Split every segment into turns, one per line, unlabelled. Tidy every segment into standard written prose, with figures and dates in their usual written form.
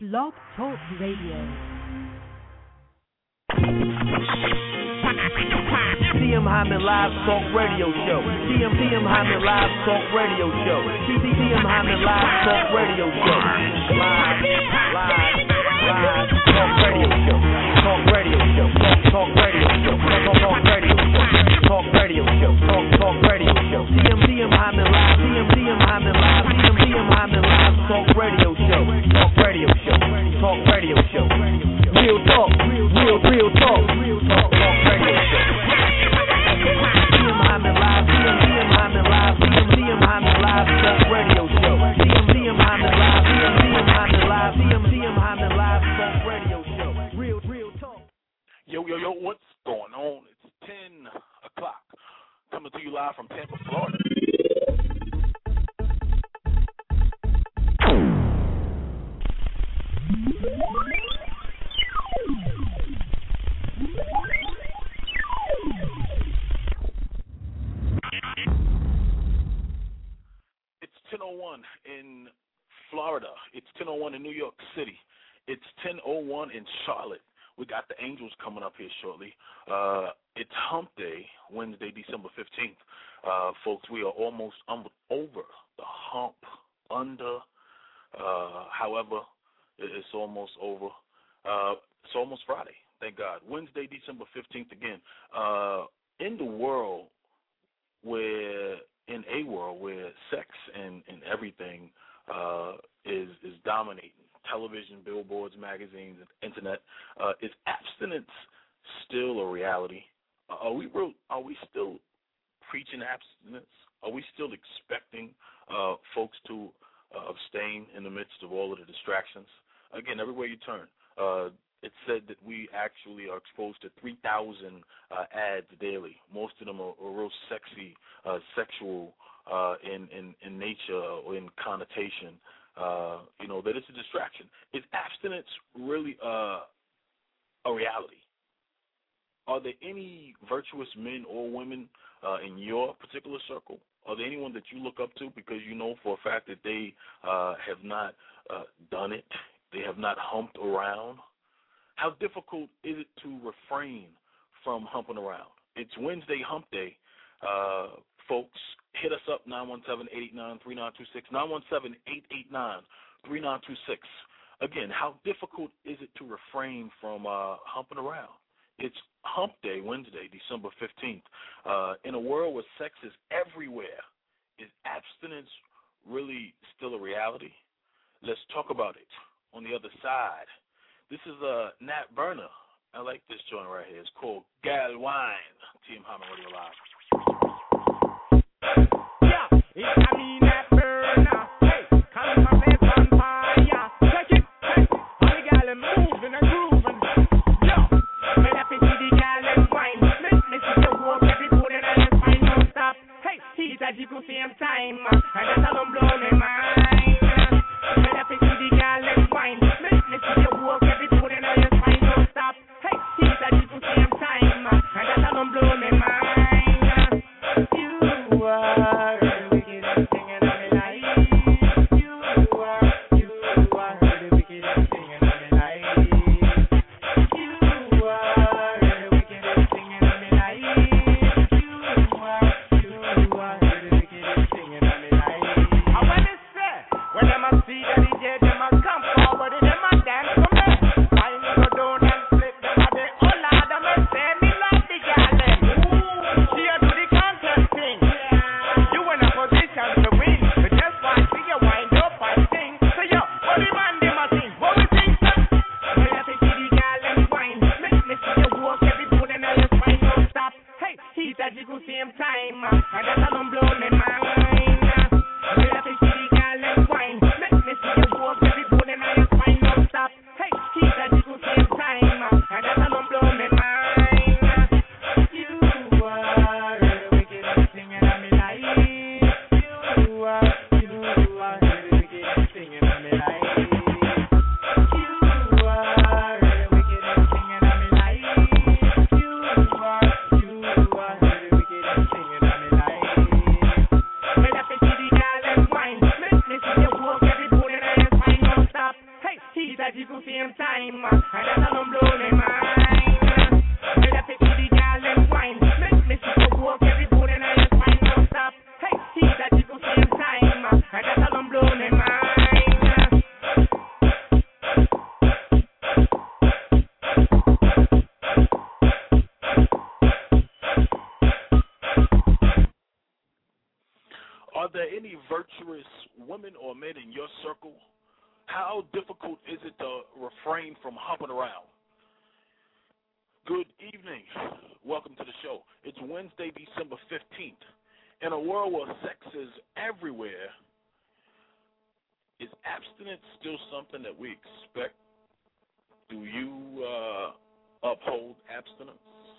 Blog Talk Radio.
TM Hyman Live Talk Radio Show. TM Hyman Live Talk Radio Show. TM Hyman Live Talk Radio Show. Live Talk Radio Show. Talk Radio Show. Talk Radio Show. Talk Radio Show. Talk Radio Show. Talk Radio Show. TM Hyman Live. TM Hyman Live. TM Hyman Live Talk Radio Show. Talk Radio Show. Talk Radio Show. Real talk. Real talk. Talk Radio Show. TM Hyman Live. TM Hyman Live. TM Hyman Live Talk Radio Show. TM Hyman Live. TM Hyman Live. TM Hyman Live Talk Radio Show. Real talk.
Yo, what's going on? It's 10 o'clock. Coming to you live from Tampa, Florida. It's 10:01 in Florida. It's 10:01 in New York City. It's 10:01 in Charlotte. We got the Angels coming up here shortly. It's Hump Day, Wednesday, December 15th. Folks, we are almost over the hump, however, it's almost over. It's almost Friday, thank God. Wednesday, December 15th again. In a world where sex and everything is dominating, television, billboards, magazines, and internet, is abstinence still a reality? Are we still preaching abstinence? Are we still expecting folks to abstain in the midst of all of the distractions? Again, everywhere you turn, it's said that we actually are exposed to 3,000 ads daily. Most of them are real sexy, sexual in nature or in connotation. That it's a distraction. Is abstinence really a reality? Are there any virtuous men or women in your particular circle? Are there anyone that you look up to because you know for a fact that they have not done it? They have not humped around? How difficult is it to refrain from humping around? It's Wednesday Hump Day. Folks, hit us up, 917-889-3926, 917-889-3926. Again, how difficult is it to refrain from humping around? It's Hump Day, Wednesday, December 15th. In a world where sex is everywhere, is abstinence really still a reality? Let's talk about it on the other side. This is Nat Burner. I like this joint right here. It's called Gal Wine. TM Hyman Radio Live.
Yeah, I mean Nat Burner. Hey, come on, let's on fire. Check it. Hey, all the gal are moving and grooving. Yo, let up into the gal and wine. Let me see the walk every morning and the spine don't stop. Hey, he's a jiggle same time. And that's how I'm blowing my mind. Let up into the gal and wine. Let me see the walk every morning and the spine don't stop. Hey, he's a jiggle same time. And that's how I'm blowing my mind. You are the wickedest thing in my life. You same time. And that's how I'm blowing their mind. Hey, that fit to the girl and wine. Make me see you walk every foot and I just find no stop. Hey, see that jiggle same time. And that's how I'm blowing their mind.
Are there any virtuous women or men in your circle? How difficult is it to refrain from hopping around? Good evening. Welcome to the show. It's Wednesday, December 15th. In a world where sex is everywhere, is abstinence still something that we expect? Do you uphold abstinence?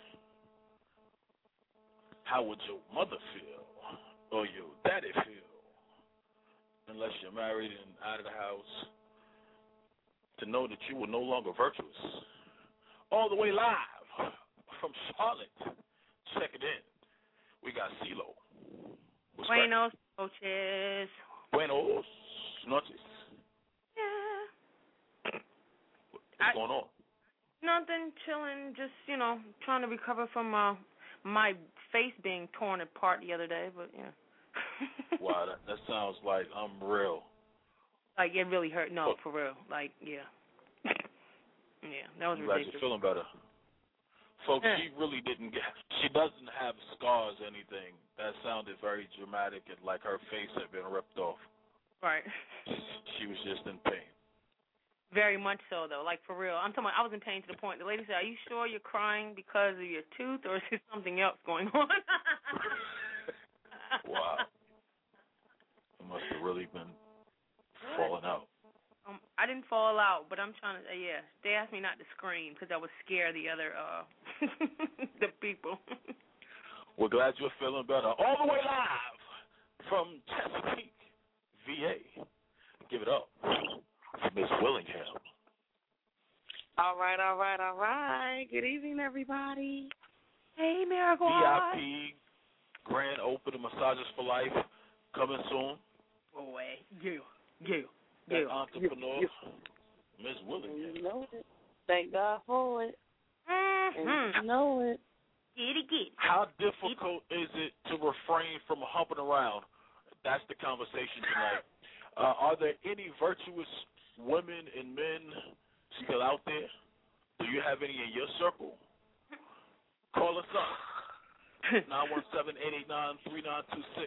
How would your mother feel or your daddy feel, unless you're married and out of the house, to know that you were no longer virtuous? All the way live from Charlotte, check it in. We got CeeLo.
Buenos noches.
Buenos noches.
Yeah.
What's going on?
Nothing, chilling, just, trying to recover from my face being torn apart the other day, but yeah.
Wow, that sounds like unreal.
Like, it really hurt. No, for real. Like, yeah. Yeah, that was
I'm glad
ridiculous.
you're feeling better. Folks, she really she doesn't have scars or anything. That sounded very dramatic and like her face had been ripped off.
Right.
She was just in pain.
Very much so, though. Like, for real. I'm talking about, I was in pain to the point. The lady said, "Are you sure you're crying because of your tooth or is there something else going on?"
Wow. It must have really been falling out.
I didn't fall out, but I'm trying to, they asked me not to scream because I would scare the other, the people.
We're glad you're feeling better. All the way live from Chesapeake, VA. Give it up for Miss Willingham.
All right. Good evening, everybody.
Hey, Miracle.
VIP, Grand Opening, Massages for Life, coming soon.
Boy,
That entrepreneur, Miss Willingham.
You know it. Thank God for it.
Mm-hmm.
You know it.
Get it.
How difficult is it to refrain from humping around? That's the conversation tonight. Are there any virtuous women and men still out there? Do you have any in your circle? Call us up. 917-889-3926.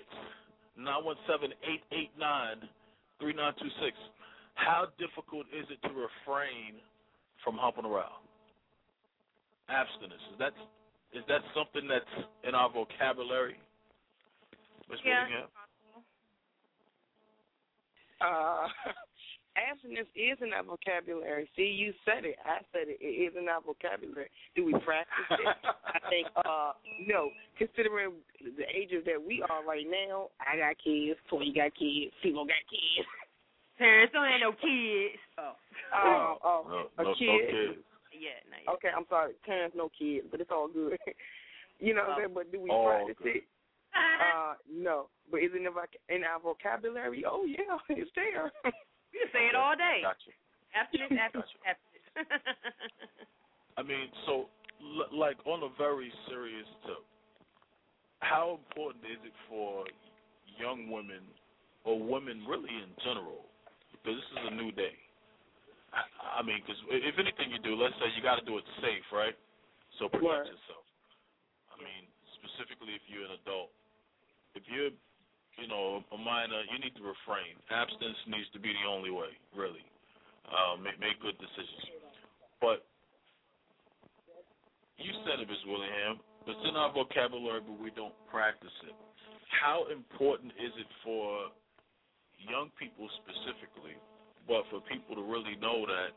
917-889-3926. How difficult is it to refrain from humping around? Abstinence. Is that something that's in our vocabulary? Ms. Willingham?
Abstinence is in our vocabulary. See, you said it. I said it. It is in our vocabulary. Do we practice it? I think, no. Considering the ages that we are right now, I got kids, Toy got kids, CeeLo got kids.
Parents don't have no kids.
No kids.
Yeah, no.
Okay, I'm sorry. Parents, no kids, but it's all good. You know what I'm saying? But do we practice it? No. But is it in our vocabulary? Oh, yeah, it's there.
You can say it all day.
Gotcha.
Abstinence.
I mean, so, like, on a very serious tip, how important is it for young women or women really in general, because this is a new day? I mean, because if anything you do, let's say you got to do it safe, right? So protect yourself. I mean, specifically if you're an adult. If you're, a minor, you need to refrain. Abstinence needs to be the only way, really. Make good decisions. But you said it, Ms. Willingham. It's in our vocabulary, but we don't practice it. How important is it for young people specifically, but for people to really know that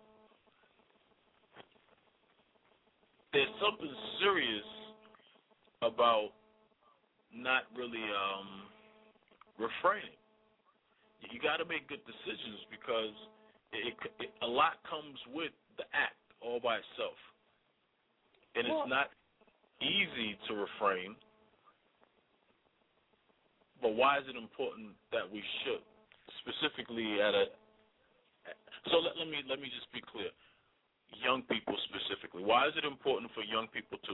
there's something serious about not really refraining? You got to make good decisions because a lot comes with the act all by itself. And it's not easy to refrain, but why is it important that we should? Specifically so let me just be clear. young people specifically? Why is it important for young people to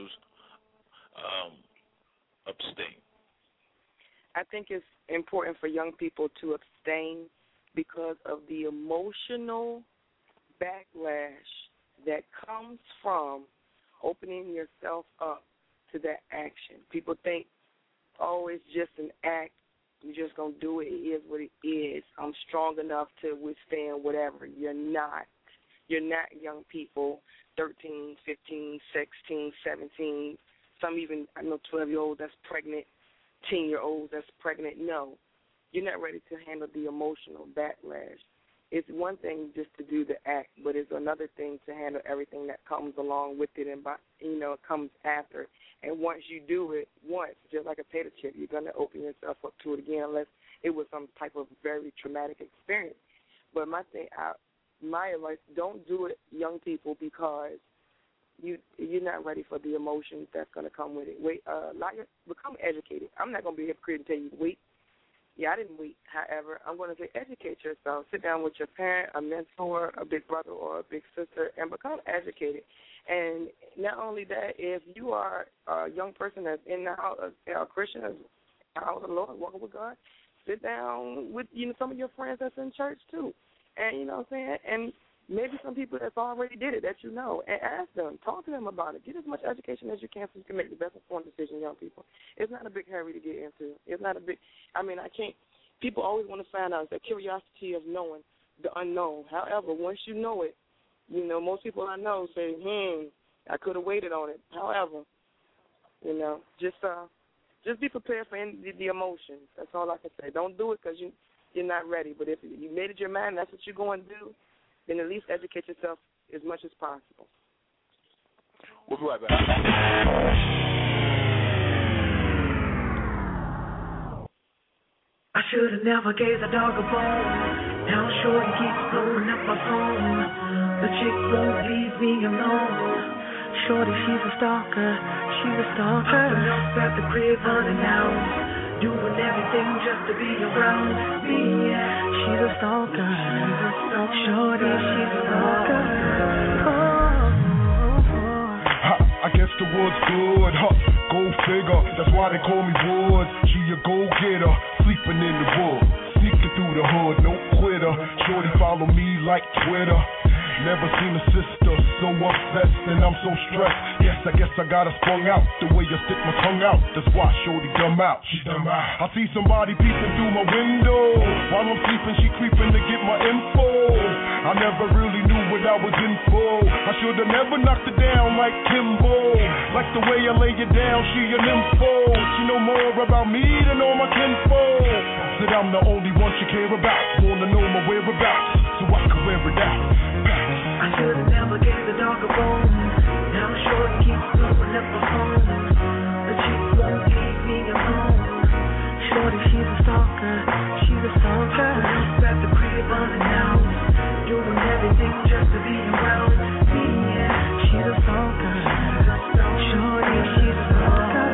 abstain?
I think it's important for young people to abstain because of the emotional backlash that comes from opening yourself up to that action. People think, oh, it's just an act. You're just going to do it. It is what it is. I'm strong enough to withstand whatever. You're not. You're not young people, 13, 15, 16, 17, some even, I know 12-year-olds that's pregnant, 10-year-olds that's pregnant. No, you're not ready to handle the emotional backlash. It's one thing just to do the act, but it's another thing to handle everything that comes along with it and, it comes after. And once you do it once, just like a potato chip, you're going to open yourself up to it again unless it was some type of very traumatic experience. But my advice, don't do it, young people, because you're not ready for the emotions that's going to come with it. Become educated. I'm not going to be a hypocrite and tell you to wait. Yeah, I didn't wait. However, I'm going to say educate yourself. Sit down with your parent, a mentor, a big brother, or a big sister, and become educated. And not only that, if you are a young person that's in the house, a Christian, in the house of the Lord, walking with God, sit down with some of your friends that's in church too. And you know what I'm saying? And maybe some people that's already did it that you know, and ask them, talk to them about it. Get as much education as you can so you can make the best informed decision, young people. It's not a big hurry to get into. It's not a big, people always want to find out. It's that curiosity of knowing the unknown. However, once you know it, most people I know say, I could have waited on it. However, just be prepared for the emotions. That's all I can say. Don't do it because you're not ready. But if you made it your mind, that's what you're going to do, then at least educate yourself as much as possible.
We'll be right back.
I should have never gave the dog a bone. Now shorty keeps blowing up my phone. The chick won't leave me alone. Shorty, she's a stalker. She's a stalker. Popping up at the crib unannounced, doing everything just to be around me. She's a stalker. Shorty, she's a stalker.
I guess the word's good, go figure. That's why they call me Woods. She a go-getter, sleeping in the woods, sneaking through the hood, no quitter. Shorty follow me like Twitter. Never seen a sister so obsessed, and I'm so stressed. Yes, I guess I got her sprung out the way you stick my tongue out. That's why Shorty dumb out. She dumb out. I see somebody peeping through my window while I'm sleeping. She creeping to get my info. I never really knew what I was in for. I should have never knocked her down like Kimbo. Like the way I lay it down, she an info. She know more about me than all my kinfolk. Said I'm the only one she care about. Wanna know my whereabouts so I can wear it out.
I should have never gave the dog a bone. Now shorty keeps blowing up my phone. The chick won't leave me alone. Shorty, she's a stalker. She's a stalker. Up at the crib unannounced, doing everything just to be around me. She's a stalker. Shorty, she's a stalker.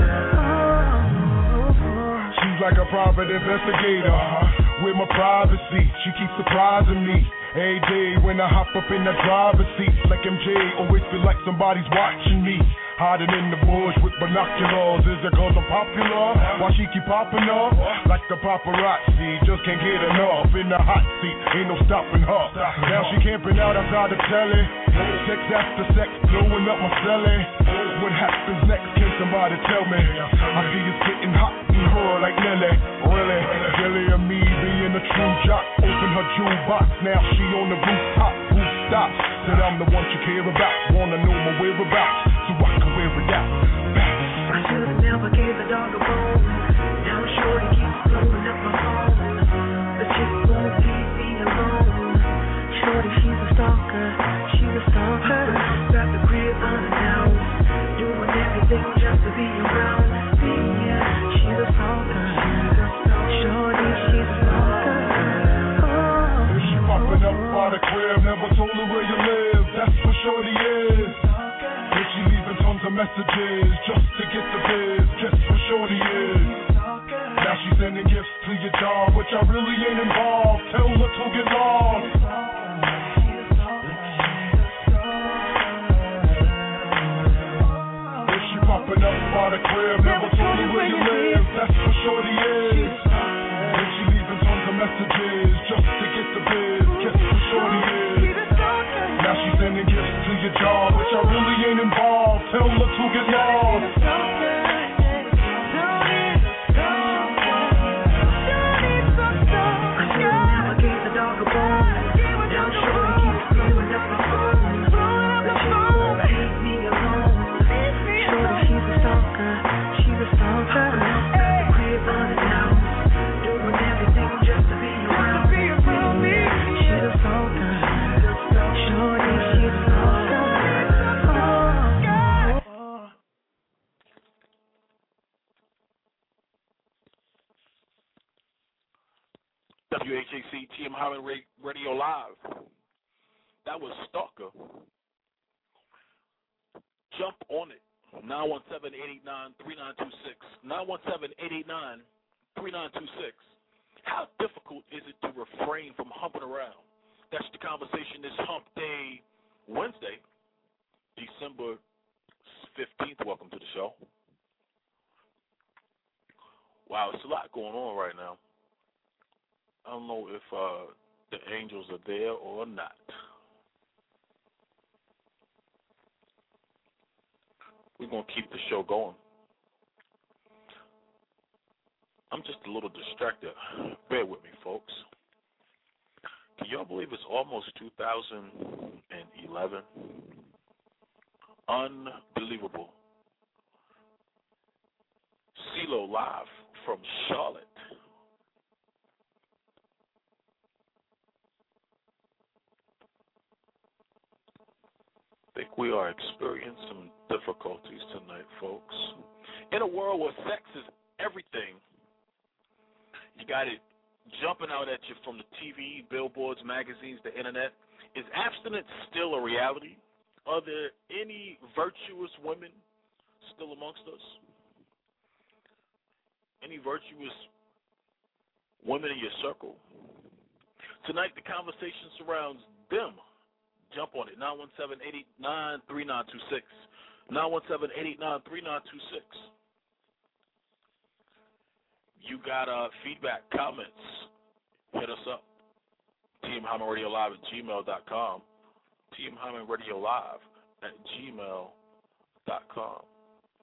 She's like a private investigator with my privacy. She keeps surprising me. Every day when I hop up in the driver's seat, like MJ, always feel like somebody's watching me. Hiding in the bush with binoculars. Is it cause I'm popular? Why she keep popping up? Like the paparazzi, just can't get enough. In the hot seat, ain't no stopping her. Now she camping out outside the telly. Sex after sex, blowing up my celly. What happens next? Can somebody tell me? I see it's getting hot in her like Nelly. Really? Jelly and me being a true jock. Open her jukebox, now she on the rooftop. Who stops? Said I'm the one she care about. Wanna know my whereabouts so I can wear it out.
I should have never gave the dog a bone. Now shorty keeps blowing up my phone. The chick won't leave me alone. Shorty, she's a stalker. She's a stalker. Got the crib unannounced, doing everything just to be around me. She's a stalker. Shorty, she's a stalker.
She popping up by the crib, never told her where you live. That's what Shorty is. And she leaving tons of messages just to get the biz. Guess what Shorty is. Now she's sending gifts to your job, which I really ain't involved. Tell her to get lost. your job, which I really ain't involved. Tell her to get lost.
WHAC TM Hyman Radio Live. That was Stalker. Jump on it. 917-889-3926. 917-889-3926. How difficult is it to refrain from humping around? That's the conversation this Hump Day, Wednesday, December 15th. Welcome to the show. Wow, it's a lot going on right now. I don't know if the angels are there or not. We're going to keep the show going. I'm just a little distracted. Bear with me, folks. Can y'all believe it's almost 2011? Unbelievable. CeeLo live from Charlotte. I think we are experiencing some difficulties tonight, folks. In a world where sex is everything, you got it jumping out at you from the TV, billboards, magazines, the internet. Is abstinence still a reality? Are there any virtuous women still amongst us? Any virtuous women in your circle? Tonight, the conversation surrounds them. Jump on it, 917-889-3926. 917-889-3926. You got feedback, comments, hit us up. Team Hyman Radio Live at gmail.com. Team Hyman Radio Live at gmail.com.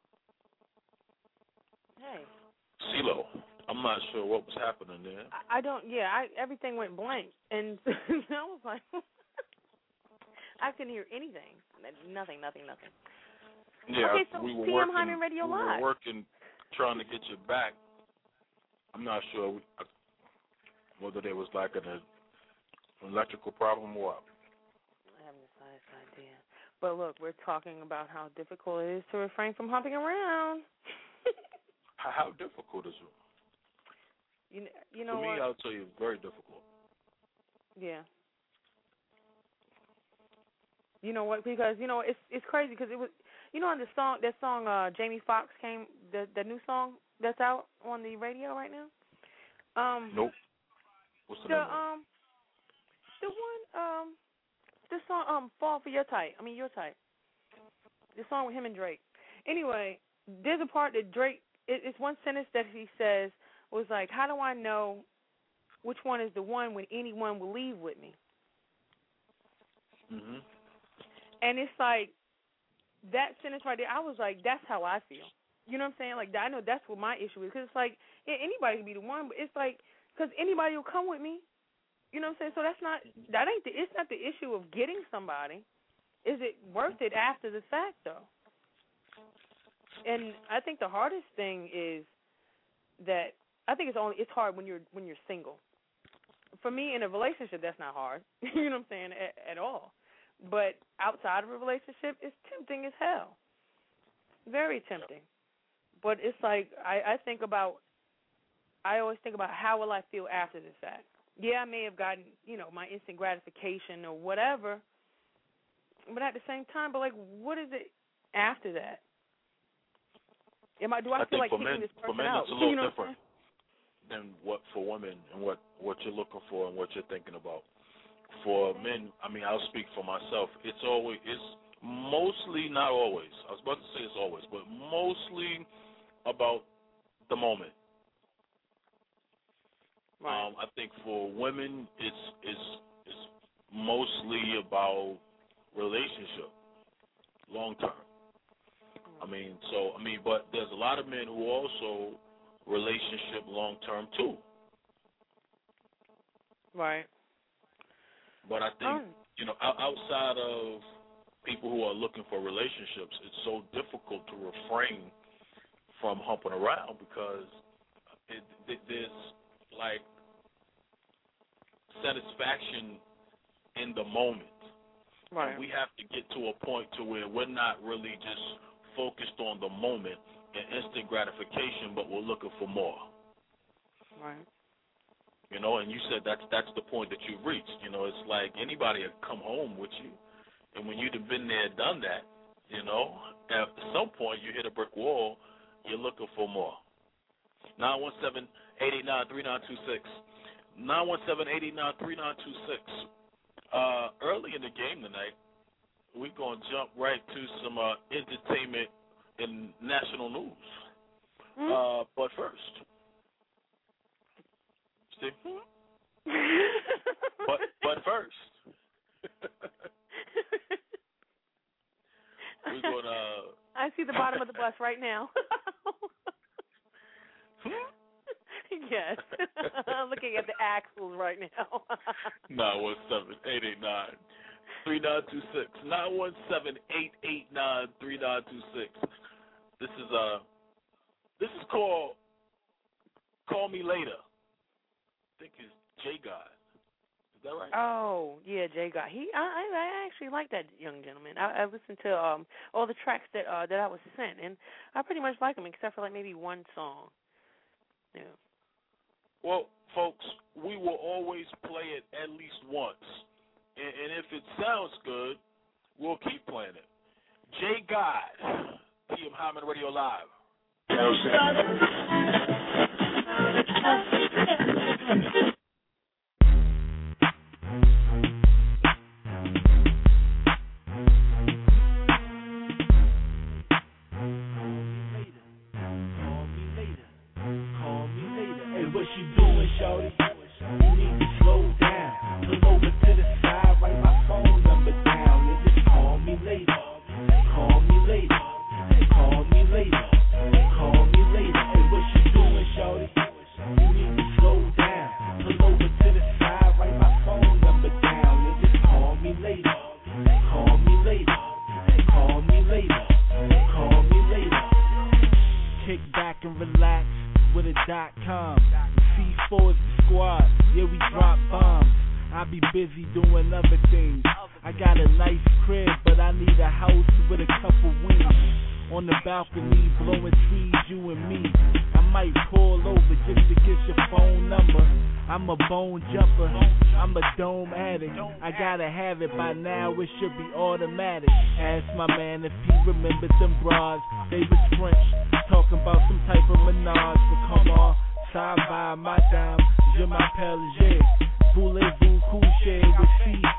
Hey.
CeeLo, I'm not sure what was happening there.
Everything went blank. And I was like, I couldn't hear anything. Nothing.
Yeah,
okay, so
we were
TM Hyman Radio
we
Live.
were working, trying to get you back. I'm not sure whether there was like an electrical problem or what.
I have the slightest idea. But look, we're talking about how difficult it is to refrain from humping around.
How difficult is it?
You know
For me,
what?
I'll tell you, it's very difficult.
Yeah. You know what? Because it's crazy because it was on that song Jamie Foxx came the new song that's out on the radio right now.
Nope. What's the name?
The song Fall for Your Type. I mean Your Type. The song with him and Drake. Anyway, there's a part that Drake. It's one sentence that he says was like, "How do I know which one is the one when anyone will leave with me?"
Mhm.
And it's like, that sentence right there, I was like, that's how I feel. You know what I'm saying? Like, I know that's what my issue is. Because it's like, yeah, anybody can be the one, but it's like, because anybody will come with me. You know what I'm saying? So it's not the issue of getting somebody. Is it worth it after the fact, though? And I think the hardest thing is that, I think it's hard when you're single. For me, in a relationship, that's not hard. You know what I'm saying? At all. But outside of a relationship, it's tempting as hell. Very tempting. But it's like, I always think about how will I feel after the fact. Yeah, I may have gotten, my instant gratification or whatever, but at the same time, but like, what is it after that? Do I feel like kicking this person out?
For men, it's a little different than what for women and what you're looking for and what you're thinking about. For men, I mean, I'll speak for myself. It's mostly, not always. I was about to say it's always, but mostly about the moment.
Right.
I think for women, it's mostly about relationship. long term. But there's a lot of men who also relationship long term too.
Right.
But I think, outside of people who are looking for relationships, it's so difficult to refrain from humping around because there's like satisfaction in the moment.
Right.
And we have to get to a point to where we're not really just focused on the moment and instant gratification, but we're looking for more.
Right.
And you said that's the point that you've reached. It's like anybody will come home with you, and when you've been there, done that, at some point you hit a brick wall, you're looking for more. 917-889-3926. 917-889-3926. Early in the game tonight, we're going to jump right to some entertainment and national news. But first, Steve. but first, we're going to...
I see the bottom of the bus right now. Yes. I'm looking at the axles right now.
917-889-3926. 917-889-3926. This is called Call Me Later. I think it's J God. Is that right?
Oh, yeah, J God. I actually like that young gentleman. I listened to all the tracks that I was sent, and I pretty much like him except for like maybe one song. Yeah.
Well, folks, we will always play it at least once. And if it sounds good, we'll keep playing it. J God, TM Hyman Radio Live.
Should be automatic. Ask my man if he remembers them bras. They was French, talking about some type of menage. But come on, side by my dime, je m'appelle J. Voulez-vous coucher with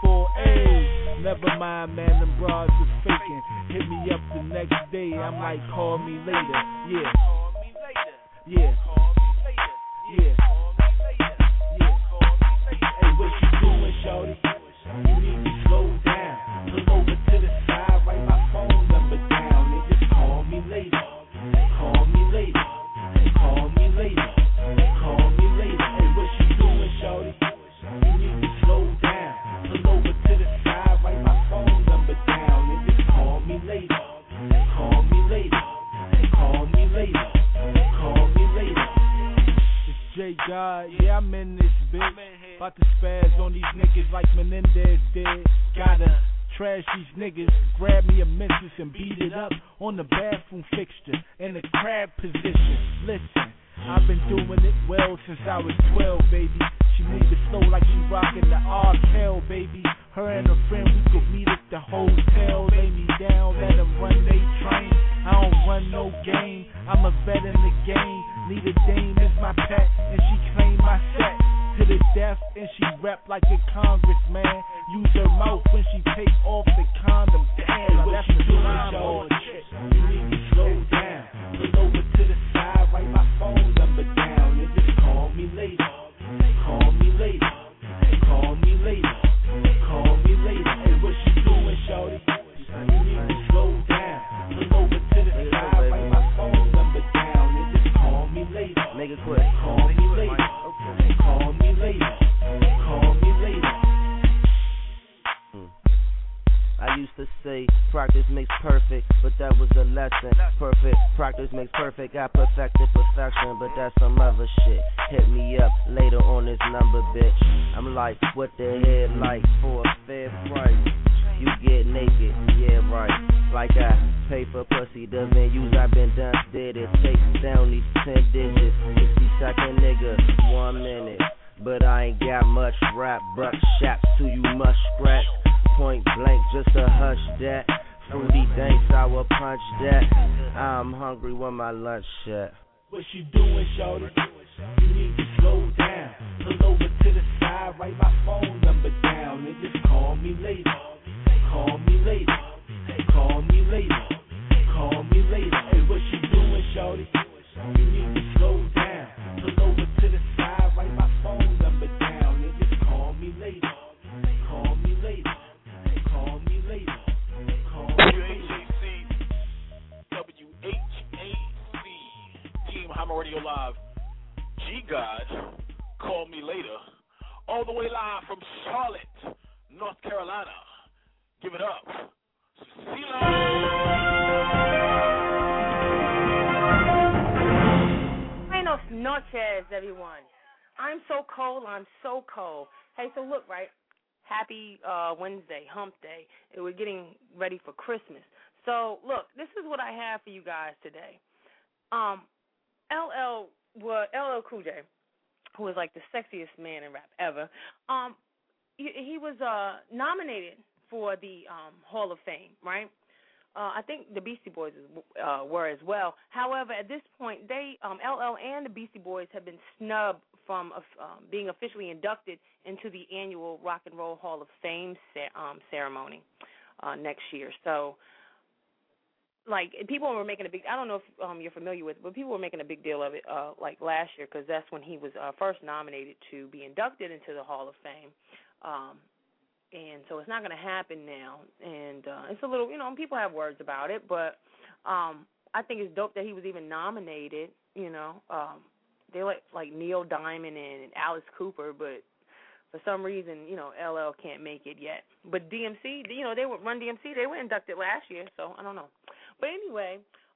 C4A? Never mind, man, them bras was faking. Hit me up the next day, I'm like, call me later. Yeah. Yeah. Yeah. Yeah. Hey, what you doing, shorty? You need to slow down. Pull over to the side, write my phone number down, and just call me later. Call me later. Call me later. Call me later. Hey, what you doing, shorty? You need to slow down. Pull over to the side, write my phone number down, and just call me later. Call me later. Call me later. Call me later. It's J God, yeah, I'm in this bitch. About to spaz on these niggas like Menendez did. Gotta trash these niggas, grab me a missus and beat it up on the bathroom fixture in the crab position. Listen, I've been doing it well since I was 12, baby. She move it slow like she rockin' the R-Kel, baby. Her and her friend, we could meet at the hotel. Lay me down, let them run they train. I don't run no game, I'm a vet in the game. Need a dame is my pet, and she claim my set to the death, and she rep like a congressman. Use her mouth when she take off the condom. Damn, that's the time on shit. You need to slow down. Pull over to the side, write my phone number down, and just call me later. Call me later. Call me later. Call me later. Hey, what you doing?
I used to say practice makes perfect, but that was a lesson. Perfect practice makes perfect. I perfected perfection, but that's some other shit. Hit me up later on this number, bitch. I'm like, what the head like for a fair price? You get naked, yeah right. Like I pay for pussy, the venues I've been done did it. Takes down these 10 digits, 60-second nigga, 1 minute. But I ain't got much rap, buck shots to you muskrat. Point blank, just a hush that. Fruity dank, sour punch that. I'm hungry when my lunch at.
What you doing, shorty? You need to slow down. Pull over to the side, write my phone number down, and just call me later. Call me later. Call me later. Call me later. Hey, what you doing, shorty? You need to slow down. Pull over to the side, write my phone number down, and just call me later. Call me later. Call me later. Call me later.
WHAC, Team Hammer Radio Live. G God, call me later. All the way live from Charlotte, North Carolina. Give it up. CeeLo.
Buenos noches, everyone. I'm so cold. Hey, so look, right? Happy Wednesday, hump day. We're getting ready for Christmas. So, look, this is what I have for you guys today. LL Cool J, who is like the sexiest man in rap ever, he was nominated for the Hall of Fame, right? I think the Beastie Boys were as well. However, at this point, LL and the Beastie Boys have been snubbed from being officially inducted into the annual Rock and Roll Hall of Fame ceremony next year. So, like, people were making a big, I don't know if you're familiar with it, but people were making a big deal of it, like last year, because that's when he was first nominated to be inducted into the Hall of Fame. And so it's not going to happen now. And it's a little, people have words about it, but I think it's dope that he was even nominated, They like Neil Diamond and Alice Cooper, but for some reason, LL can't make it yet. But DMC, they would Run DMC, they were inducted last year, so I don't know. But anyway,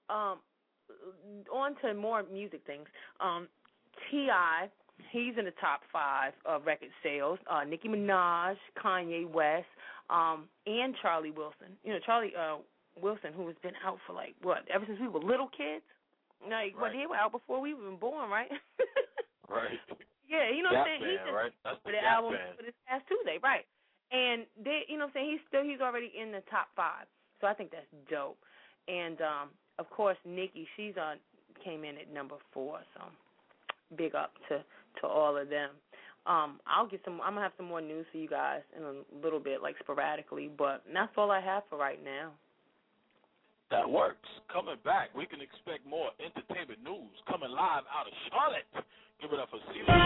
on to more music things. T.I., he's in the top 5 of record sales. Nicki Minaj, Kanye West, and Charlie Wilson. Charlie Wilson, who has been out for ever since we were little kids. Like, right. They were out before we were even born, right?
Right.
Yeah, you know what I'm saying?
He's right? That's the
album
band.
for this past Tuesday, right? And they, you know what I'm saying? He's already in the top 5, so I think that's dope. And of course, Nicki, she's came in at number 4, so big up to all of them. I'm gonna have some more news for you guys in a little bit, like sporadically, but that's all I have for right now.
That works. Coming back, we can expect more entertainment news coming live out of Charlotte. Give it up for CeeLo.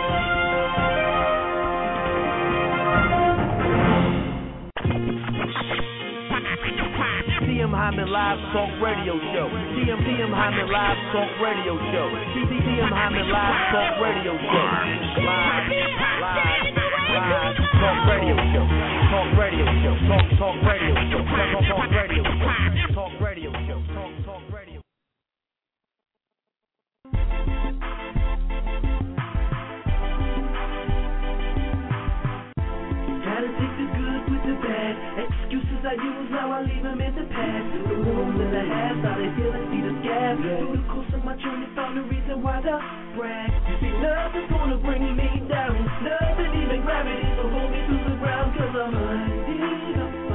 DM Hyman Live Talk Radio Show. DM Hyman Live Talk Radio Show. DM Hyman Live Talk Radio Show. Live Talk Radio Show. Talk Radio Show. Talk Radio Show. Talk Radio Show. Talk Radio Show. Talk Radio.
Gotta take the good with the bad. Excuses I use, now I leave them in the past. The wounds and the halves, now they feel and see the scab. Through the course of my journey, found a reason why to brag. You see, nothing's gonna bring me down. Nothing, even gravity, will hold me to the ground. Cause I'm finding.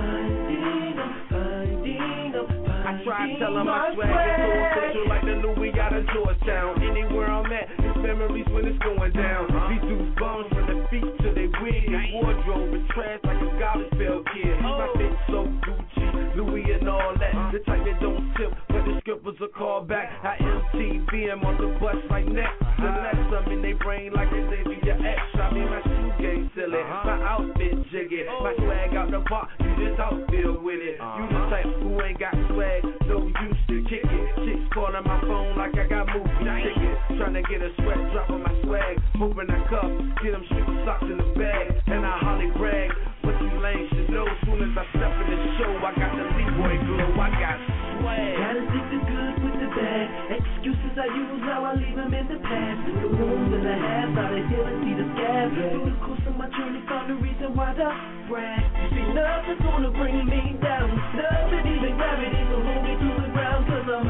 I try to tell them my swag is so official like the Louis out of Georgetown. Anywhere I'm at, it's memories when it's going down. These dudes bones from the feet to their wig. Their wardrobe is trash like a garbage pail kid. My fit so Gucci, Louis and all that. The type that don't tip, but the strippers are called back. I MTV on the bus like next. The next I'm in their brain like a Xavier X. I mean my shoe game silly, my outfit jiggy. My swag out the park, you just out there with it. You the type who ain't got swag, no use to kick it. Chicks calling my phone like I got movie tickets. Trying to get a sweat drop on my swag, hoping I cuff, get them street socks in the bag, and I holly brag. But you lame should know, soon as I step in the show,
excuses I use, now I leave them in the past. The wounds that I have, started healing, see the scabs. Through the course of my journey, found the reason why to brag. You see, nothing's gonna bring me down. Nothing, even gravity, will hold me to the ground. Cause I'm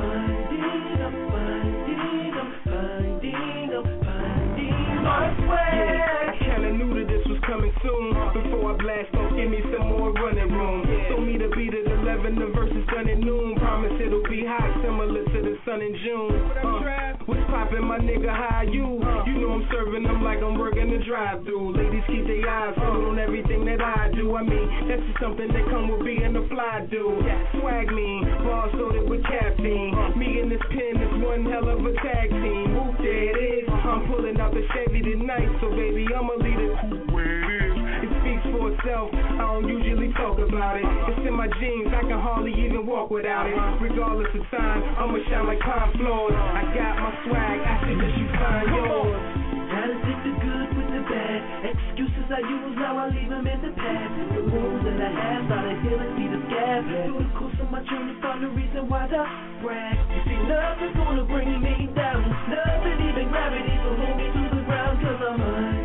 finding my way.
Yeah, I kinda knew that this was coming soon. Before I blast off, give me some more running room. Told me to beat at 11, the verses done at noon. Promise it'll be hot, similar to the sun in June. What's poppin', my nigga, how you? You know I'm serving them like I'm working the drive-thru. Ladies keep their eyes on everything that I do. I mean, that's just something that come with being a fly dude. Swag me, bars loaded with caffeine. Me and this pen is one hell of a tag team. Whoop, there it is. I'm pulling out the Chevy tonight, so baby, I'ma leave it where it is. It speaks for itself, I don't usually talk about it. It's in my jeans, I can hardly even walk without it. Regardless of time, I'ma shine like pine floors. I got my swag, I suggest you find yours.
Gotta take the good with the bad. Excuses I use, now I leave them in the past. The wounds that I have, started healing, see the scabs. Through the course of my journey, found the reason why to brag. You see, nothing's gonna bring me down. Nothing, even gravity, will hold me to the ground. Cause I'm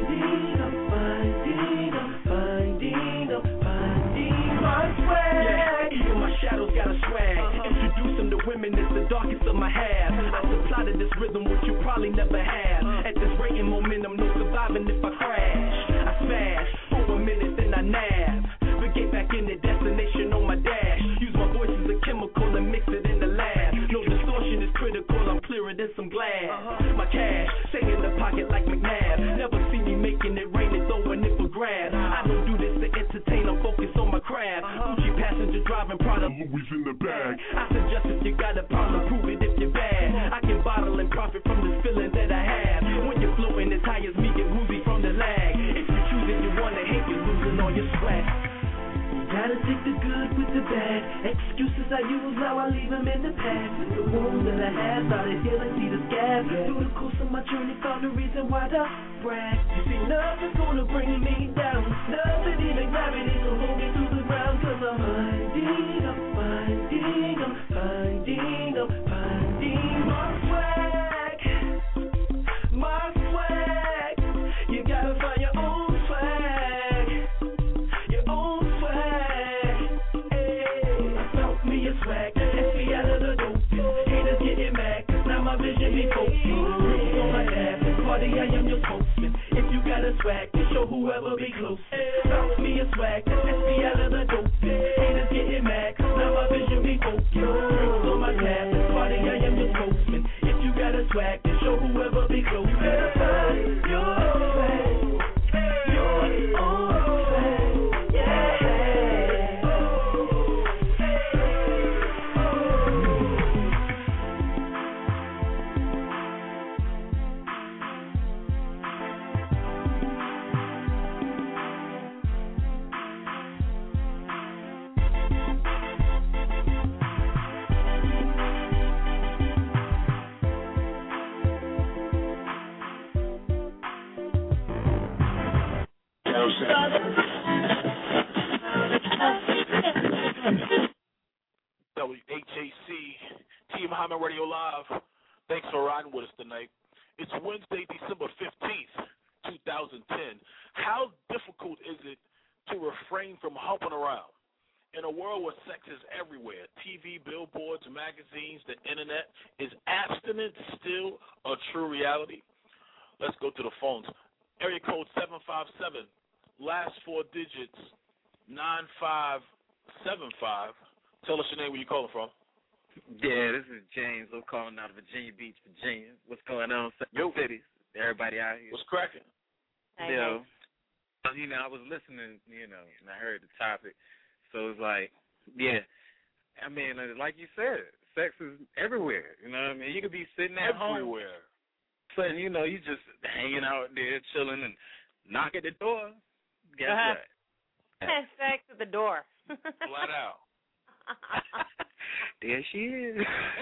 finding my swag.
Yeah, even my shadows got a swag. Introducing the women, it's the darkest of my half. I supply to this rhythm, which you probably never have. At this rate and momentum, no surviving if I crash. I smash for a minute, then I nab. But get back in the destination on my dash. Use my voice as a chemical and mix it in the lab. No distortion is critical, I'm clearer than some glass. My cash, stay in the pocket like McNabb. Never see me making it rain and throwing it for grabs. I don't do this to entertain, I'm focused on my craft. Gucci passenger driving product, Louis in the bag. I suggest if you got a problem, prove it if you're bad. I can bottle and profit from this feeling that I have. When you're floating as high as me, get woozy from the lag. If you choose it, you wanna hate, you're losing all your swag.
Gotta take the good with the bad. Excuses I use, now I leave them in the past. The wounds that I have, started healing, see the scabs. Through the course of my journey, found the reason why to brag. You see, nothing's gonna bring me down. Nothing, even gravity, will hold me to the ground. Cause I'm finding my swag. My swag. You gotta find your own swag. Your own swag. Hey, I found me a swag. Let's be out of the dope. Haters getting mad, cause now my vision be focused. Rings on my dad, this party I am your spokesman. If you got a swag, then show whoever be close. Found me a swag, let's be out of the dope. Haters getting mad, cause now my vision be focused. Rings on my dad, this party I am your spokesman. If you got a swag, then show whoever be close. You better find your swag. Your own swag. Yeah.
WHAC, Team Hyman Radio Live. Thanks for riding with us tonight. It's Wednesday, December 15th, 2010. How difficult is it to refrain from humping around? In a world where sex is everywhere, TV, billboards, magazines, the internet, is abstinence still a true reality? Let's go to the phones. Area code 757, last four digits, 9575. Tell us your name, where you calling from.
Yeah, this is James. I'm calling out of Virginia Beach, Virginia. What's going on? Yo, cities. Everybody out here.
What's cracking?
You know, I was listening, and I heard the topic. So it's like, yeah. I mean, like you said, sex is everywhere. You know what I mean? You could be sitting at home.
Everywhere.
You just hanging out there, chilling, and knock at the door. Guess what?
Sex at the door.
Flat out.
There she is.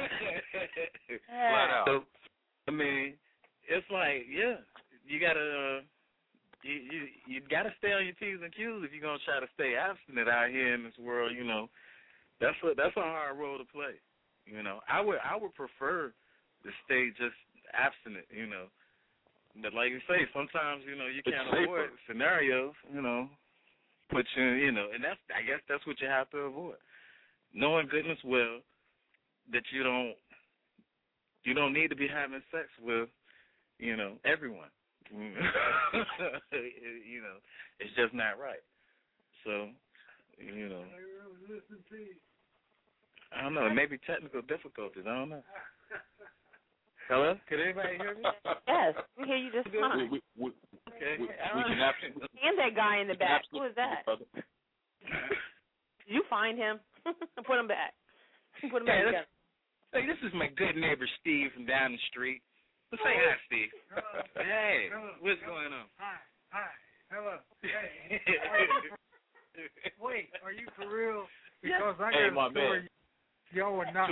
Flat out.
So, I mean, it's like, yeah, you gotta you gotta stay on your P's and Q's if you're gonna try to stay abstinent out here in this world. That's a hard role to play. I would prefer to stay just abstinent, But like you say, sometimes, you can't avoid scenarios, put you, and I guess that's what you have to avoid. Knowing goodness well that you don't need to be having sex with, everyone. It's just not right. So, I don't know. It may be technical difficulties. I don't know. Hello? Can anybody hear me?
Yes, we hear you just fine.
We can absolutely.
And that guy in the back. Who is that? Did you find him? Put him back. Put him back together.
Hey, this is my good neighbor Steve from down the street. Let's say hi, Steve. Hey, what's going on?
Hi. Hello. Hey. Wait, are you for real? Because I got a story. Y'all would not.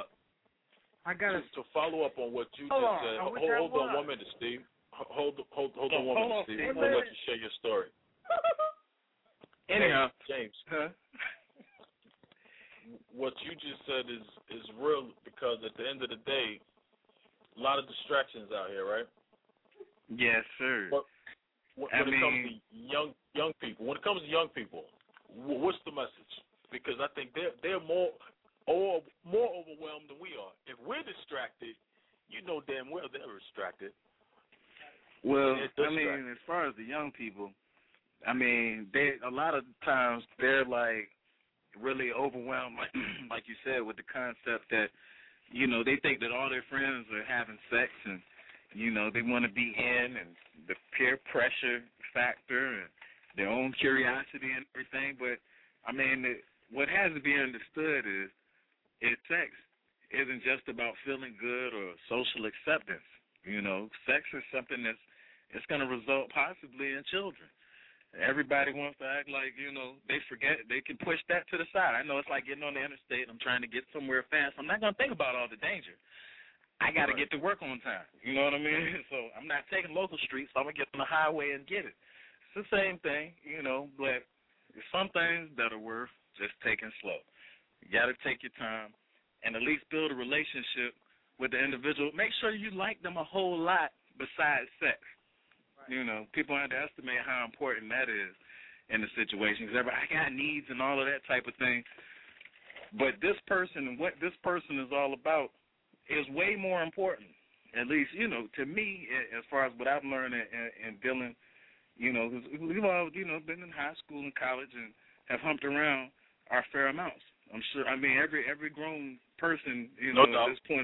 To follow up on what you just said. Hold on 1 minute, Steve. Hold on 1 minute, Steve. I'm gonna let you share your story.
Anyhow,
James. Huh? What you just said is real, because at the end of the day, a lot of distractions out here, right?
Yes, sir.
But when it comes to young people, what's the message? Because I think they're more overwhelmed than we are. If we're distracted, damn well they're distracted.
Well, as far as the young people, they a lot of times they're like really overwhelmed, like you said, with the concept that, they think that all their friends are having sex and, they want to be in, and the peer pressure factor and their own curiosity and everything. But, what has to be understood is sex isn't just about feeling good or social acceptance. Sex is something it's going to result possibly in children. Everybody wants to act like, they forget, they can push that to the side. I know it's like getting on the interstate. I'm trying to get somewhere fast. I'm not going to think about all the danger. I got to get to work on time. You know what I mean? So I'm not taking local streets, so I'm going to get on the highway and get it. It's the same thing, but there's some things that are worth just taking slow. You got to take your time and at least build a relationship with the individual. Make sure you like them a whole lot besides sex. People underestimate how important that is in the situation. Because everybody, I got needs and all of that type of thing. But this person and what this person is all about is way more important. At least, to me, as far as what I've learned in dealing, because we've all, been in high school and college and have humped around our fair amounts. I'm sure. Every grown person, at this point,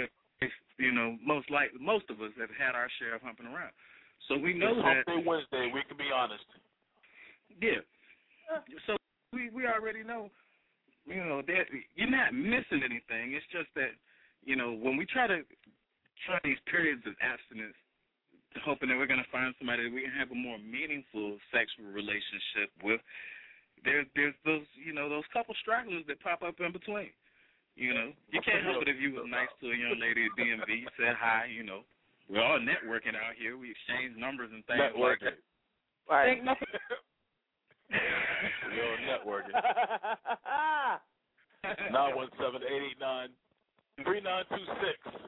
most of us have had our share of humping around. So we know that.
Hump Day Wednesday, we can be honest.
Yeah. So we already know, that you're not missing anything. It's just that, when we try these periods of abstinence, hoping that we're going to find somebody that we can have a more meaningful sexual relationship with, there's those, those couple stragglers that pop up in between. You can't help it if you were nice to a young lady at DMV, you said hi, We're all networking out here. We exchange numbers and things like that.
Right.
We're all networking. 917-889-3926.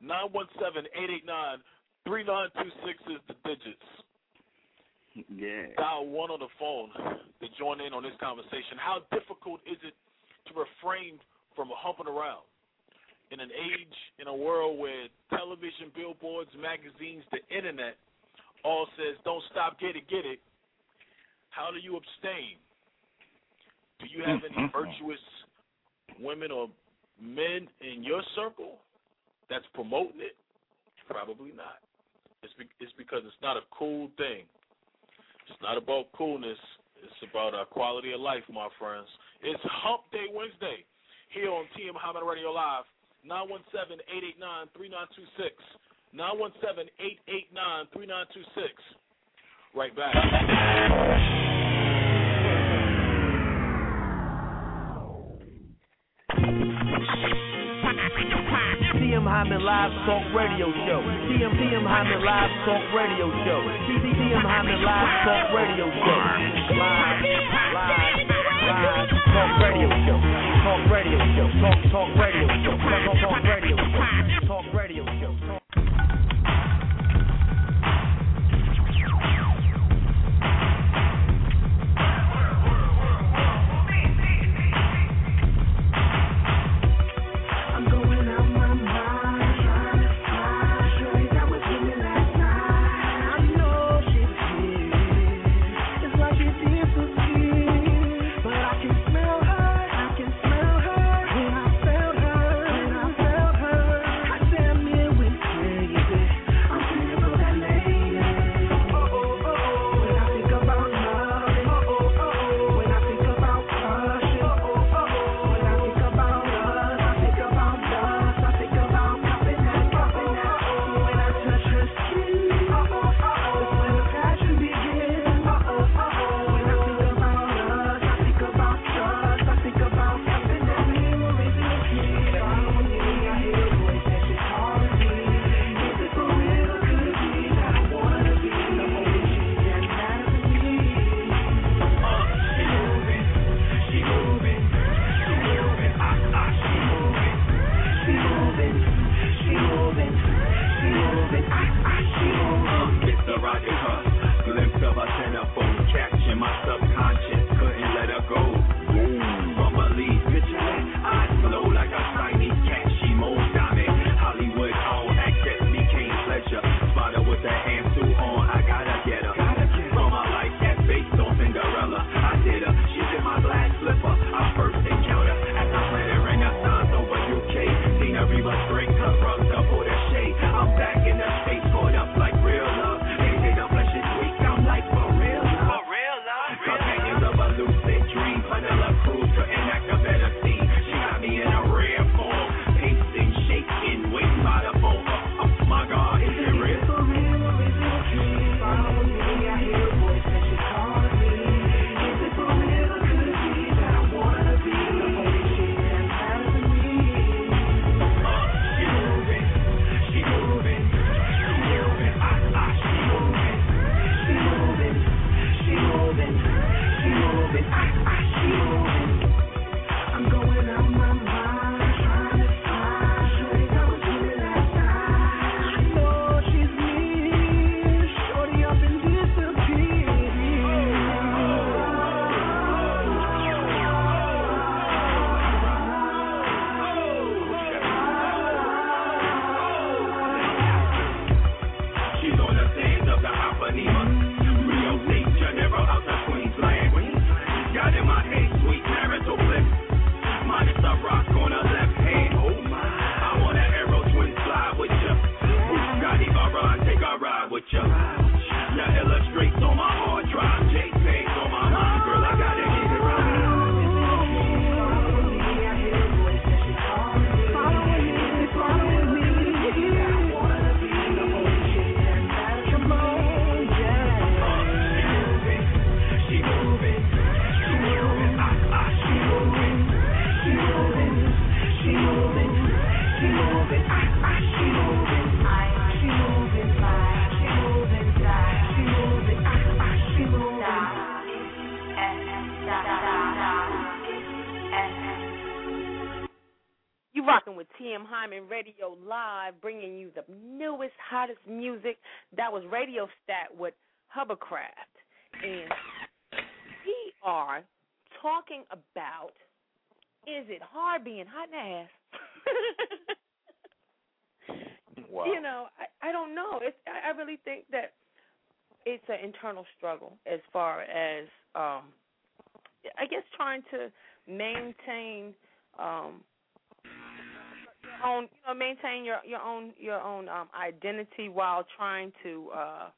917-889-3926 is the digits.
Yeah.
Dial 1 on the phone to join in on this conversation. How difficult is it to refrain from humping around in an age, in a world where television, billboards, magazines, the internet all says, don't stop, get it, get it? How do you abstain? Do you have any virtuous women or men in your circle that's promoting it? Probably not. It's because it's not a cool thing. It's not about coolness. It's about our quality of life, my friends. It's Hump Day Wednesday here on TM Muhammad Radio Live. 917-889-3926. 917-889-3926. Right back.
TM Muhammad Live Talk Radio Show. TM Muhammad Live Talk Radio Show. TM Muhammad Live Talk Radio Show. Live Talk Radio Show. Talk Radio Show. Talk Radio Show. Talk Radio Show. Talk Radio Show.
Rocking with TM Hyman Radio Live, bringing you the newest, hottest music. That was Radio Stat with Hovercraft. And we are talking about, is it hard being hot in the ass?
Wow.
You know, I don't know. I really think that it's an internal struggle as far as, I guess, trying to maintain maintain your own identity while trying to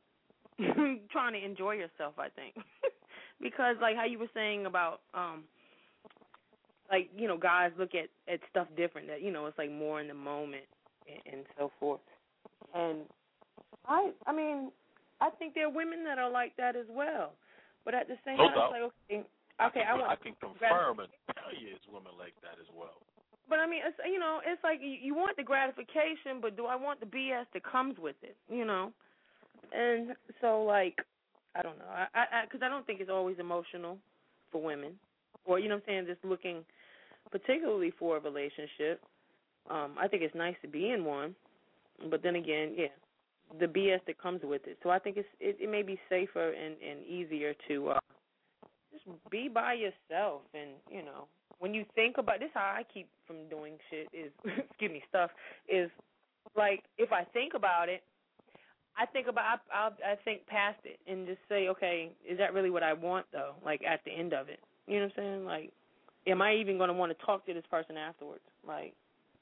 enjoy yourself, I think. Because like how you were saying about like, you know, guys look at stuff different, that, you know, it's like more in the moment and so forth. And I mean, I think there are women that are like that as well. But at the same time, it's like, okay, I can
confirm and tell you it's women like that as well.
But I mean, it's, you know, it's like you want the gratification, but do I want the BS that comes with it? You know, and so like, I don't know, because I don't think it's always emotional for women, or, you know what I'm saying, just looking particularly for a relationship. I think it's nice to be in one, but then again, yeah, the BS that comes with it. So I think it may be safer and easier to just be by yourself, and, you know. When you think about this, how I keep from doing shit is, excuse me, stuff is like, if I think about it, I think past it and just say, okay, is that really what I want though? Like at the end of it, you know what I'm saying? Like, am I even going to want to talk to this person afterwards? Like,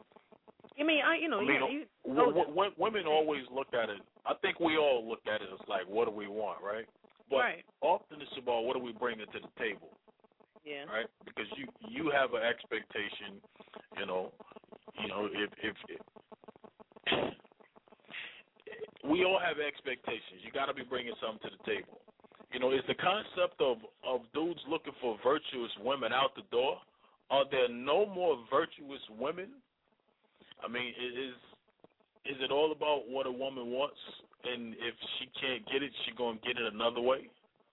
women always look at it. I think we all look at it as like, what do we want, right? But
right.
Often it's about what do we bring to the table.
Yeah.
Right, because you have an expectation, you know, if we all have expectations. You got to be bringing something to the table. You know, is the concept of dudes looking for virtuous women out the door? Are there no more virtuous women? I mean, is it all about what a woman wants, and if she can't get it, she's gonna get it another way?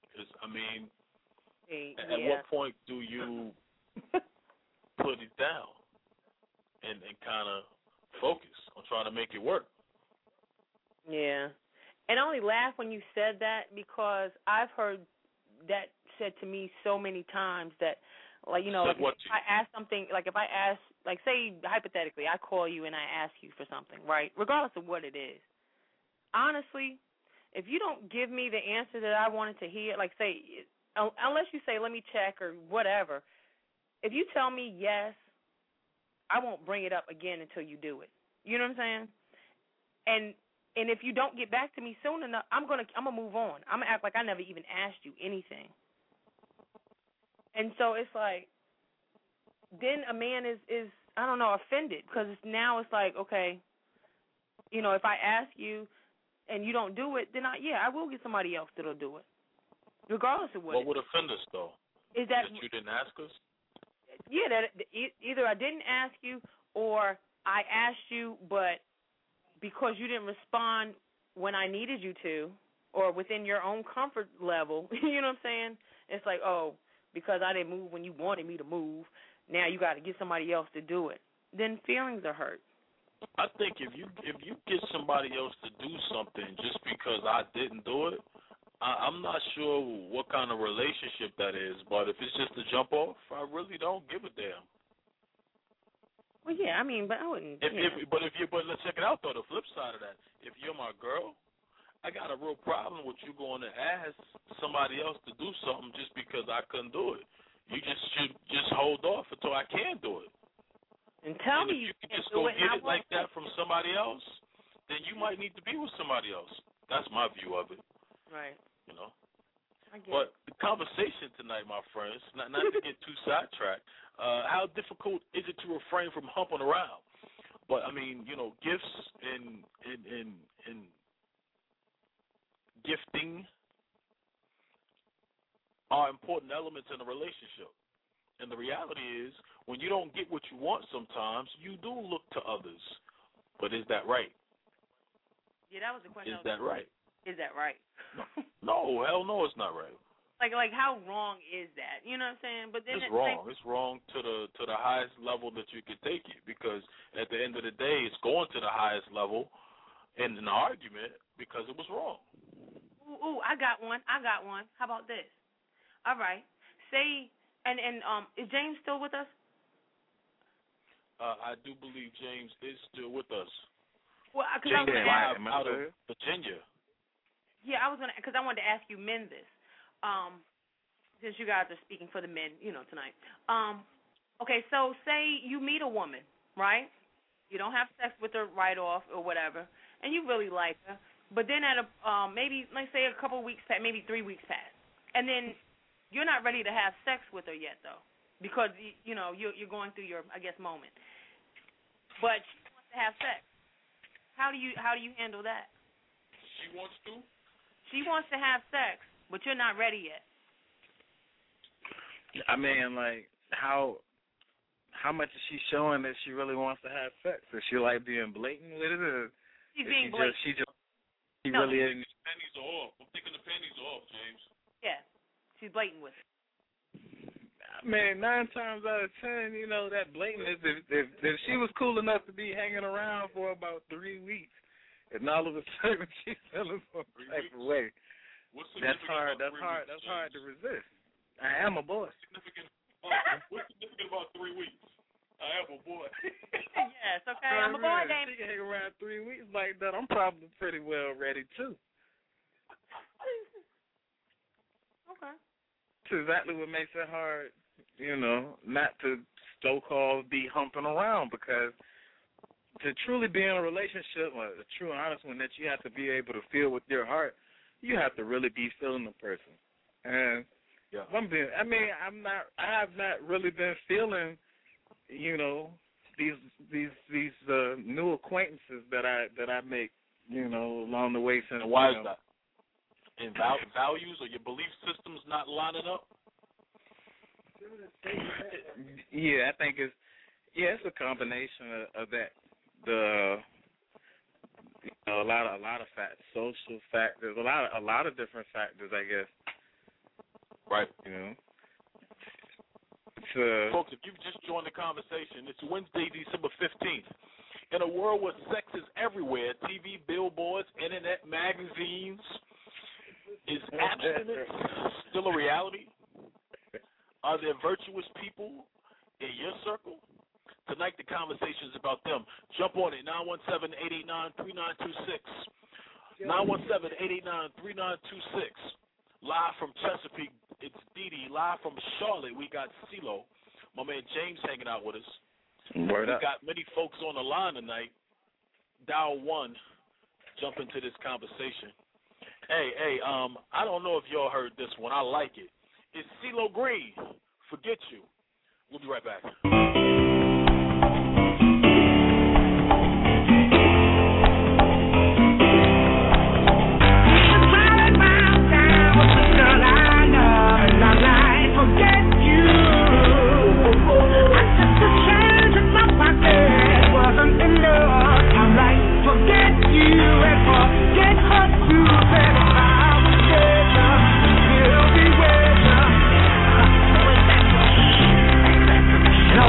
At what point do you put it down and kind of focus on trying to make it work?
Yeah. And I only laugh when you said that because I've heard that said to me so many times that, like, you know, like if I ask something, like if I ask, like say hypothetically, I call you and I ask you for something, right, regardless of what it is. Honestly, if you don't give me the answer that I wanted to hear, like say, unless you say, let me check or whatever, if you tell me yes, I won't bring it up again until you do it. You know what I'm saying? And if you don't get back to me soon enough, I'm gonna move on. I'm gonna act like I never even asked you anything. And so it's like, then a man is I don't know, offended, because now it's like, okay, you know, if I ask you and you don't do it, then I will get somebody else that'll do it. Regardless of what
would offend us, though?
Is that
you didn't ask us?
Yeah, that either I didn't ask you or I asked you, but because you didn't respond when I needed you to or within your own comfort level, you know what I'm saying? It's like, oh, because I didn't move when you wanted me to move, now you got to get somebody else to do it, then feelings are hurt.
I think if you get somebody else to do something just because I didn't do it, I'm not sure what kind of relationship that is. But if it's just a jump off, I really don't give a damn.
Well, yeah, I mean, but I wouldn't.
But let's check it out though. The flip side of that, if you're my girl, I got a real problem with you going to ask somebody else to do something just because I couldn't do it. You should just hold off until I can do it.
And tell
if
me
you can just go get it like that from somebody else, then you might need to be with somebody else. That's my view of it.
Right.
You know.
I get
But the conversation tonight, my friends, not to get too sidetracked, how difficult is it to refrain from humping around? But I mean, you know, gifts and gifting are important elements in a relationship. And the reality is, when you don't get what you want sometimes, you do look to others. But is that right?
Yeah, that was the question.
Is that right?
Is that right?
No, hell no, it's not right.
Like how wrong is that? You know what I'm saying? But then
it's wrong. It's wrong to the highest level that you could take it, because at the end of the day, it's going to the highest level in an argument because it was wrong.
Ooh, I got one. How about this? All right. Say, and is James still with us?
I do believe James is still with us.
Well,
James is live out of Virginia.
Yeah, because I wanted to ask you men this. Since you guys are speaking for the men, tonight. Okay, so say you meet a woman, right? You don't have sex with her right off or whatever, and you really like her, but then at maybe, let's say a couple weeks pass, maybe 3 weeks pass, and then you're not ready to have sex with her yet, though, because you're going through your, I guess, moment. But she wants to have sex. How do you handle that?
She wants to?
She wants to have sex, but you're not ready yet.
I mean, like, how much is she showing that she really wants to have sex? Is she like being blatant with it, or
she's being blatant?
She really is.
The pennies are off. I'm thinking the pennies are off, James.
Yeah, she's blatant with it.
Man, 9 times out of 10, that blatantness. If she was cool enough to be hanging around for about 3 weeks, and all of a sudden she's feeling some type of way, that's hard to resist. I am a boy.
What's significant about 3 weeks? I am a boy.
Yes, okay, I'm a boy, Dave.
She can hang around 3 weeks like that. I'm probably pretty well ready too.
Okay.
That's exactly what makes it hard, not to so-called be humping around, because to truly be in a relationship, a true honest one, that you have to be able to feel with your heart, you have to really be feeling the person. And
yeah.
I have not really been feeling, these new acquaintances that I make, along the way since.
And why is that? And values or your belief systems not lining up?
Yeah, I think it's a combination of that. A lot of factors, social factors, a lot of different factors, I guess.
Right.
Folks,
if you've just joined the conversation, it's Wednesday, December 15th. In a world where sex is everywhere, TV, billboards, internet, magazines, is abstinence still a reality? Are there virtuous people in your circle? Tonight the conversation is about them. Jump on it, 917-889-3926. 917-889-3926. Live from Chesapeake, it's Dee. Live from Charlotte, we got CeeLo. My man James hanging out with us.
Word up.
We got many folks on the line tonight. Dial 1, jump into this conversation. Hey, I don't know if y'all heard this one. I like it. It's CeeLo Green, Forget You. We'll be right back.
And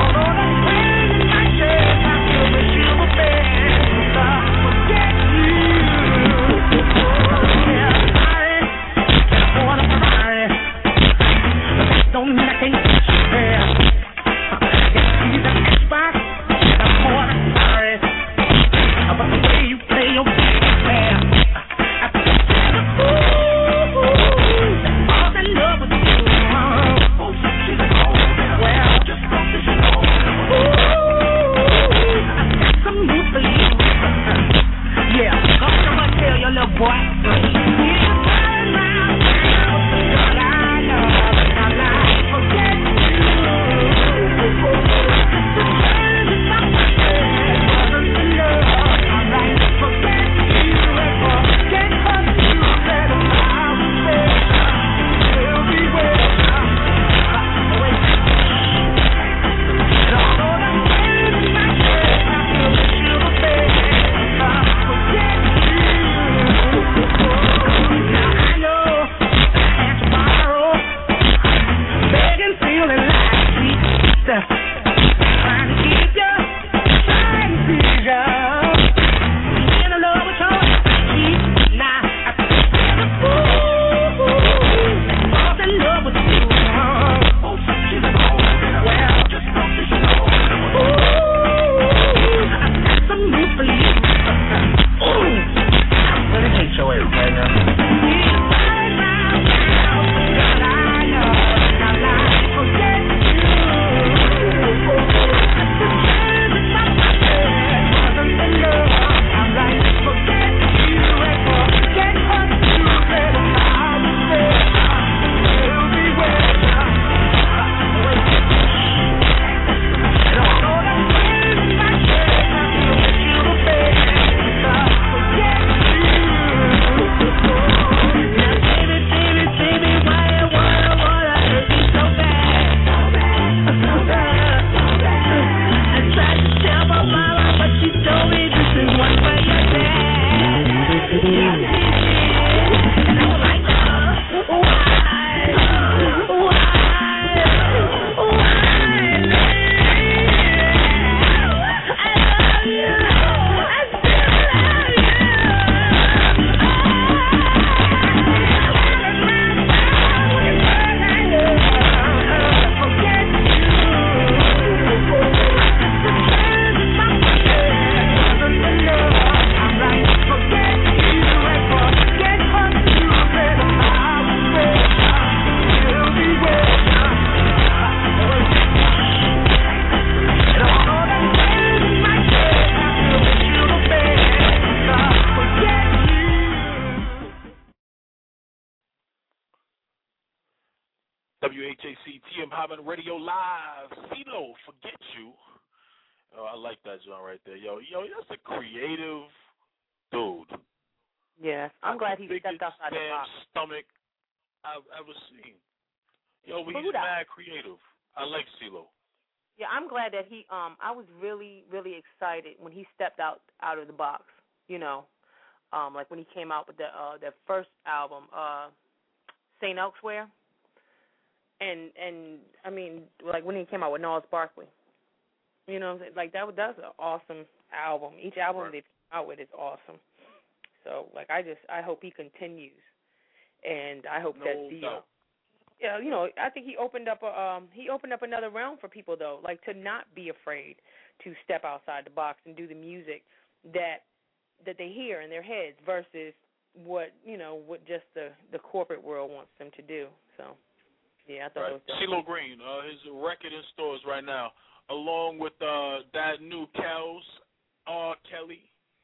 WHAC TM Hyman Radio Live. CeeLo, Forget You. Oh, I like that joint right there. Yo, that's a creative dude.
Yes, I'm glad he stepped outside the box.
Stomach I've ever seen. Yo, but he's mad creative. I like CeeLo.
Yeah, I'm glad that he. I was really, really excited when he stepped out of the box. You know, like when he came out with their first album, Saint Elsewhere, and I mean, like when he came out with Gnarls Barkley. You know, like that's an awesome album. Each album they come out with is awesome. So, like, I hope he continues, and I hope that yeah, you know, I think he opened up another realm for people though, like to not be afraid to step outside the box and do the music that they hear in their heads versus what just the corporate world wants them to do. So, yeah, I thought it was
CeeLo Green, his record in stores right now, along with that new Kells, R. Kelly,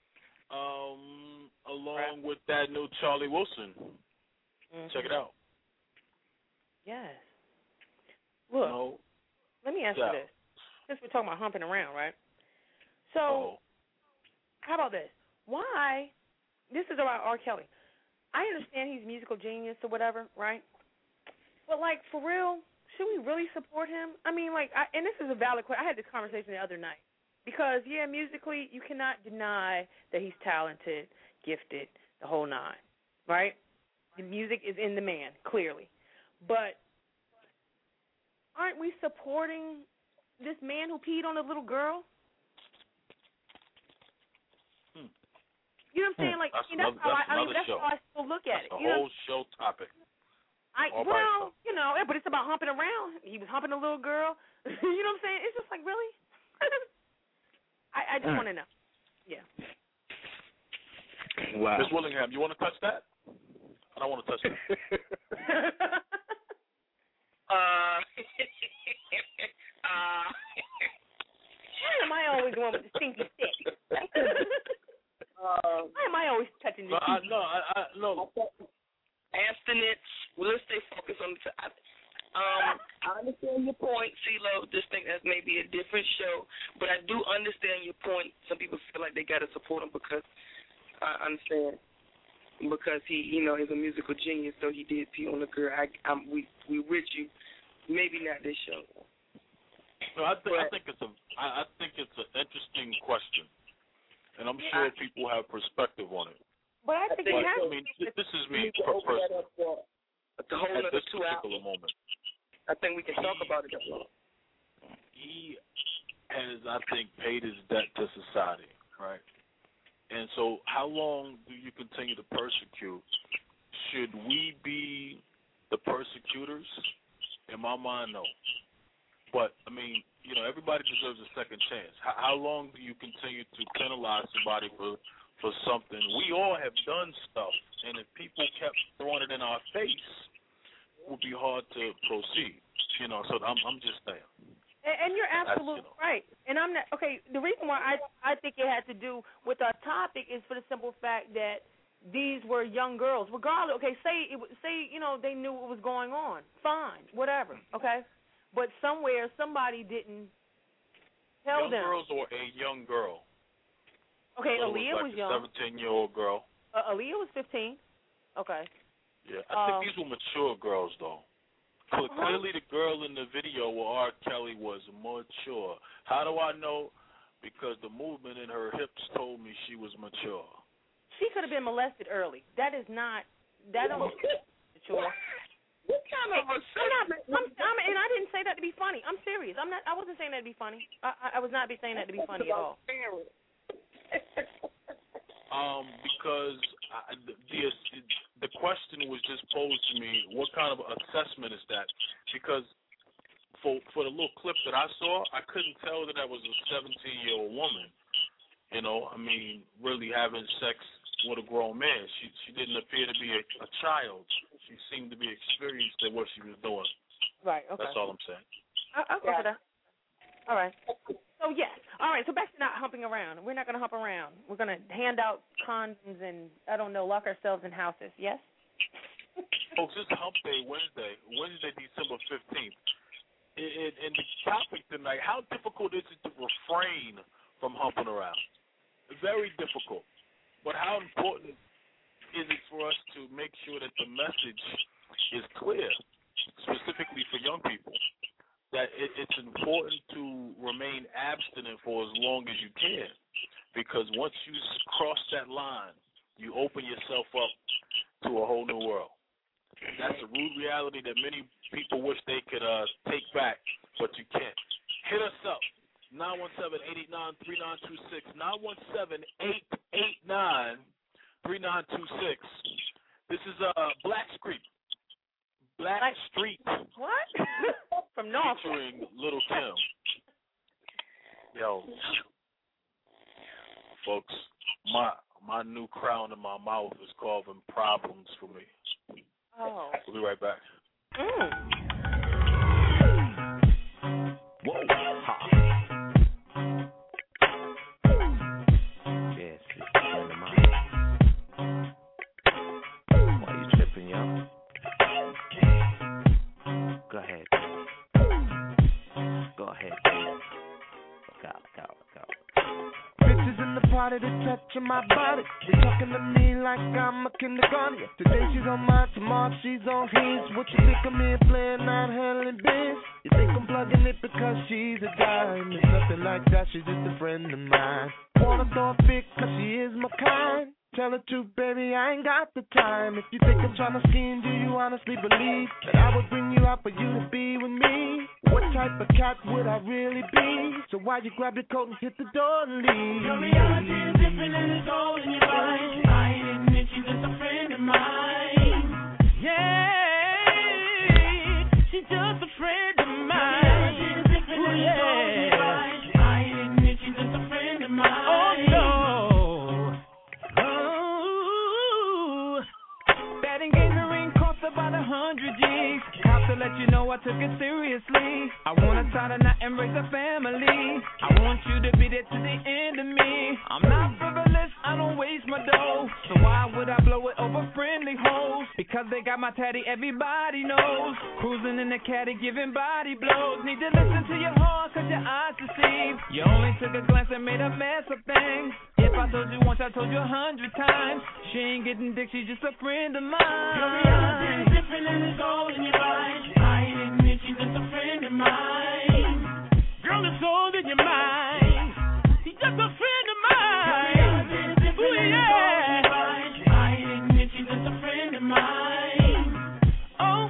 along with that new Charlie Wilson.
Mm-hmm.
Check it out.
Yes. Look, let me ask you this. Since we're talking about humping around, right? So, how about this? Why? This is about R. Kelly. I understand he's a musical genius or whatever, right? But, like, for real, should we really support him? I mean, like, and this is a valid question. I had this conversation the other night. Because, yeah, musically, you cannot deny that he's talented, gifted, the whole nine, right? The music is in the man, clearly. But aren't we supporting this man who peed on a little girl? You know what I'm saying? Like, that's how I still look at it.
That's a whole show topic.
But it's about humping around. He was humping a little girl. You know what I'm saying? It's just like, really? I just want to know. Yeah.
Wow. Ms. Willingham, you want to touch that? I don't want to touch that.
Why am I always the one with the stinky stick? Why am I always touching the stick?
No.
Abstinence. Well, let's stay focused on the I understand your point, CeeLo. Just think that may be a different show, but I do understand your point. Some people feel like they got to support him because I understand because he, is a musical genius. So he did pee on the girl. We with you. Maybe not this show.
No, I think it's an interesting question, and I'm sure people have perspective on it.
But I think
this is me personally.
At this
particular moment.
I think we can talk about it.
He has, I think, paid his debt to society, right? And so how long do you continue to persecute? Should we be the persecutors? In my mind, no. But, I mean, everybody deserves a second chance. How long do you continue to penalize somebody for something? We all have done stuff, and if people kept throwing it in our face, it would be hard to proceed. So I'm just saying.
And you're absolutely right. And I'm not the reason why I think it had to do with our topic is for the simple fact that these were young girls. Regardless, say they knew what was going on. Fine, whatever. Okay, but somebody didn't tell them.
Young girls or a young girl.
Okay,
so
Aaliyah was young.
17-year-old girl.
Aaliyah was 15. Okay.
Yeah, I think these were mature girls, though. Clearly, the girl in the video with R. Kelly was mature. How do I know? Because the movement in her hips told me she was mature.
She could have been molested early. That is not. That don't mature.
What kind of a
and I didn't say that to be funny. I'm serious. I wasn't saying that to be funny. I was not saying that to be funny at all.
Because the question was just posed to me, what kind of assessment is that? Because for the little clip that I saw, I couldn't tell that was a 17-year-old woman, really having sex with a grown man. She didn't appear to be a child. She seemed to be experienced at what she was doing.
Right, okay.
That's all I'm saying.
I'll go for that. All right. So, yes. All right, so back to not humping around. We're not going to hump around. We're going to hand out condoms and, lock ourselves in houses, yes?
folks, it's Hump Day Wednesday, December 15th. And the topic tonight, how difficult is it to refrain from humping around? Very difficult. But how important is it for us to make sure that the message is clear, specifically for young people, that it's important to remain abstinent for as long as you can, because once you cross that line, you open yourself up to a whole new world. That's a rude reality that many people wish they could take back, but you can't. Hit us up, 917-889-3926, 917-889-3926. This is Black Street. Black Street.
What? From North.
Featuring Little Kim. Yo, folks, my new crown in my mouth is causing problems for me.
Oh.
We'll be right back.
Whoa. Ha. Yes, it's a friend of mine. Why you tripping, yo? Go ahead. Go ahead, baby. Go.
Bitches in the party, they touching my body. They talking to me like I'm a kindergarten. Today she's on mine, tomorrow she's on his. What you think I'm here playing, not handling biz? You think I'm plugging it because she's a dime? It's nothing like that, she's just a friend of mine. Wanna throw a fit cause she is my kind. Tell the truth, baby, I ain't got the time. If you think I'm trying to scheme, do you honestly believe that I would bring you out for you to be with me? What type of cat would I really be? So why you grab your coat and hit the door and leave?
Your reality is different and it's all in your mind. I ain't admit she's just a friend of mine.
Yeah, she's just a friend of mine.
Your reality is different and it's all in your mind. I ain't admit she's just a friend of mine.
Oh no. That engagement ring cost about 100 G's. Have to let you know I took it seriously. I wanna tie the knot and raise a family. I want you to be there to the end of me. I'm not frivolous, I don't waste my dough. So why would I blow it over friendly hoes? Because they got my tatty, everybody knows. Cruising in the caddy, giving body blows. Need to listen to your heart, cause your eyes deceive. You only took a glance and made a mess of things. If I told you once, I told you 100 times. She ain't getting dick, she's just a friend of mine.
Your reality is different and it's all in your mind. I ain't admit she's just a friend of mine.
Girl, it's all in your mind. She's just a friend of mine.
Your reality is different and it's all in your mind. I ain't admit she's just a friend of mine.
Oh,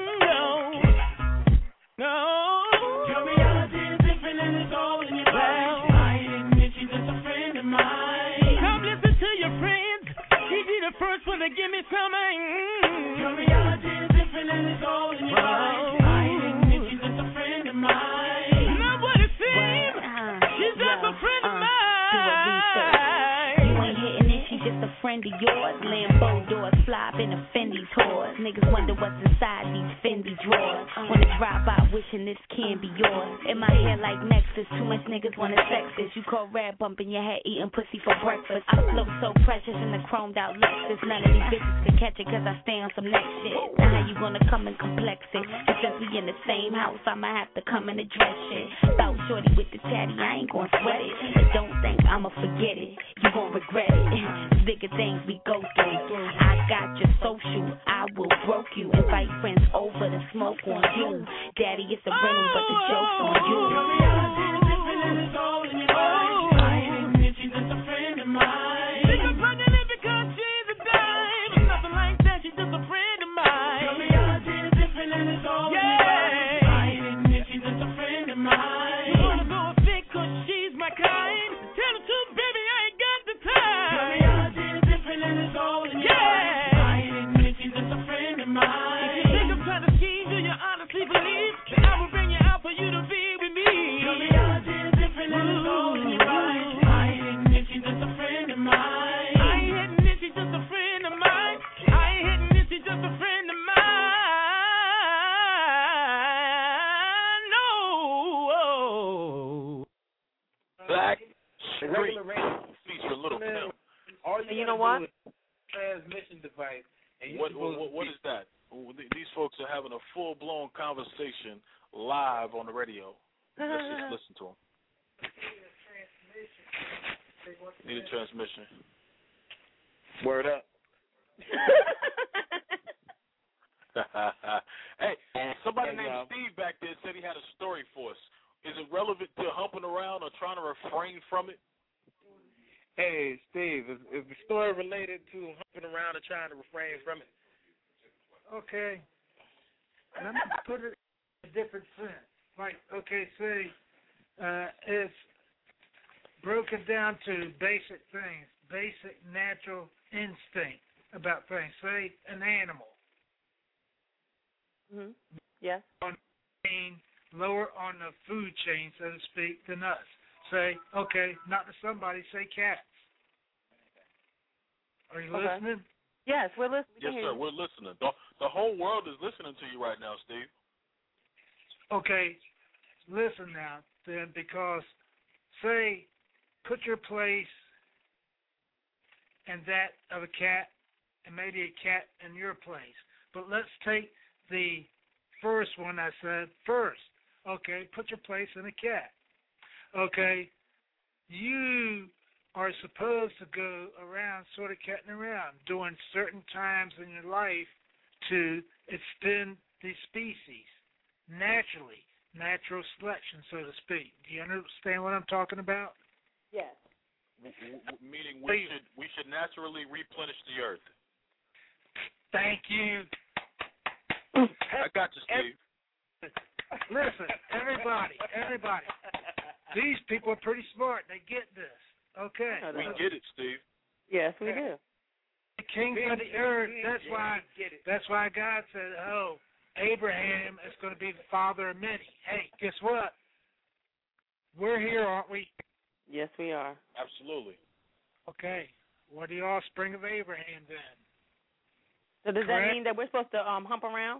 no.
Your reality is different and it's all in your mind. I ain't admit she's just a friend of mine.
Come listen to your friends. She be the first one to give me something.
Your reality is different and it's all in your mind. I ain't admit she's just a friend of mine.
Not what it seems. She's just a friend of mine.
You ain't hitting it, she's just a friend of yours. Lambo doors, fly up in a Fendi tours. Niggas wonder what's inside these Fendi drawers. Wanna drive by wishing this can be yours. In my hair like Nexus, too much niggas wanna sex this. You call rap bumping your head, eating pussy for breakfast. I flow so precious in the chromed out Lexus. None of these bitches can catch it cause I stay on some next shit. Now how you gonna come and complex it? And since we in the same house, I'ma have to come and address shit. Thought shorty with the tatty, I ain't gonna sweat it. But don't think I'ma forget it. You gon' regret it. It's bigger things we go through. I got your social, I will broke you. Invite friends over to smoke on you. Daddy, it's a rental, but the joke's on you.
Your reality is different and it's all in your mind. I ain't admit she's just a friend of mine.
Think I'm plugging it because she's a dime. It's nothing like that, she's just a friend of mine.
Your reality is different and it's all in your mind. I ain't admit she's just a friend of mine.
You wanna go and think cause she's my kind? Tell the truth, baby, I ain't got the time.
Your reality is different and it's all in your mind. I ain't admit she's just a friend of mine.
If you think I'm trying to scheme, do you honestly believe that I will bring you out for you to be with me?
Your reality is different and it's all in your mind. I ain't admit she's just a friend of mine.
I ain't hitting this, she's just a friend of mine. I ain't hitting this, she's just a friend of mine. No.
Black Street featuring Little Kim.
All
You know what?
Transmission device. And
What is that? These folks are having a full-blown conversation live on the radio. Let's just listen to them. Need a transmission.
Word up.
Hey, somebody named Steve back there said he had a story for us. Is it relevant to humping around or trying to refrain from it?
Hey, Steve, is the story related to humping around or trying to refrain from it?
Okay. Let me put it in a different sense. Like, okay, say it's broken down to basic things, basic natural instinct about things. Say an animal.
Mm-hmm. Yes.
Lower on the food chain, so to speak, than us. Say, okay, not to somebody, say cats. Are you listening?
Yes, we're listening.
Yes, sir, we're listening. The whole world is listening to you right now, Steve.
Okay, listen now, then, because, say, put your place in that of a cat and maybe a cat in your place. But let's take the first one I said first. Okay, put your place in a cat. Okay, you are supposed to go around sort of catting around during certain times in your life to extend the species naturally, natural selection, so to speak. Do you understand what I'm talking about?
Yes.
Meaning we should naturally replenish the earth.
Thank you.
I got you, Steve.
Listen, everybody. These people are pretty smart. They get this. Okay.
We get it, Steve.
Yes, we do.
The kings of the earth. That's why God said, "Oh, Abraham is going to be the father of many." Hey, guess what? We're here, aren't we?
Yes, we are.
Absolutely.
Okay. We're the offspring of Abraham then.
So does
Correct?
that mean that we're supposed to hump around?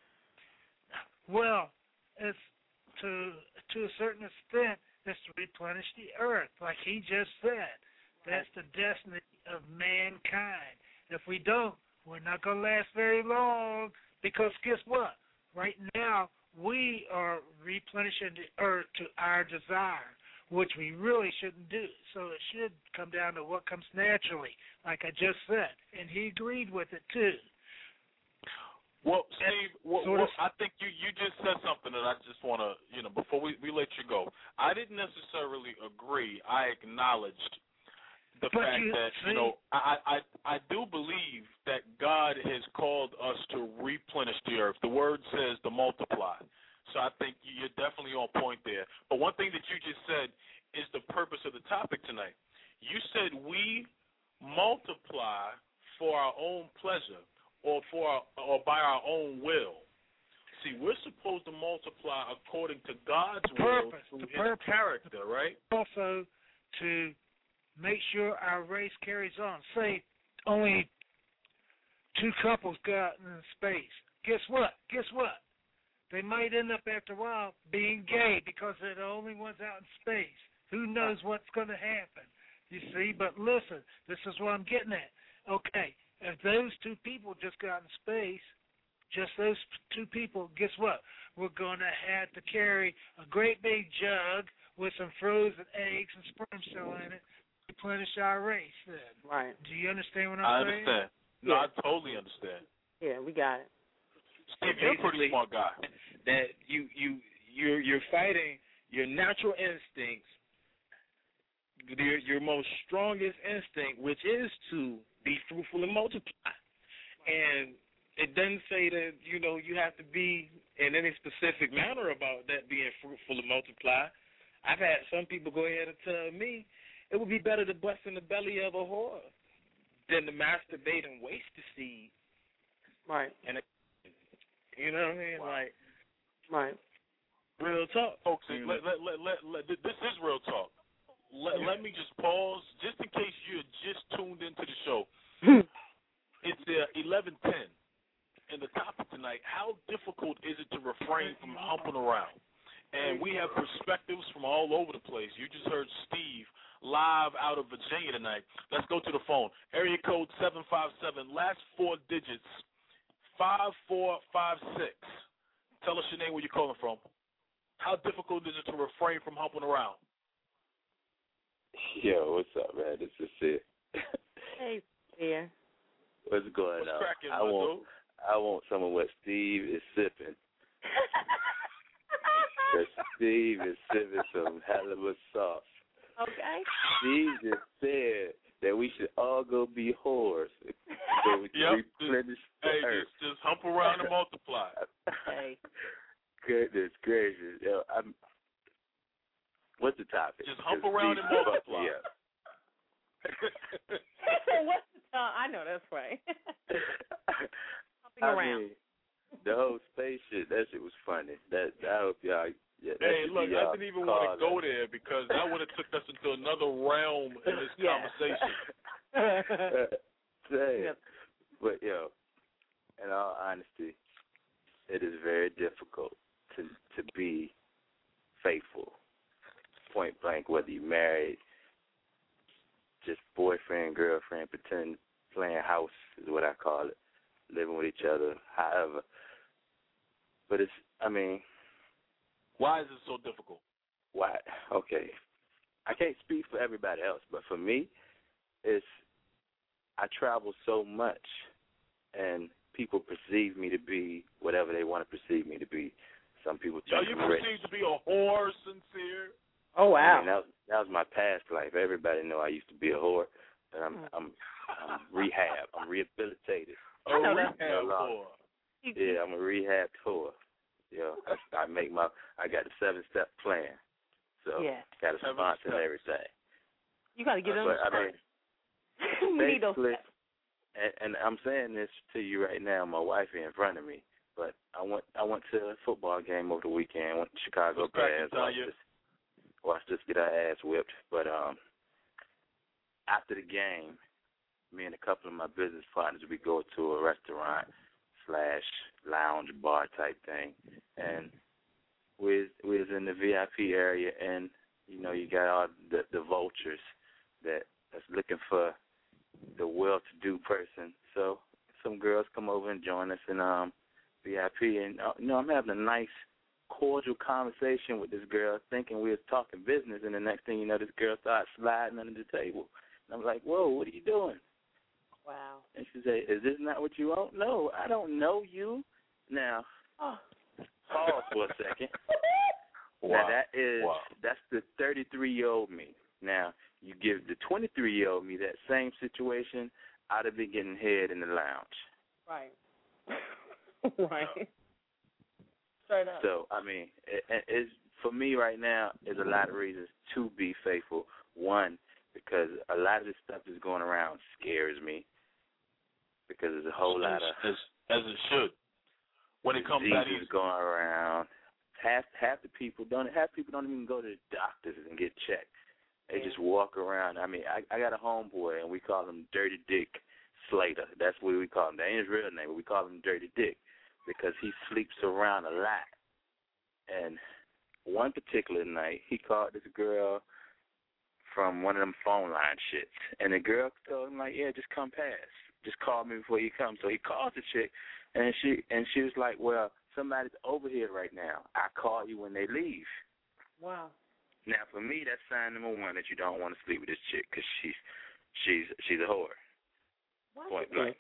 Well, it's to a certain extent, it's to replenish the earth, like he just said. That's the destiny of mankind. If we don't, we're not going to last very long, because guess what? Right now, we are replenishing the earth to our desire, which we really shouldn't do. So it should come down to what comes naturally, like I just said. And he agreed with it, too.
Well, Steve, I think you just said something that I just want to, before we let you go. I didn't necessarily agree. I acknowledged the fact that, I do believe that God has called us to replenish the earth. The word says to multiply. So I think you're definitely on point there. But one thing that you just said is the purpose of the topic tonight. You said we multiply for our own pleasure or by our own will. See, we're supposed to multiply according to God's will through his character, right?
Also, to make sure our race carries on. Say only 2 couples go out in space. Guess what? They might end up after a while being gay because they're the only ones out in space. Who knows what's going to happen? You see? But listen, this is what I'm getting at. Okay, if those 2 people just got in space, just those 2 people, guess what? We're going to have to carry a great big jug with some frozen eggs and sperm cell in it to replenish our race then.
Right.
Do you understand what I'm
I
saying?
understand. No, I totally understand.
Yeah, we got it.
Steve, you're a pretty smart guy.
That you're fighting your natural instincts, your most strongest instinct, which is to be fruitful and multiply. And it doesn't say that, you have to be in any specific manner about that being fruitful and multiply. I've had some people go ahead and tell me it would be better to bust in the belly of a whore than to masturbate and waste the seed.
Right.
And you know what I mean?
Wow.
Like,
right.
Real talk, folks. This is real talk. Let me just pause, just in case you just tuned into the show. It's 11:10, and the topic tonight: how difficult is it to refrain from humping around? And we have perspectives from all over the place. You just heard Steve live out of Virginia tonight. Let's go to the phone. Area code 757, last 4 digits, 5456. Tell us your name, where you're calling from. How difficult is it to refrain from humping around?
Yo, what's up, man? This is it.
Hey, yeah.
What's going
What's
on?
cracking,
I want some of what Steve is sipping. Because Steve is sipping some hell of a sauce.
Okay.
Steve just said that we should all go be whores so we can replenish the earth.
Just hump around and multiply.
Hey.
Goodness gracious. Yo, what's the topic?
Just hump around and multiply.
What's the topic? I know that's right. Humping around.
Mean, the whole space shit, that shit was funny. I hope y'all. Yeah,
hey, look, I didn't even want to go there because that would have took us into another realm in this conversation.
But, yo, in all honesty, it is very difficult to be faithful, point blank, whether you're married, just boyfriend, girlfriend, pretend playing house is what I call it, living with each other, however. But
why is it so difficult?
Why? Okay. I can't speak for everybody else, but for me, I travel so much, and people perceive me to be whatever they want to perceive me to be. Some people think
you
I'm rich.
perceive to be a whore, Sincere?
Oh, wow.
I mean, that was my past life. Everybody know I used to be a whore, but I'm rehab. I'm rehabilitated.
Oh, rehab whore.
Yeah, I'm a rehab whore. Yeah, I got the 7-step plan. So got a sponsor and everything.
You got to get on the spot. We need those steps.
And I'm saying this to you right now. My wife is in front of me, but I went to a football game over the weekend. Went to Chicago Bears. Watched us get our ass whipped. But after the game, me and a couple of my business partners, we go to a restaurant/lounge bar type thing, and we was in the VIP area, and you got all the vultures that's looking for the well-to-do person. So some girls come over and join us in VIP, and I'm having a nice, cordial conversation with this girl, thinking we was talking business, and the next thing you know, this girl starts sliding under the table, and I'm like, "Whoa, what are you doing?"
Wow.
And she said, "Is this not what you want?" "No, I don't know you." Now, pause for a second.
Wow.
Now that's the 33-year-old me. Now, you give the 23-year-old me that same situation, I'd have been getting head in the lounge.
Right. Right. Straight up.
So, it's for me right now, there's a lot of reasons to be faithful. One, because a lot of this stuff that's going around scares me, because there's a whole lot of...
As it should. When it comes to that,
going around. Half the people don't even go to the doctors and get checked. They just walk around. I got a homeboy, and we call him Dirty Dick Slater. That's what we call him. That ain't his real name, but we call him Dirty Dick because he sleeps around a lot. And one particular night, he called this girl from one of them phone line shits, and the girl told him, like, "Yeah, just come past. Just call me before you come." So he calls the chick, and she was like, "Well, somebody's over here right now. I call you when they leave."
Wow.
Now, for me, that's sign number one that you don't want to sleep with this chick because she's a whore.
What?
Point blank.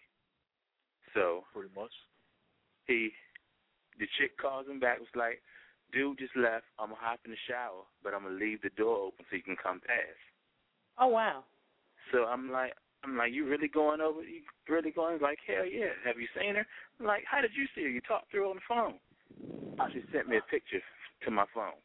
So
pretty much,
the chick calls him back. Was like, "Dude just left. I'm gonna hop in the shower, but I'm gonna leave the door open so you can come past."
Oh wow.
So I'm like, "You really going over? You really going?" He's like, "Hell yeah. Have you seen her?" I'm like, "How did you see her? You talked to her on the phone." She sent me a picture to my phone.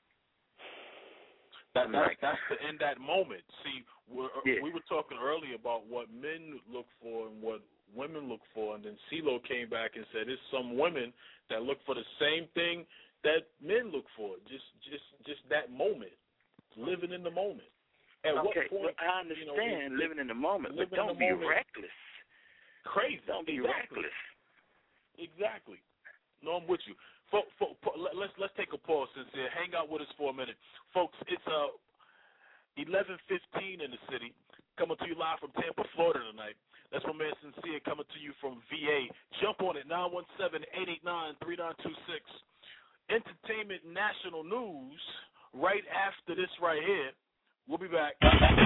That's in that moment. See, we were talking earlier about what men look for and what women look for, and then CeeLo came back and said, "There's some women that look for the same thing that men look for. Just that moment, living in the moment." At what point?
Well, I understand living in the moment, but don't be reckless.
Crazy.
Don't be reckless.
Exactly. No, I'm with you. Let's take a pause, Sincere. Hang out with us for a minute. Folks, it's 11:15 in the city, coming to you live from Tampa, Florida tonight. That's my man Sincere coming to you from VA. Jump on it, 617-779-3926. Entertainment National News right after this right here. We'll be back.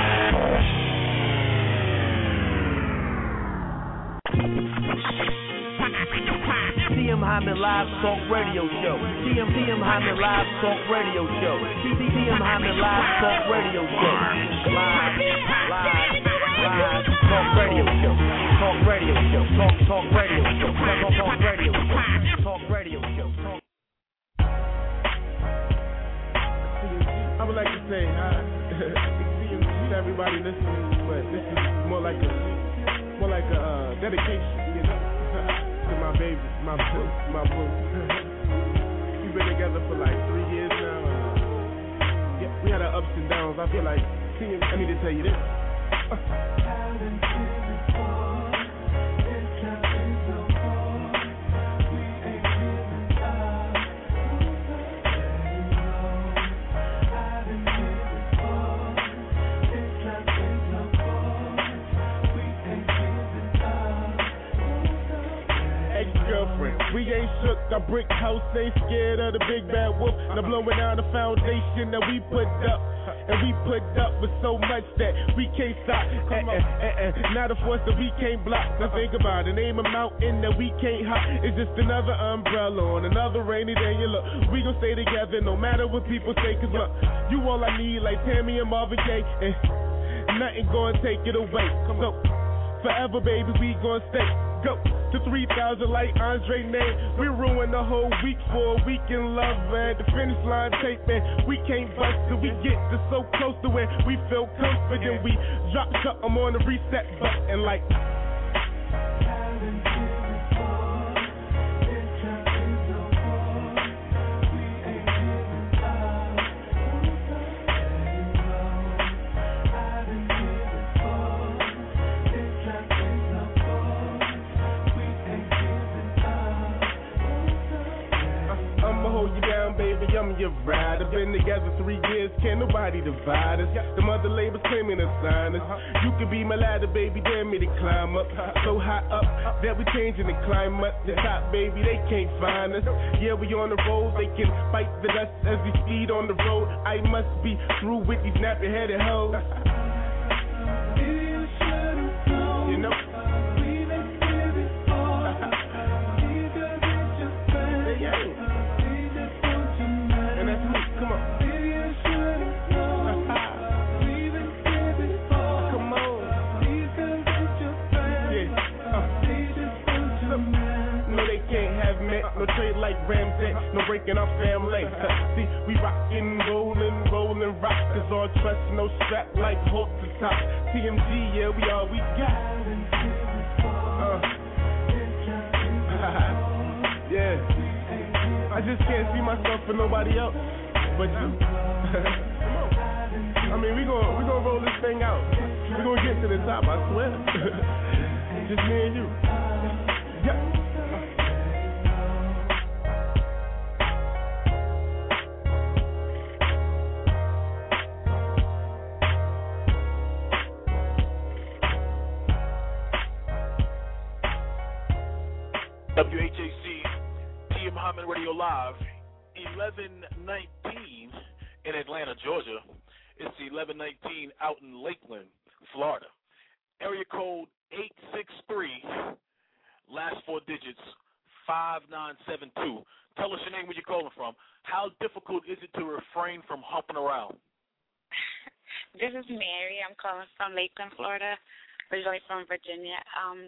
TM Hyman Live Talk Radio Show. TM Hyman Live Talk Radio Show. TM Hyman Live Talk Radio Show. Live Talk Radio Show. Talk Radio Show. Talk Radio Show. Talk Radio Show. Talk Radio Show.
I would like to say hi to everybody listening, but this is more like a dedication, you know, to my baby, my boo. We've been together for like 3 years now. Yeah, we had our ups and downs. I feel like, I need to tell you this. We ain't shook, our brick house ain't scared of the big bad wolf. Now blowing down the foundation that we put up. And we put up with so much that we can't stop. Not a force that we can't block. Now think about it, name a mountain that we can't hop. It's just another umbrella on another rainy day. You look, we gon' stay together no matter what people say. Cause look, you all I need like Tammy and Marvin Gaye. And nothing gonna take it away. So forever baby we gon' stay. Go to 3,000 like Andre name. We ruined the whole week for a week in love, man. The finish line tape, man. We can't bust till we get to so close to where we feel confident. We drop something on the reset button like. Baby, I'm your ride. I've been together 3 years, can't nobody divide us. The mother labels claiming to sign us. You could be my ladder, baby, dare me to climb up. So high up that we changing the climate. The top, baby, they can't find us. Yeah, we on the road, they can fight the dust as we speed on the road. I must be through with these nappy-headed hoes. You know. No trade like Ramsey, no breaking our family. See, we rockin', rollin', rock. Cause all trust, no strap like Hulk to top. TMG, yeah, we all we got. Yeah. I just can't see myself for nobody else but you. I mean, we gon' roll this thing out. We gon' get to the top, I swear. Just me and you. Yeah.
WHAC, TM Hyman Radio Live, 11:19 in Atlanta, Georgia. It's 11:19 out in Lakeland, Florida. Area code 863, last 4 digits, 5972. Tell us your name, where you're calling from. How difficult is it to refrain from humping around?
This is Mary. I'm calling from Lakeland, Florida, originally from Virginia.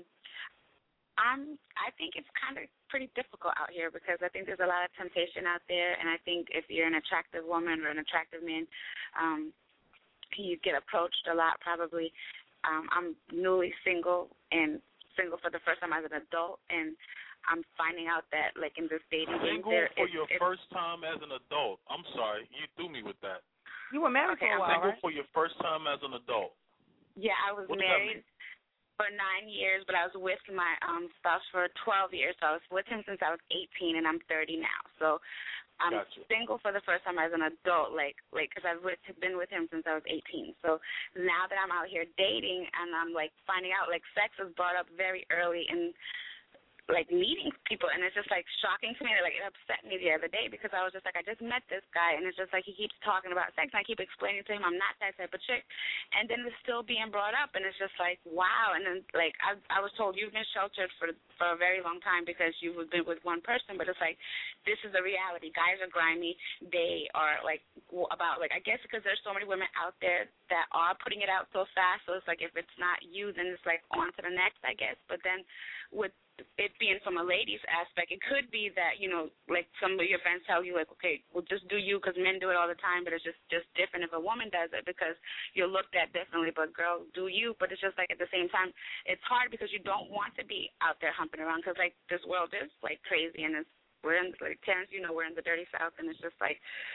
I think it's kind of pretty difficult out here because I think there's a lot of temptation out there, and I think if you're an attractive woman or an attractive man, you get approached a lot probably. I'm newly single and single for the first time as an adult, and I'm finding out that, like, in this dating game,
single for your first time as an adult. I'm sorry, you threw me with that.
You were married for a while,
single
right?
for your first time as an adult.
Yeah, I was married for 9 years, but I was with my spouse for 12 years. So I was with him since I was 18, and I'm 30 now. So I'm single for the first time as an adult, because I've been with him since I was 18. So now that I'm out here dating, and I'm, like, finding out, like, sex was brought up very early in like meeting people, and it's just like shocking to me. Like it upset me the other day because I was just like, I just met this guy, and it's just like he keeps talking about sex, and I keep explaining to him I'm not that type of chick, and then it's still being brought up, and it's just like wow. And then like I was told you've been sheltered for a very long time because you've been with one person, but it's like this is the reality. Guys are grimy. They are like about like I guess because there's so many women out there that are putting it out so fast, so it's like if it's not you, then it's like on to the next, I guess. But then with it being from a lady's aspect, it could be that, you know, like some of your friends tell you, like, okay, well, just do you because men do it all the time, but it's just different if a woman does it because you're looked at differently. But, girl, do you? But it's just like at the same time, it's hard because you don't want to be out there humping around because, like, this world is, like, crazy. And we're in, like, Terrence, you know, we're in the dirty South, and it's just like,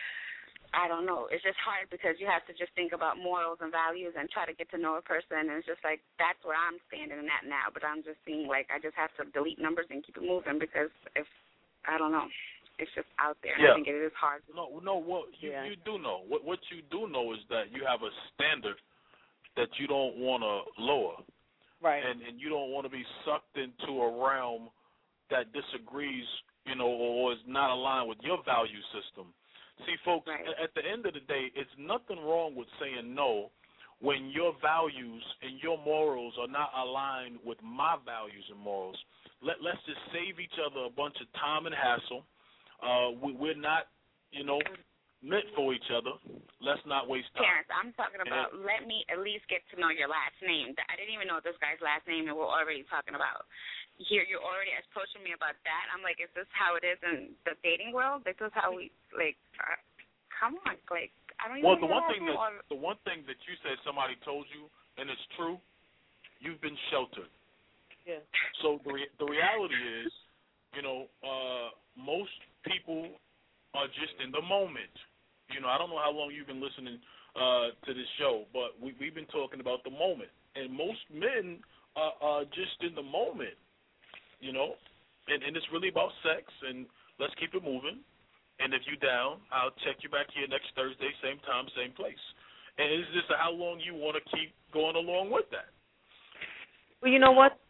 I don't know. It's just hard because you have to just think about morals and values and try to get to know a person. And it's just like that's where I'm standing in that now. But I'm just seeing like I just have to delete numbers and keep it moving because if I don't know, it's just out there. And I think it is hard.
No. What you do know. What you do know is that you have a standard that you don't want to lower,
right?
And you don't want to be sucked into a realm that disagrees, you know, or is not aligned with your value system. See, folks, at the end of the day, it's nothing wrong with saying no when your values and your morals are not aligned with my values and morals. Let's just save each other a bunch of time and hassle. We're not, you know, meant for each other. Let's not waste time.
Terrence, I'm talking about let me at least get to know your last name. I didn't even know this guy's last name, and we're already talking about here. You're already approaching me about that. I'm like, is this how it is in the dating world? This is how we like. Come on, like I don't even.
Well, the one thing that you said somebody told you, and it's true, you've been sheltered.
Yeah.
So the reality is, you know, most people are just in the moment. You know, I don't know how long you've been listening to this show, but we've been talking about the moment, and most men are just in the moment. You know, and it's really about sex, and let's keep it moving. And if you down, I'll check you back here next Thursday, same time, same place. And it's just how long you want to keep going along with that.
Well, you know what?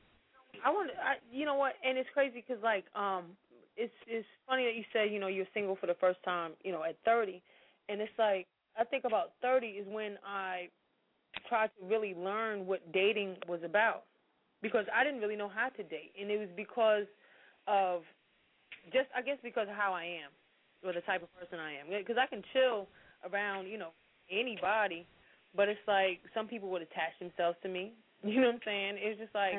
You know what? And it's crazy because, like, it's funny that you say, you know, you're single for the first time, you know, at 30. And it's like, I think about 30 is when I tried to really learn what dating was about. Because I didn't really know how to date. And it was because of because of how I am. Or the type of person I am. Because I can chill around, you know, anybody, but it's like some people would attach themselves to me. You know what I'm saying? It's just like,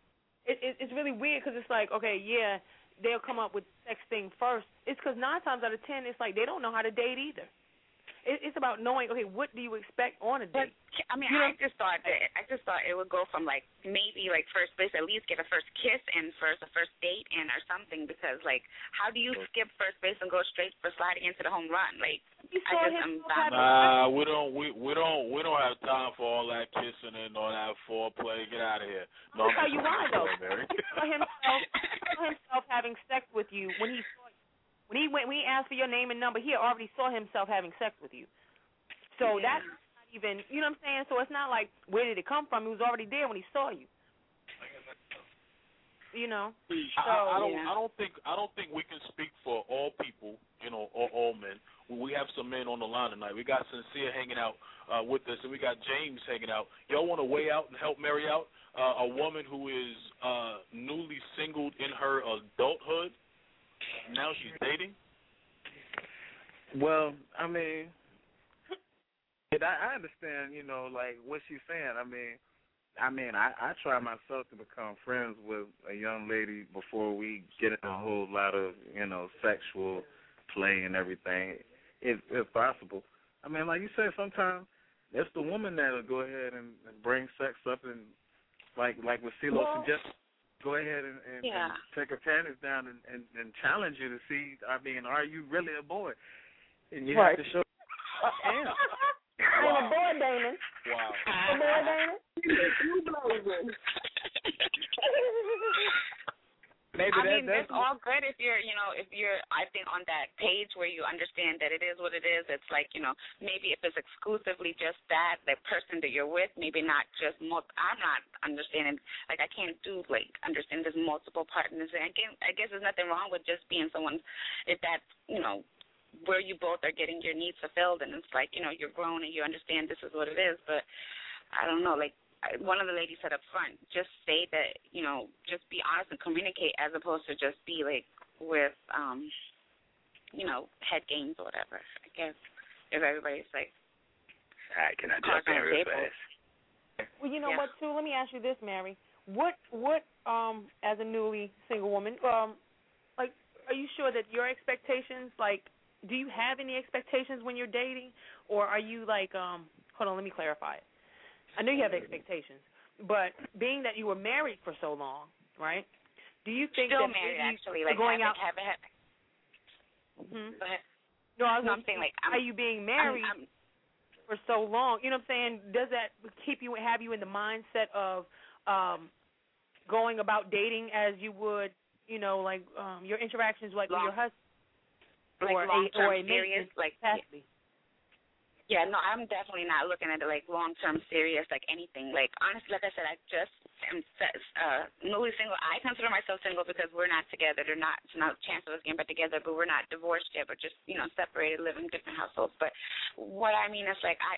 it's really weird because it's like, okay, yeah, they'll come up with sex thing first. It's because 9 times out of 10, it's like they don't know how to date either. It's about knowing, okay, what do you expect on a date?
I mean, I just thought it would go from like maybe like first base, at least get a first kiss and a first date in or something, because like how do you skip first base and go straight for sliding into the home run? Like I guess I'm baffled.
We don't have time for all that kissing and all that foreplay. Get out of here. No,
that's how you want though. He saw himself having sex with you when he saw you. When he asked for your name and number, he already saw himself having sex with you. So that's not even, you know what I'm saying? So it's not like, where did it come from? He was already there when he saw you. You know. So,
I don't think we can speak for all people, you know, or all men. We have some men on the line tonight. We got Sincere hanging out with us, and we got James hanging out. Y'all want to weigh out and help Mary out? A woman who is newly singled in her adulthood. Now she's dating?
Well, I mean, I understand, you know, like what she's saying. I mean, I try myself to become friends with a young lady before we get in a whole lot of, you know, sexual play and everything, if possible. I mean, like you said, sometimes it's the woman that'll go ahead and bring sex up, and like with CeeLo suggested, go ahead and take her panties down and challenge you to see, I mean, are you really a boy? And you have to show.
I'm a boy, Damon.
Wow.
A boy, Damon?
Maybe
it's all good if you're, I think on that page where you understand that it is what it is. It's like, maybe if it's exclusively just that person that you're with, maybe not just I'm not understanding, like I can't do understand there's multiple partners. And I guess there's nothing wrong with just being someone if that's, where you both are getting your needs fulfilled, and it's like, you're grown and you understand this is what it is. But I don't know, one of the ladies said up front, just say that, just be honest and communicate as opposed to just be with, head games or whatever. I guess if everybody's
all right, can I jump in real fast?
Well, you know what, too? Let me ask you this, Mary. What, as a newly single woman, are you sure that your expectations, do you have any expectations when you're dating, or are you hold on, let me clarify it. I know you have expectations, but being that you were married for so long, right? Do you think
still
that
married actually,
going out?
Go ahead.
No, I was
saying
are you being married for so long? You know what I'm saying? Does that have you in the mindset of going about dating as you would, your interactions with your husband, or
long-term
a
serious,
capacity?
Yeah, no, I'm definitely not looking at it long-term serious, anything. Honestly, like I said, I just am newly single. I consider myself single because we're not together. There's not a chance of us getting back together, but we're not divorced yet, but just, separated, living in different households. But what I mean is,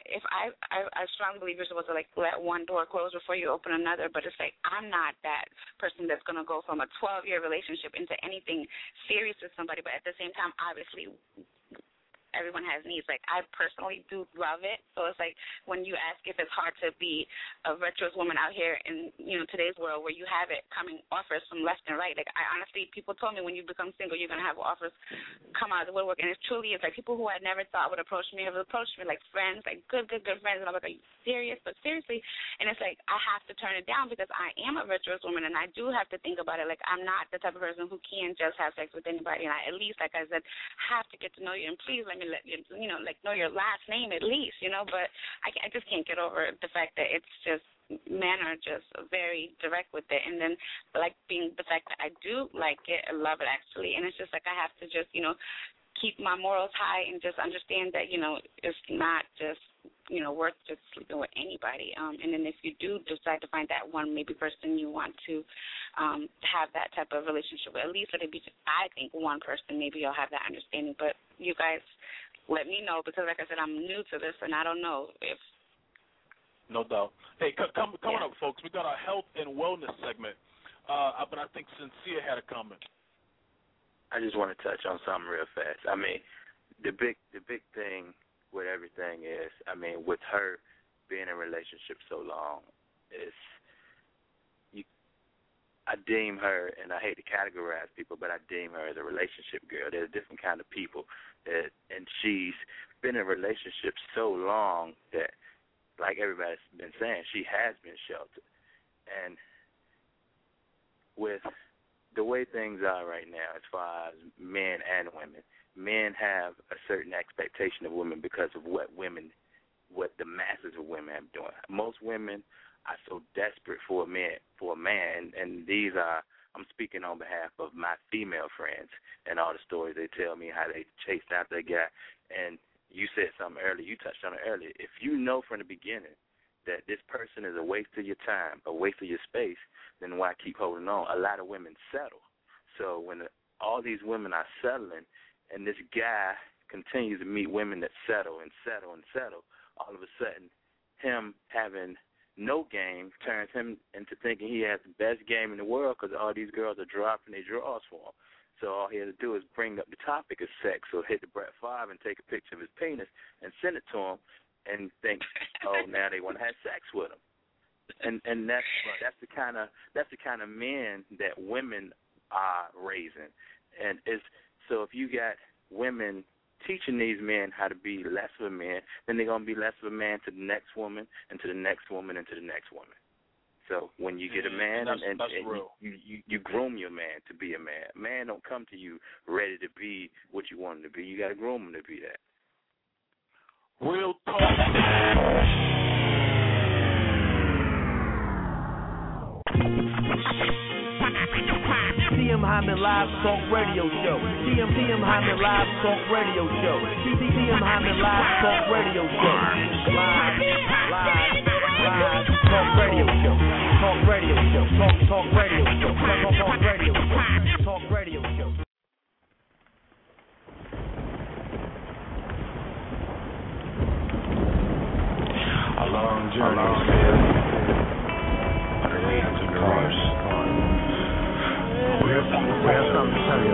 I strongly believe you're supposed to, let one door close before you open another, but it's I'm not that person that's going to go from a 12-year relationship into anything serious with somebody, but at the same time, obviously, everyone has needs. I personally do love it. So it's when you ask if it's hard to be a virtuous woman out here in, today's world where you have it coming offers from left and right. I honestly, people told me when you become single, you're going to have offers come out of the woodwork. And it truly is people who I never thought would approach me have approached me friends, good friends. And I'm are you serious? But seriously. And it's I have to turn it down because I am a virtuous woman and I do have to think about it. I'm not the type of person who can just have sex with anybody. And I, at least, like I said, have to get to know you. And please let me let you, know your last name at least, but I just can't get over the fact that it's just men are just very direct with it. And then being the fact that I do like it, I love it actually, and it's just I have to just, keep my morals high and just understand that, it's not just, worth just sleeping with anybody. And then if you do decide to find that one maybe person you want to have that type of relationship with, at least let it be, I think, one person, maybe you'll have that understanding. But you guys let me know because, like I said, I'm new to this and I don't know if.
No doubt. Hey, coming up, folks, we got our health and wellness segment, but I think Sincere had a comment.
I just want to touch on something real fast. I mean, the big thing with everything is, with her being in a relationship so long, I deem her, and I hate to categorize people, but I deem her as a relationship girl. There's different kind of people, and she's been in a relationship so long that, like everybody's been saying, she has been sheltered. And with the way things are right now, as far as men and women, men have a certain expectation of women because of what the masses of women are doing. Most women are so desperate for a man, and these are, I'm speaking on behalf of my female friends and all the stories they tell me how they chased after a guy. And you said something earlier, you touched on it earlier. If you know from the beginning that this person is a waste of your time, a waste of your space, then why keep holding on? A lot of women settle. So when all these women are settling and this guy continues to meet women that settle and settle and settle, all of a sudden him having no game turns him into thinking he has the best game in the world because all these girls are dropping their drawers for him. So all he has to do is bring up the topic of sex or hit the Brett Favre and take a picture of his penis and send it to him and think, oh, now they want to have sex with him. And that's the kind of men that women are raising. And so if you got women teaching these men how to be less of a man, then they're going to be less of a man to the next woman and to the next woman and to the next woman. So when you get a man and you groom your man to be a man. A man don't come to you ready to be what you want him to be. You got to groom him to be that.
Real talk.
CM High Hyman Live Talk Radio Show. DM Hyman Live Talk Radio Show. DM Hyman Live Talk Radio Show. Live Talk Radio Show. Talk Radio Show. Talk Radio Show. Talk Radio Show. Talk Radio Show.
A long journey is there, but it leads to cars. We have something to tell you.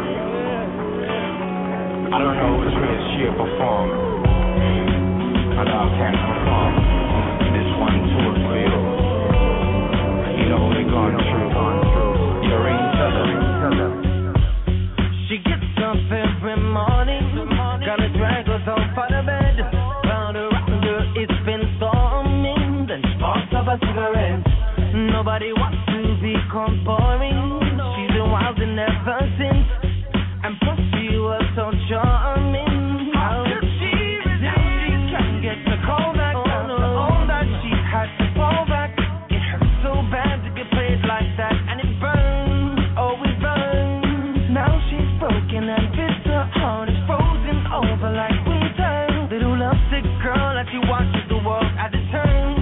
I don't know which way she perform, but I can't perform. This one tour for you. You know we're going through. Your ring teller.
She gets up every morning, gonna drag us out for the bed. It's been storming, then sparks up a cigarette. Nobody wants to become boring. She's been wild and ever since, and plus she was so charming. How could she resist? Now she can't get the call back after all that she had to fall back. It hurts so bad to get played like that, and it burns, oh it burns. Now she's broken and bitter, heart is frozen over like winter. Little lovesick girl that you watches the world as it turns.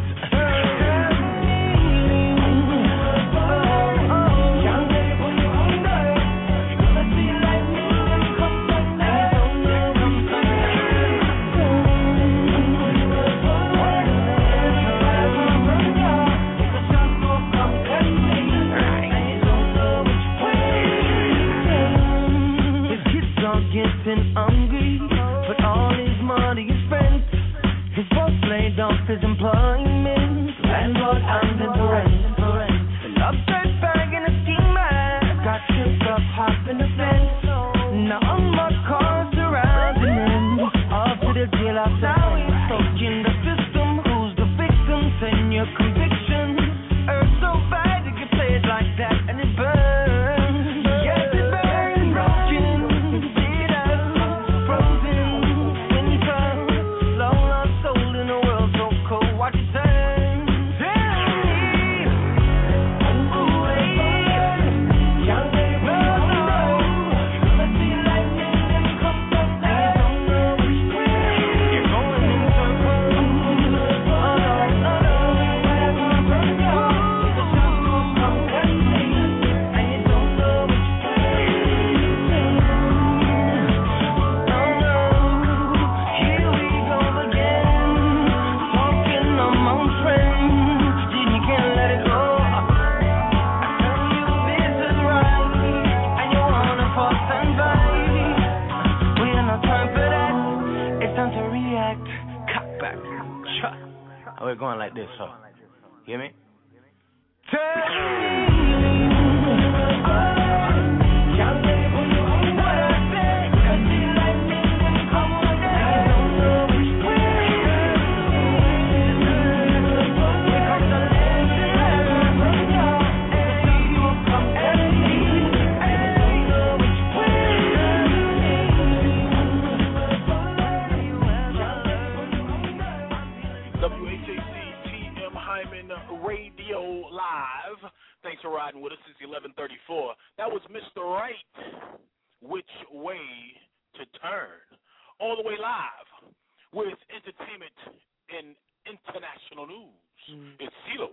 His kids are getting hungry, but all his money is spent. His boss laid off his employment. Landlord and the rent. An upside bag and a ski mask. Got tripped up, hopping the fence. Now all my cars surrounding him. Off to the jail after now he's stuck in the system. Who's the victim? Send your conviction. Earth so bad you get played like that and it burns. Yes, it burns. Broken, bitter, frozen, winter. Long lost soul in a world so cold. Watch it turn.
We're going like this, so hear me?
Radio Live. Thanks for riding with us. It's 11:34. That was Mr. Right. Which way to turn? All the way live with entertainment and international news. It's CeeLo.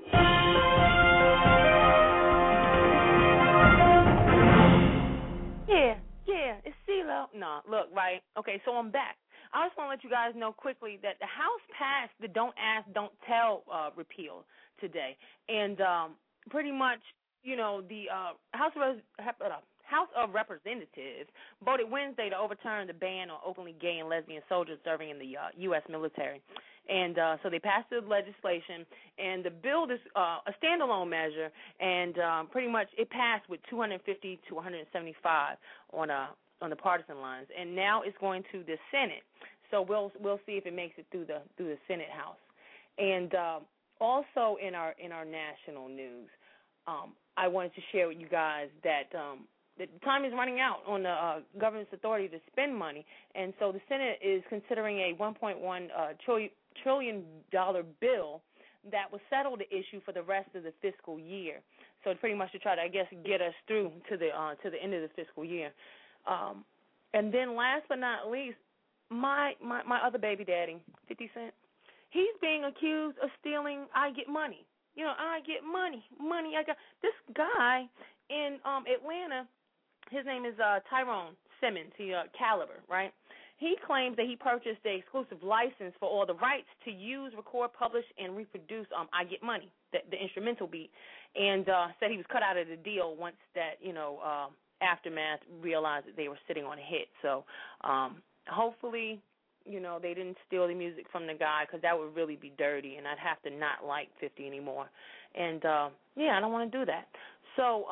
Yeah, it's CeeLo. No, look, right. Okay, so I'm back. I just want to let you guys know quickly that the House passed the Don't Ask, Don't Tell repeal today. And pretty much, you know, the House of Representatives voted Wednesday to overturn the ban on openly gay and lesbian soldiers serving in the U.S. military. And so they passed the legislation, and the bill is a standalone measure, and pretty much it passed with 250 to 175 on the partisan lines, and now it's going to the Senate. So we'll see if it makes it through the Senate House. And also in our national news, I wanted to share with you guys that the time is running out on the government's authority to spend money, and so the Senate is considering a $1.1 trillion bill that would settle the issue for the rest of the fiscal year. So pretty much to try to, I guess, get us through to the end of the fiscal year. And then last but not least, my other baby daddy, 50 Cent, he's being accused of stealing I Get Money. You know, I get money. I got this guy in Atlanta. His name is Tyrone Simmons. He Caliber, right? He claims that he purchased the exclusive license for all the rights to use, record, publish, and reproduce I Get Money, the instrumental beat, and said he was cut out of the deal once that, Aftermath realized that they were sitting on a hit. So hopefully, they didn't steal the music from the guy, because that would really be dirty, and I'd have to not like 50 anymore. And, I don't want to do that. So,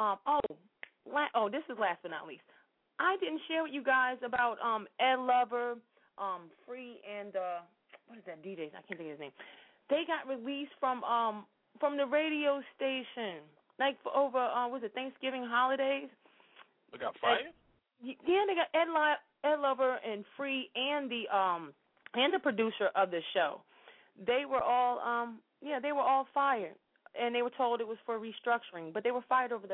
this is last but not least. I didn't share with you guys about Ed Lover, Free, and what is that DJ? I can't think of his name. They got released from the radio station, like for over was it Thanksgiving holidays?
They got fired?
Yeah, they got Ed Lover and Free and the producer of the show. They were all fired, and they were told it was for restructuring, but they were fired over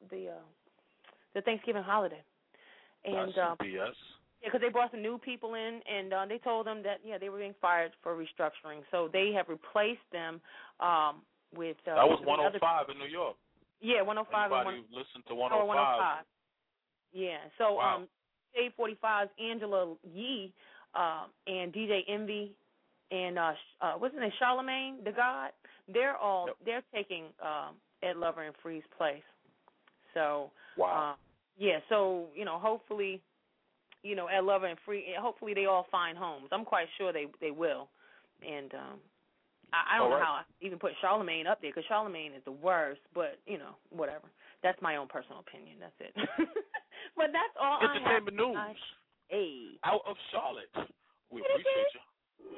the Thanksgiving holiday. And
that's BS.
Yeah, because they brought some new people in, and they told them that they were being fired for restructuring. So they have replaced them with
that was 105 in New York. Yeah, 105. Anybody listen to 105?
105. Yeah. So
wow.
A45's Angela Yee and DJ Envy and what's his name, Charlemagne the God. They're taking Ed Lover and Free's place. So
wow.
So hopefully, Ed Lover and Free, hopefully they all find homes. I'm quite sure they will. And I don't know how I even put Charlemagne up there, because Charlemagne is the worst. But whatever. That's my own personal opinion. That's it. But that's all.
Entertainment news.
Hey.
Out of Charlotte. We appreciate you.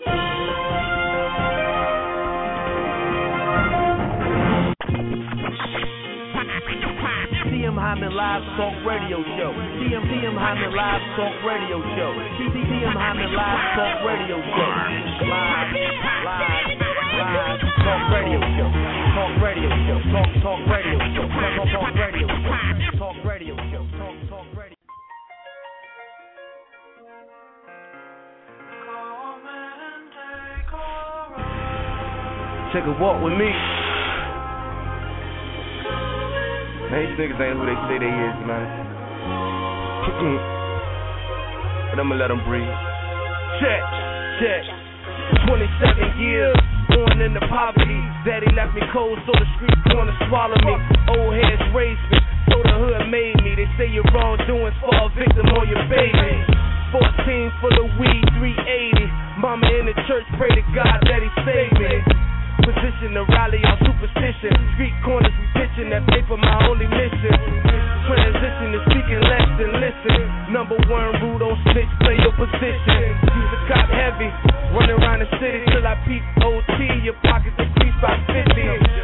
TM Hyman Live Talk Radio Show. TM Hyman Live Talk Radio Show. TM Hyman Live Talk Radio Show. Live Talk Radio Show. Talk Radio Show. Talk Radio Show. Talk Radio Show. Talk Radio Show. Talk Radio. Take a walk with me.
Man, these niggas ain't who they say they is, man. But I'ma let them breathe.
Check. 27 years, born into poverty. Daddy left me cold, so the streets gonna swallow me. Old heads raised me, so the hood made me. They say your wrongdoings for a victim or your baby. 14 for the weed, 380. Mama in the church, pray to God that he save me. Position to rally on superstition. Street corners we pitching, that paper my only mission. Transition to speaking less than listen. Number one rule, don't snitch, play your position. Use the cop heavy, run around the city till I peep OT. Your pockets increase by 50.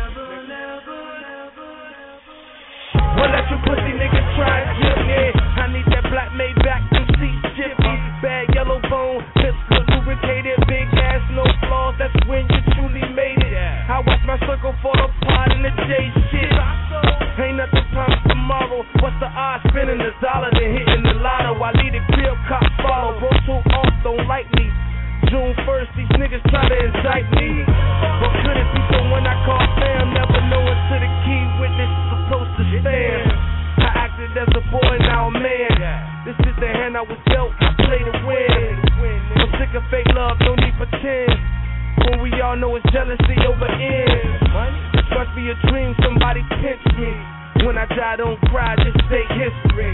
Well, let your pussy niggas try and jip me. I need that black Maybach, them seats jiffy. Bad yellow bone, lips look lubricated. Big ass, no flaws, that's when you truly made it. I watch my circle fall apart in the J shit. Ain't nothing promised tomorrow. What's the odds spending $1 than hitting the lotto? I lead a crib, cops follow. Bro, too off, don't like me. June 1st, these niggas try to indict me. But could it be someone I call fam? Never knowing to the key witness supposed to stand. I acted as a boy, now a man. This is the hand I was dealt, I play to win. I'm sick of fake love, no need pretend. When we all know it's jealousy over ends. This must be a dream, somebody pinch me. When I die, don't cry, just take history.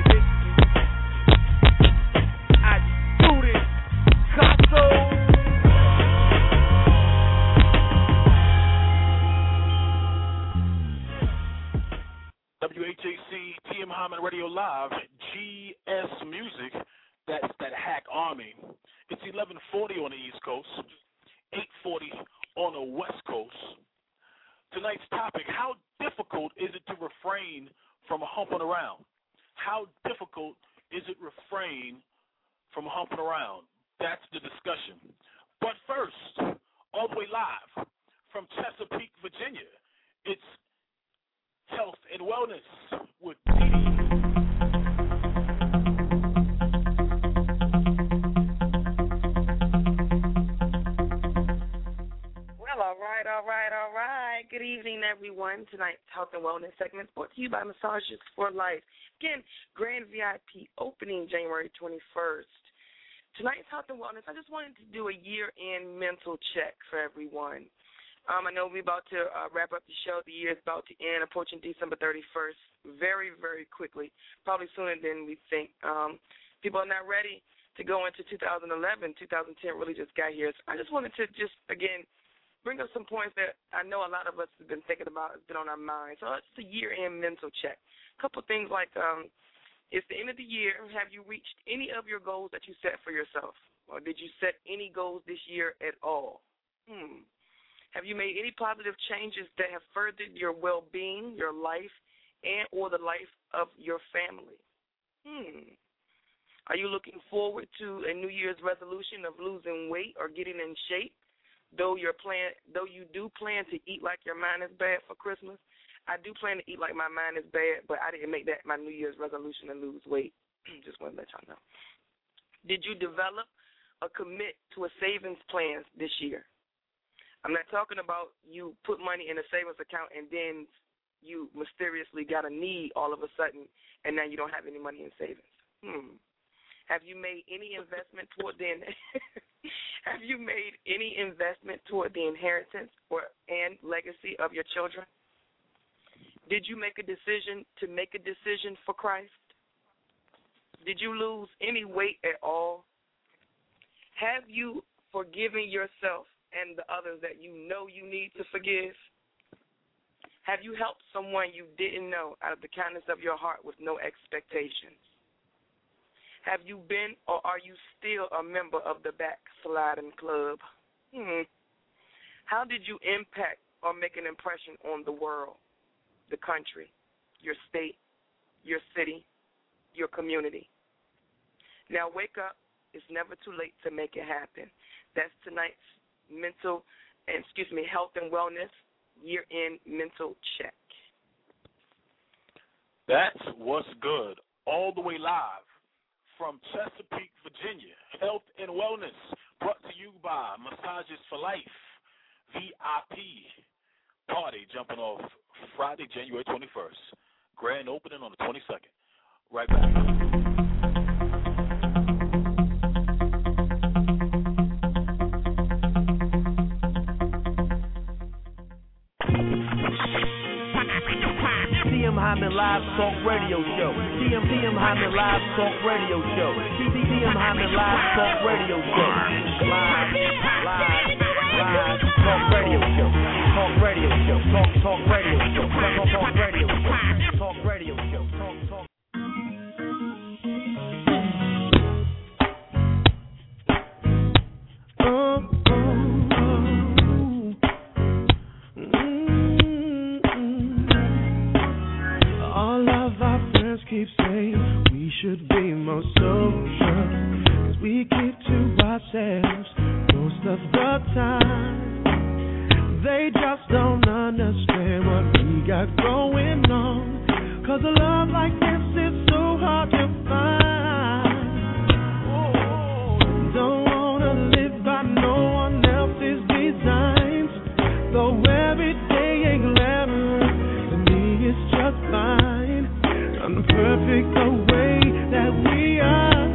I do this, Casso.
WHAC, TM Hyman Radio Live, GS Music, that's that hack army. It's 11:40 on the East Coast, 8:40 on the West Coast. Tonight's topic, how difficult is it to refrain from humping around? How difficult is it refrain from humping around? That's the discussion. But first, all the way live from Chesapeake, Virginia. It's Health and Wellness with
All right. Good evening, everyone. Tonight's Health and Wellness segment brought to you by Massages for Life. Again, Grand VIP opening January 21st. Tonight's Health and Wellness, I just wanted to do a year-end mental check for everyone. I know we're about to wrap up the show. The year is about to end, approaching December 31st very, very quickly, probably sooner than we think. People are not ready to go into 2011. 2010 really just got here. So I just wanted to again, bring up some points that I know a lot of us have been thinking about, has been on our minds. So it's a year-end mental check. A couple of things like it's the end of the year. Have you reached any of your goals that you set for yourself? Or did you set any goals this year at all? Have you made any positive changes that have furthered your well-being, your life, and or the life of your family? Are you looking forward to a New Year's resolution of losing weight or getting in shape? Though you do plan to eat like your mind is bad for Christmas, I do plan to eat like my mind is bad, but I didn't make that my New Year's resolution to lose weight. Just want to let y'all know. Did you develop or commit to a savings plan this year? I'm not talking about you put money in a savings account and then you mysteriously got a need all of a sudden and now you don't have any money in savings. Have you made any investment toward the Have you made any investment toward the inheritance and legacy of your children? Did you make a decision for Christ? Did you lose any weight at all? Have you forgiven yourself and the others that you know you need to forgive? Have you helped someone you didn't know out of the kindness of your heart with no expectations? Have you been or are you still a member of the Backsliding Club? How did you impact or make an impression on the world, the country, your state, your city, your community? Now wake up. It's never too late to make it happen. That's tonight's health and wellness year-end mental check.
That's what's good. All the way live from Chesapeake, Virginia, Health and Wellness, brought to you by Massages for Life, VIP party jumping off Friday, January 21st. Grand opening on the 22nd. Right back.
TM Hyman Live Talk Radio Show. TM Hyman Live Talk Radio Show. TM Hyman Live Talk Radio Show. Live Talk Radio Show. Talk Radio Show. Talk Radio Show. Talk Radio Show. Talk Radio Show. Talk.
Keep saying we should be more social, 'cause we keep to ourselves most of the time. They just don't understand what we got going on, 'cause a love like this is so hard to find. Don't wanna live by no one else's designs, though every day ain't glamorous, to me it's just fine. Perfect the way that we are.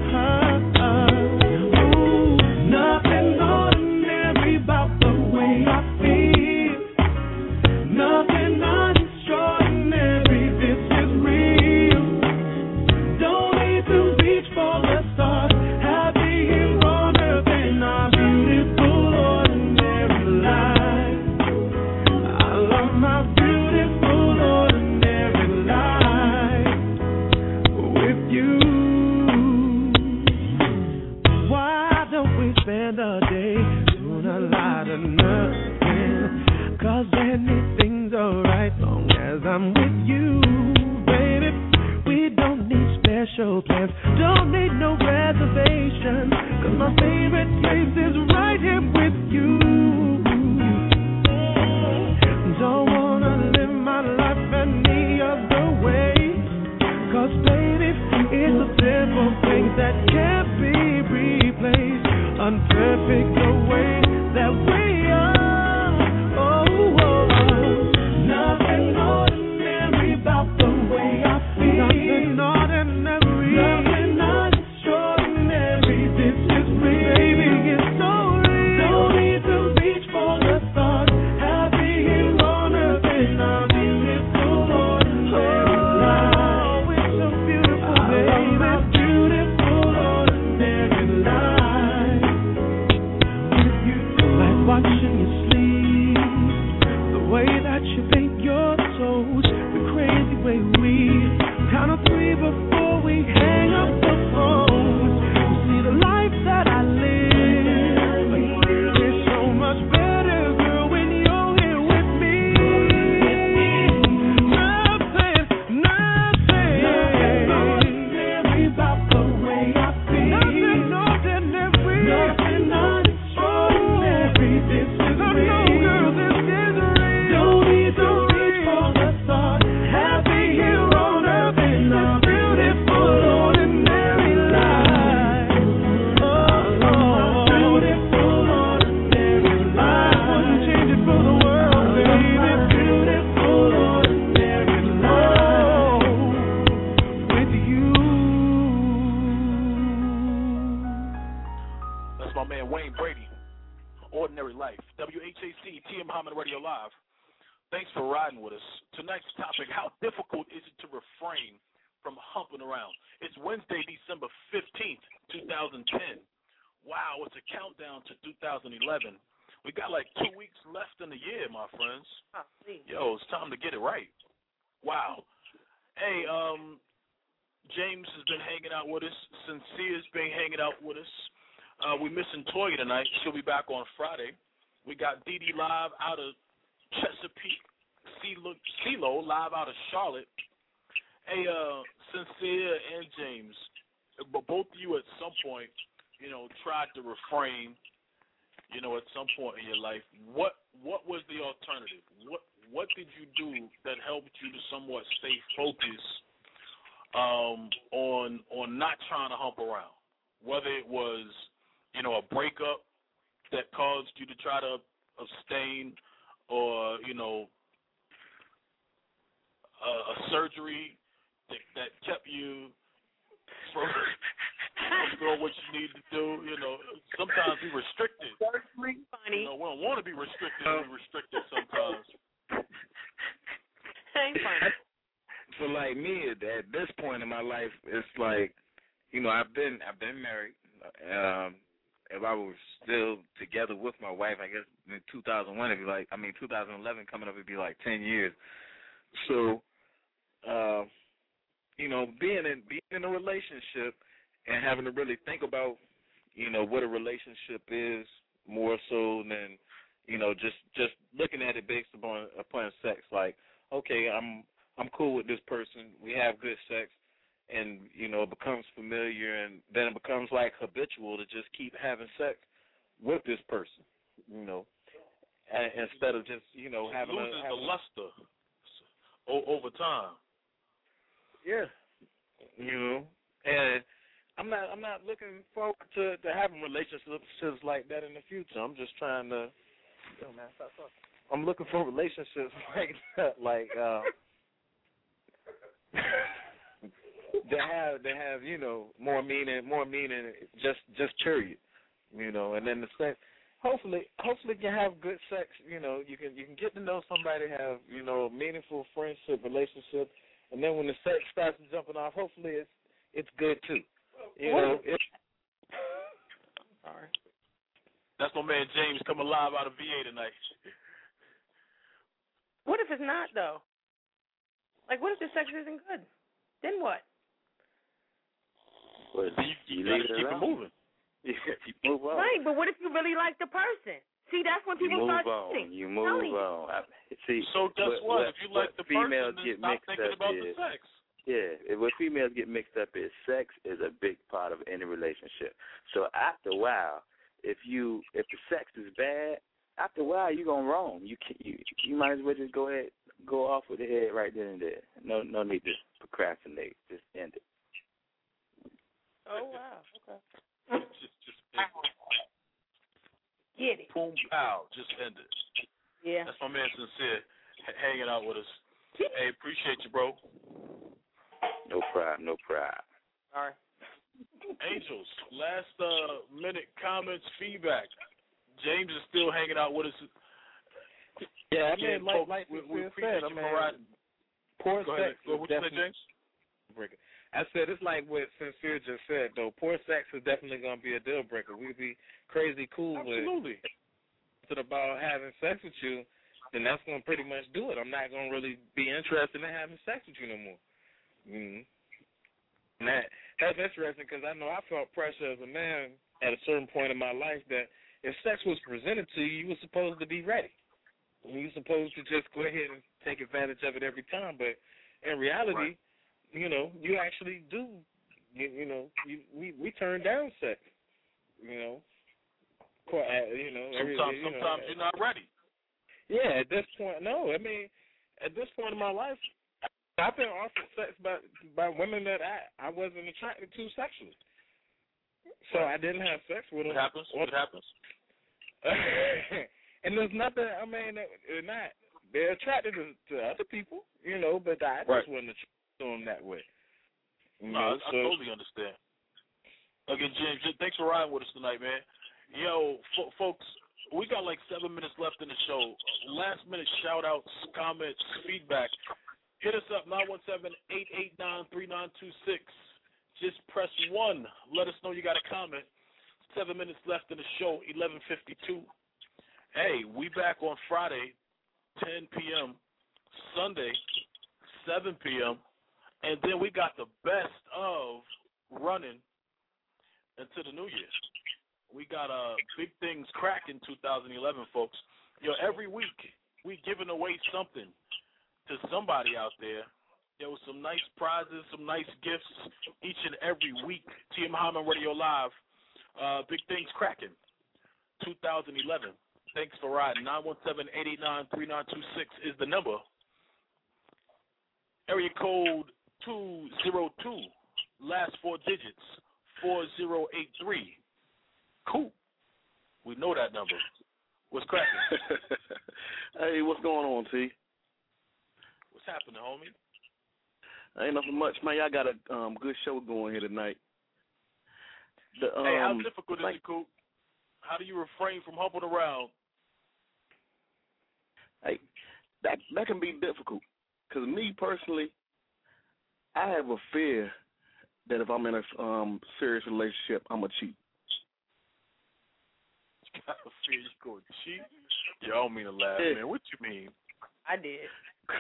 Ooh, nothing ordinary about the way I feel. Nothing extraordinary, this is real. Don't need to reach for the stars. Happy here on earth in our beautiful ordinary life. I love my beautiful ordinary life. You. Why don't we spend a day doing a lot of nothing? 'Cause anything's alright long as I'm with you, baby. We don't need special plans, don't need no reservation, 'cause my favorite place is right here with you.
unperfect the way that we are. Oh, nothing ordinary about the way I feel. Nothing ordinary. Nothing extraordinary. This is real. Baby, it's so real. No need to reach for the stars. Happy here on earth and I'll be beautiful ordinary life. Oh, it's so beautiful, baby. Beautiful ordinary life. With you, like watching you sleep, the way that you paint your toes, the crazy way we count on three before we hang up the phone. You see the life that I live, it's so much better, girl, when you're here with me. Nothing ordinary about the way I feel. Nothing ordinary. Nothing extraordinary. This is real. Girl, this is real. Don't need to reach for the stars. Happy here on earth in a beautiful ordinary life. Oh, beautiful ordinary life. Wouldn't change it for the world, baby. Beautiful ordinary life with you.
That's my man Wayne Brady. Ordinary Life. WHAC, TM Muhammad Radio Live. Thanks for riding with us. Tonight's topic, how difficult is it to refrain from humping around? It's Wednesday, December 15th, 2010. Wow, it's a countdown to 2011. We got like 2 weeks left in the year, my friends. Yo, it's time to get it right. Wow. Hey, James has been hanging out with us. Sincere's been hanging out with us. We're missing Toya tonight. She'll be back on Friday. We got Dee Dee live out of Chesapeake, CeeLo live out of Charlotte. Hey, Sincere and James, but both of you at some point, tried to refrain, at some point in your life. What was the alternative? What did you do that helped you to somewhat stay focused on not trying to hump around? Whether it was, a breakup that caused you to try to abstain, or a surgery that kept you from doing what you need to do. Sometimes we restricted.
Surgery, funny.
We don't want to be restricted. We restricted sometimes.
Ain't funny.
So like me at this point in my life, it's like, I've been married. If I was still together with my wife, I guess in 2001, 2011 coming up, it'd be like 10 years. So, being in a relationship and having to really think about, what a relationship is more so than, just looking at it based upon sex. Like, okay, I'm cool with this person. We have good sex. And, it becomes familiar, and then it becomes like habitual to just keep having sex with this person, instead of just, having
the luster over time.
Yeah. And I'm not looking forward to having relationships like that in the future. I'm just trying to, I'm looking for relationships like that, They have more meaning just period, and then the sex. Hopefully you can have good sex. You can get to know somebody, have a meaningful friendship, relationship, and then when the sex starts jumping off, hopefully it's good too.
Sorry. That's my man James coming live out of VA tonight.
What if it's not though? Like, what if the sex isn't good? Then what?
Well, you leave it
keep it moving.
Yeah, you move on.
Right, but what if you really like the person? See, that's when people start cheating.
You move on.
So guess what? If you like the
females
person,
get
then stop
mixed
thinking
up
about
is,
the sex.
Yeah, what females get mixed up is sex is a big part of any relationship. So after a while, if the sex is bad, after a while you're gonna roam. You might as well just go off with the head right then and there. No need to procrastinate. Just end it.
Oh wow. Okay. Get it.
Boom pow just ended.
Yeah.
That's my man Sincere hanging out with us. Hey, appreciate you, bro.
No problem, no problem.
All right.
Angels, last minute comments, feedback. James is still hanging out with us.
Yeah, I
Again,
mean, like
we
Sincere
appreciate
said,
you for riding.
poor
Go
sex
ahead. What you say, James?
breaker. I said it's like what Sincere just said though. Poor sex is definitely gonna be a deal breaker. We'd be crazy cool
Absolutely.
with about having sex with you, then that's gonna pretty much do it. I'm not gonna really be interested in having sex with you no more. Mm-hmm. And that's interesting because I know I felt pressure as a man at a certain point in my life that if sex was presented to you, you were supposed to be ready. You were supposed to just go ahead and take advantage of it every time. But in reality, you know, you actually do. We turn down sex.
Sometimes you're not ready.
Yeah, at this point, no. I mean, at this point in my life, I've been offered sex by women that I wasn't attracted to sexually. So I didn't have sex with them.
It happens. It happens.
And there's nothing, I mean, they're attracted to other people, but I just wasn't attracted to them that way.
I totally understand. Again, James, thanks for riding with us tonight, man. Yo, folks, we got like 7 minutes left in the show. Last minute shout outs, comments, feedback. Hit us up, 917-889-3926. Just press 1. Let us know you got a comment. 7 minutes left in the show, 11:52. Hey, we back on Friday, 10 p.m., Sunday, 7 p.m., and then we got the best of running into the new year. We got big things cracking 2011, folks. Every week we giving away something to somebody out there. There was some nice prizes, some nice gifts each and every week. TM Hyman Radio Live, big things cracking 2011. Thanks for riding. 917-889-3926 is the number. Area code 202, last 4 digits, 4083. Cool. We know that number. What's cracking?
Hey, what's going on, T?
What's happening, homie?
Ain't nothing much, man. Y'all got a good show going here tonight.
Hey, how difficult is it, Coop? How do you refrain from humping around?
Hey, that can be difficult. Because me, personally, I have a fear that if I'm in a serious relationship, I'm going to cheat.
You got a fear you're going to cheat? You don't mean to laugh, man. What you mean?
I did.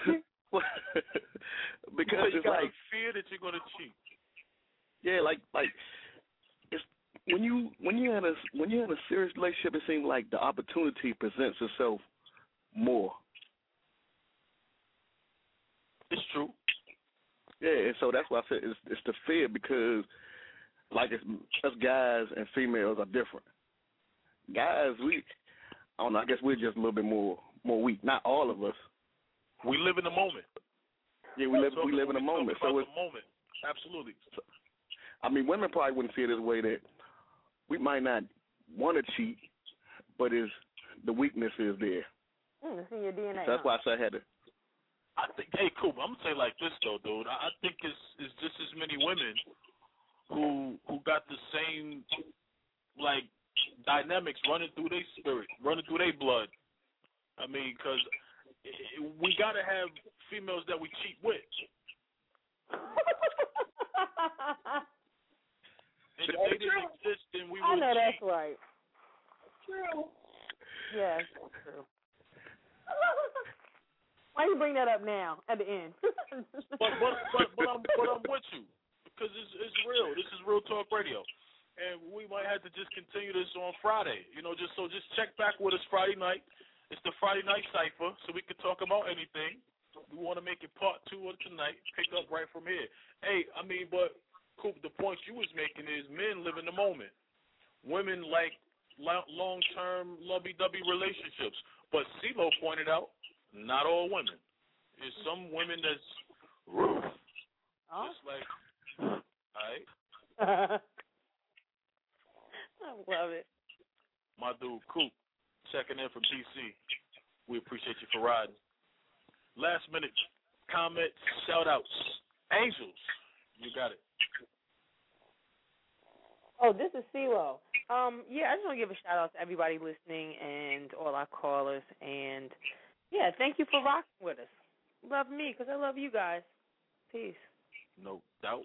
Because
you
it's
got
like
a fear that you're gonna cheat.
Yeah, like it's when you're in a serious relationship, it seems like the opportunity presents itself more.
It's true.
Yeah, and so that's why I said it's the fear because like us guys and females are different. Guys, I don't know. I guess we're just a little bit more weak. Not all of us.
We live in the moment.
Yeah, we live in the moment. So it's
the moment. Absolutely.
So, I mean, women probably wouldn't see it this way that we might not want to cheat, but the weakness is there.
It's in your DNA.
So that's why I said I had to.
I think, hey, Coop, I'm gonna say it like this though, dude. I think it's just as many women who got the same like dynamics running through their spirit, running through their blood. I mean, because we got to have females that we cheat with. And if they didn't exist, then we wouldn't
I know
cheat.
that's right. True. Yes, true. Why you bring that up now at the end?
but I'm with you because it's real. This is Real Talk Radio, and we might have to just continue this on Friday. Just check back with us Friday night. It's the Friday night cipher, so we can talk about anything. We want to make it part 2 of tonight. Pick up right from here. Hey, I mean, but Coop, the point you was making is men live in the moment. Women like long-term lovey-dovey relationships. But CeeLo pointed out, not all women. There's some women that's just like, all right.
I love it.
My dude, Coop. checking in from DC. We appreciate you for riding. Last minute comments, shout outs. Angels, you got it.
Oh, this is CeeLo. Yeah, I just want to give a shout out to everybody listening and all our callers. And yeah, thank you for rocking with us. Love me because I love you guys. Peace.
No doubt.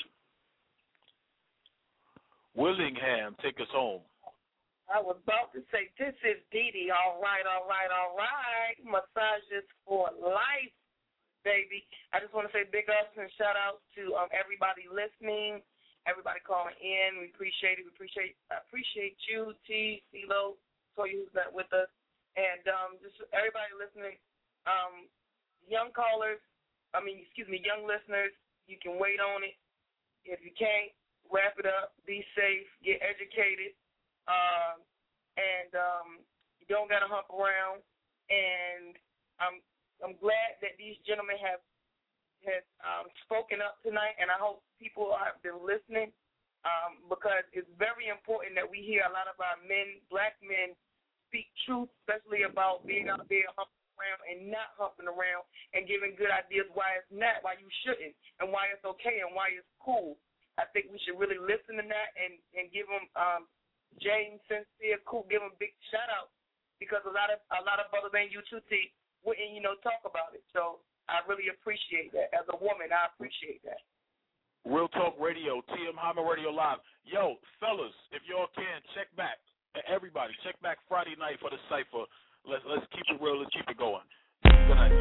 Willingham, take us home.
I was about to say, this is Dee Dee. All right. Massages for life, baby. I just want to say big ups and shout out to everybody listening. Everybody calling in, we appreciate it. I appreciate you, T, CeeLo, Toya, who's not with us, and just everybody listening. Young listeners, you can wait on it. If you can't, wrap it up. Be safe. Get educated. And you don't gotta hump around. And I'm glad that these gentlemen have spoken up tonight, and I hope people have been listening because it's very important that we hear a lot of our men, black men, speak truth, especially about being out there humping around and not humping around and giving good ideas why it's not, why you shouldn't, and why it's okay and why it's cool. I think we should really listen to that and give them James, sincere, cool, give them big shout out because a lot of brothers ain't U2T wouldn't talk about it. So I really appreciate that. As a woman, I appreciate that.
Real Talk Radio, TM Hyman Radio Live. Yo, fellas, if y'all can, check back. Everybody, check back Friday night for the Cypher. Let's keep it real. Let's keep it going. Good night.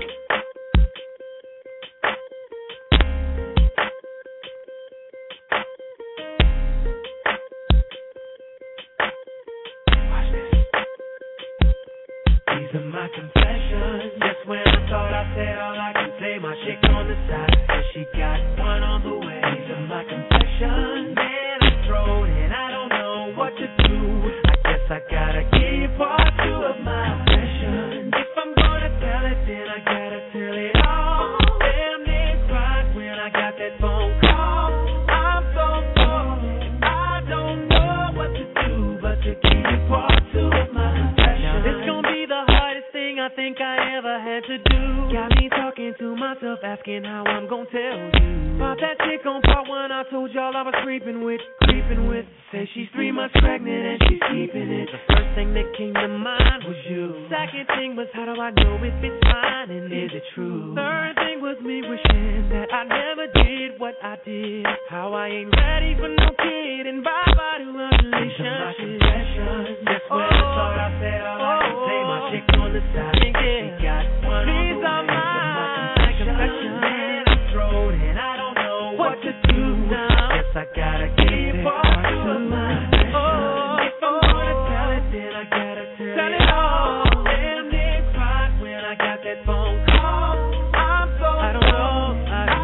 These are my confessions. Just when I thought I said all I can say, my chick on the side, and she got one on the way. These are my confessions. Man, I'm thrown and I don't know what to do. I guess I gotta give part two of my confession. If I'm gonna tell it, then I gotta tell it all. Damn, they cried when I got that phone call. I'm so sorry, I don't know what to do, but to give part two of my confession. Now this gonna be the hardest thing I think I ever had to do. Got me talking to myself, asking how I'm gonna tell you. About that chick on part one, I told y'all I was creeping with. Say she's 3 months pregnant and she's keeping it. The first thing that came to mind was you. Second thing was, how do I know if it's mine and is it true? Third thing was me wishing that I never did what I did. How I ain't ready for no kid and bye-bye to a relationship. Just when I thought I said all I can say, my chick on the side, she got one on the way. My confession, man, I'm thrown and I don't know what to do now. Guess I gotta give part two of my confession. If I'm gonna tell it, then I gotta tell it all. Damn, they cried when I got that phone call. I'm so I don't know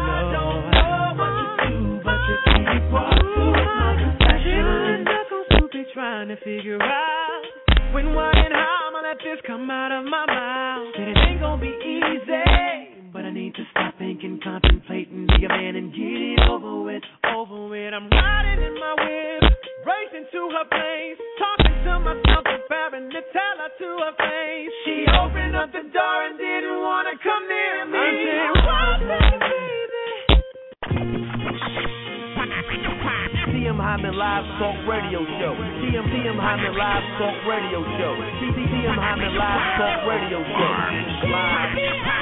what to do, but to give part two of my confession. I'm stuck on stupid trying to figure out when, why, and how I'ma let this come out of my mouth. Said it ain't gonna be easy, but I need to stop thinking, contemplating, be a man and get it over with. I'm riding in my whip, racing to her place, talking to myself, preparing to tell her to her face. She opened up the door and didn't want to come near me. I said, what's that, baby?
TM Hyman Live Talk Radio Show. TM Hyman Live Talk Radio Show. TM Hyman Live Talk Radio Show. Live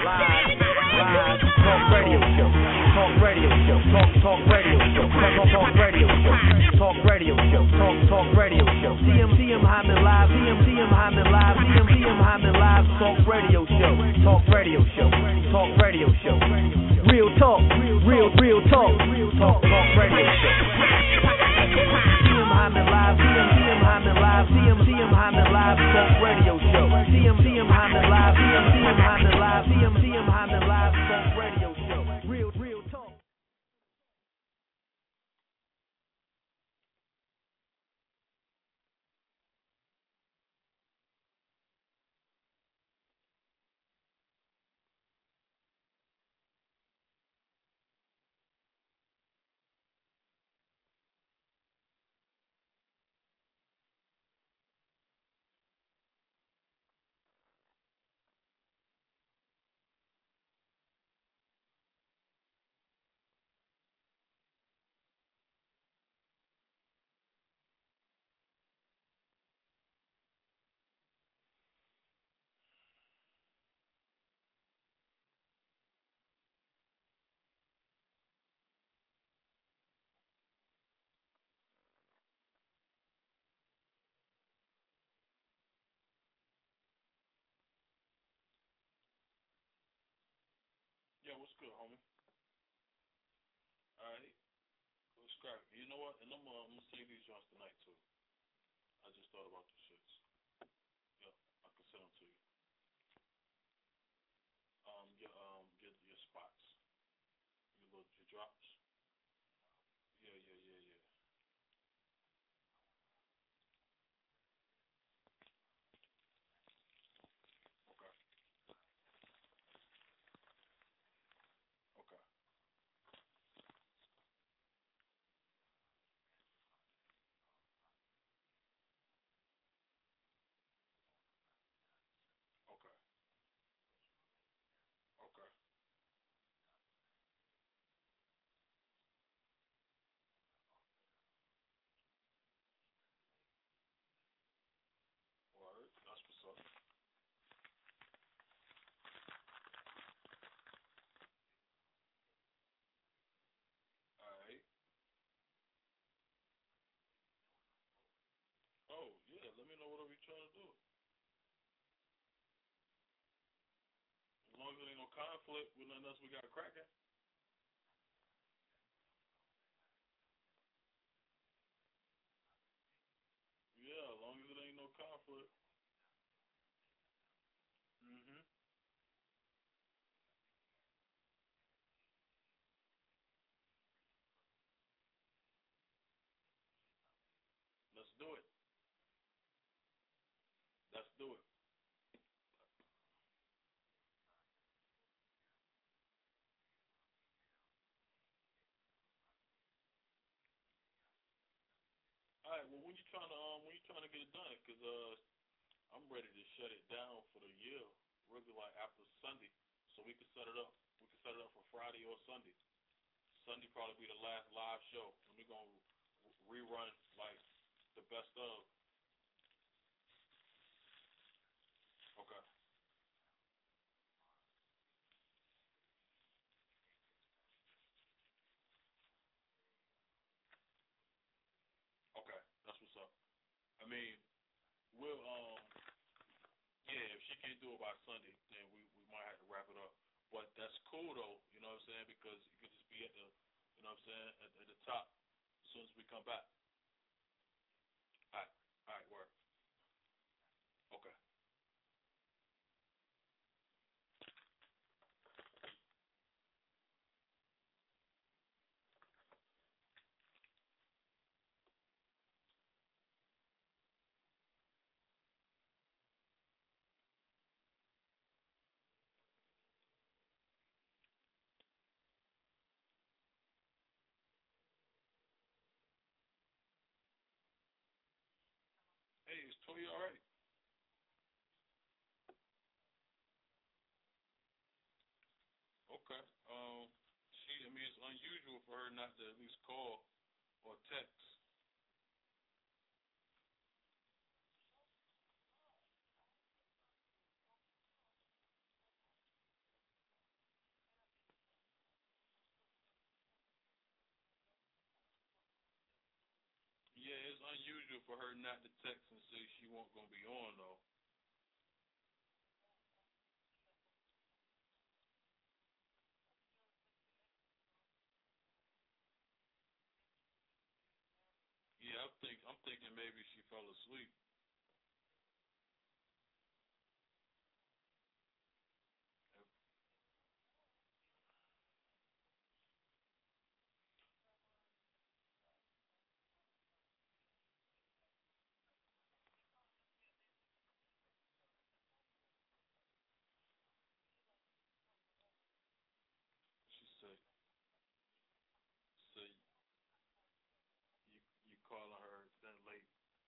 Talk Radio Show. Talk Radio Show. Talk Radio Show. Talk Radio Show. Talk Radio Show. Talk Radio Show. TM Hyman Live. TM Hyman Live. TM Hyman Live Talk Radio Show. Talk Radio Show. Talk Radio Show. Real talk. Real talk. Talk Radio Show. TM Hyman Live. TM Hyman Live. TM Hyman Live Talk Radio Show. TM Hyman Live. TM Hyman Live. TM Hyman Live Talk Radio Show. Real talk.
good, homie? All right. Let's scrap it. You know what? And I'm gonna save these joints tonight too. I just thought about the shits. Yeah, I can send them to you. Your spots, your drops. Yeah. Okay. Okay. Okay. Okay. Word. That's what's up. All right. Oh yeah. Let me know whatever you're trying to do. As long as there ain't no conflict with nothing else we got cracking. Yeah, as long as it ain't no conflict. Mhm. Let's do it. Let's do it. All right. Well, when you trying to get it done? Cause I'm ready to shut it down for the year. Really, like after Sunday, so we can set it up. We can set it up for Friday or Sunday. Sunday probably be the last live show, and we're gonna rerun like the best of. Okay. Okay. That's what's up. I mean, we'll yeah, if she can't do it by Sunday, then we might have to wrap it up. But that's cool though, you know what I'm saying? Because you could just be at the, you know what I'm saying, at the top as soon as we come back. All right, work. Okay. Hey, is Toya all right? Okay. I mean, it's unusual for her not to at least call or text. Yeah, it's unusual for her not to text and say she won't gonna be on though. Yeah, I'm thinking maybe she fell asleep. She said, "Say you calling her that late."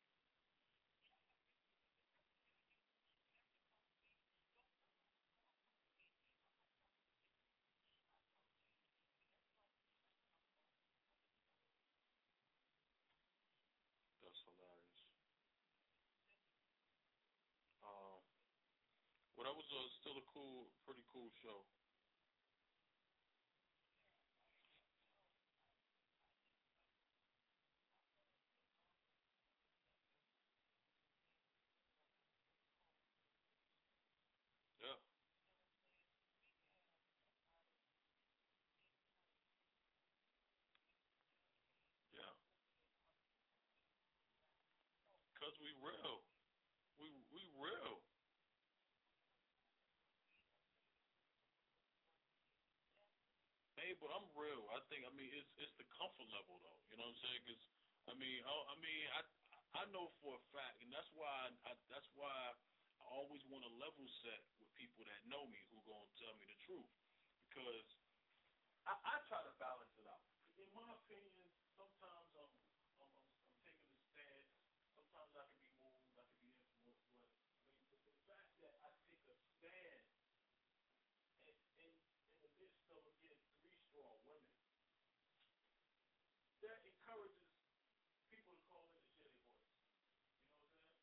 That's hilarious. Um, well, that was still a pretty cool show. Yeah. cuz we real. We real. Hey, but I'm real. I mean, it's the comfort level though. You know what I'm saying? Because I know for a fact, and that's why I always want to level set with people that know me who gonna tell me the truth, because I try to balance it out. In my opinion, sometimes I'm taking a stance. Sometimes I can be moved. I can be influenced. But I mean, the fact that I take a stand in the midst of again 3 strong women, that encourages people to call in and share their voice. You know what I'm saying?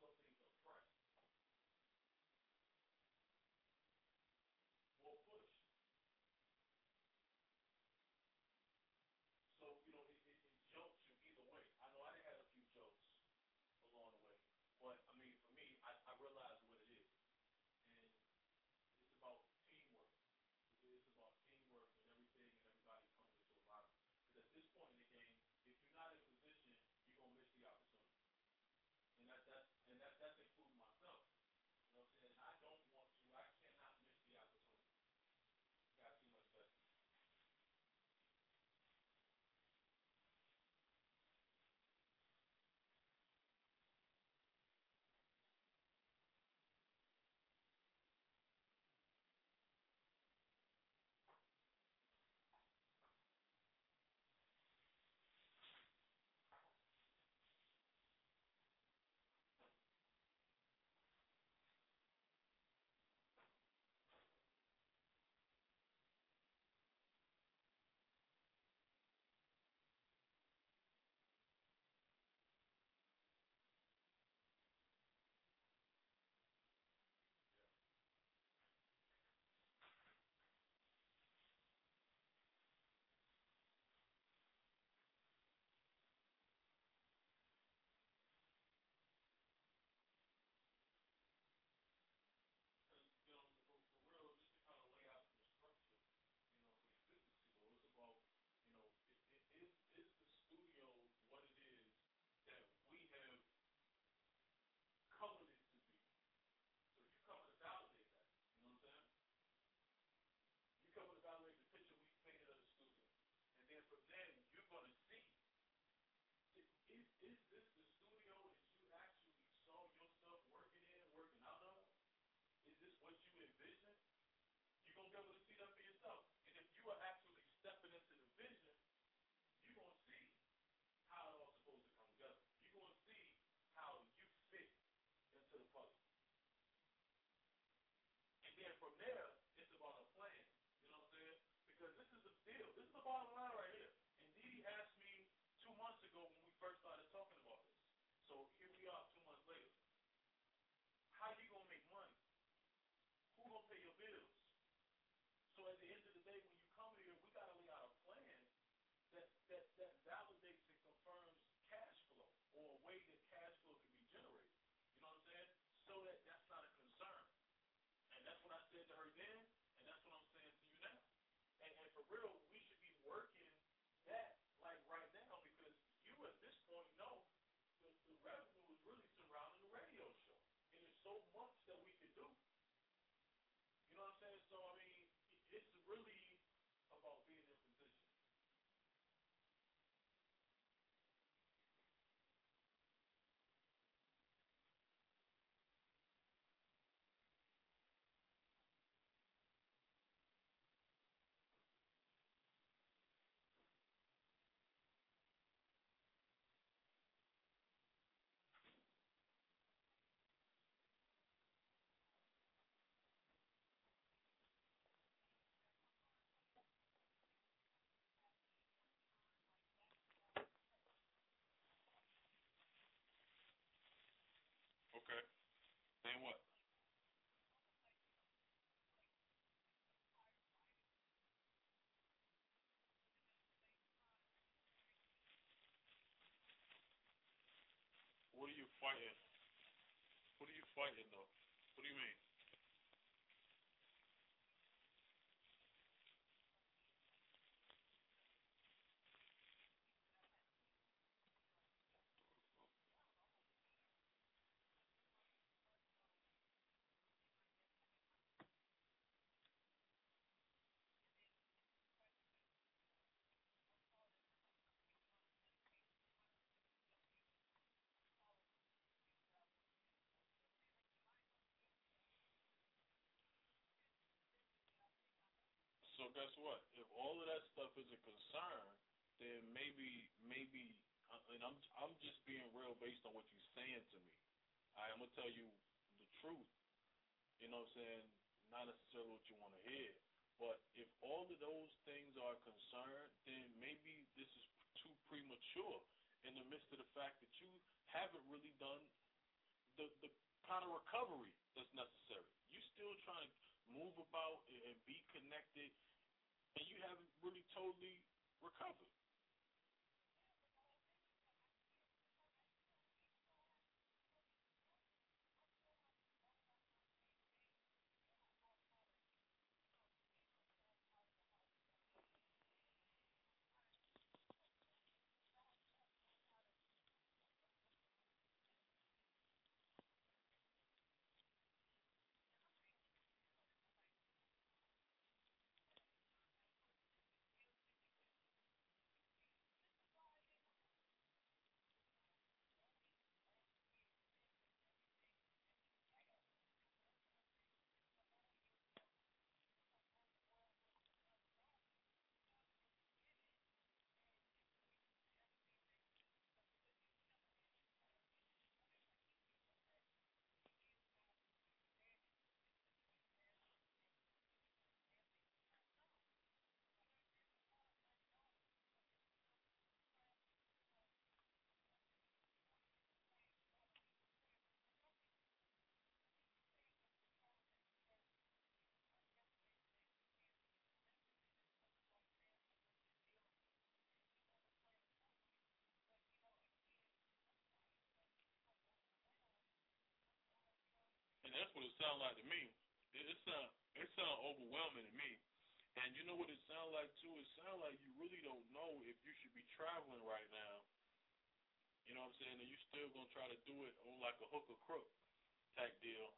Okay. Saying what? What are you fighting? What are you fighting though? What do you mean? So guess what? If all of that stuff is a concern, then maybe, and I'm just being real based on what you're saying to me. I'm gonna tell you the truth. You know what I'm saying? Not necessarily what you want to hear. But if all of those things are concerned, then maybe this is too premature in the midst of the fact that you haven't really done the kind of recovery that's necessary. You still trying to move about and be connected, and you haven't really totally recovered. And that's what it sounds like to me. It sound overwhelming to me. And you know what it sounds like too? It sounds like you really don't know if you should be traveling right now. You know what I'm saying? And you still gonna try to do it on like a hook or crook type deal.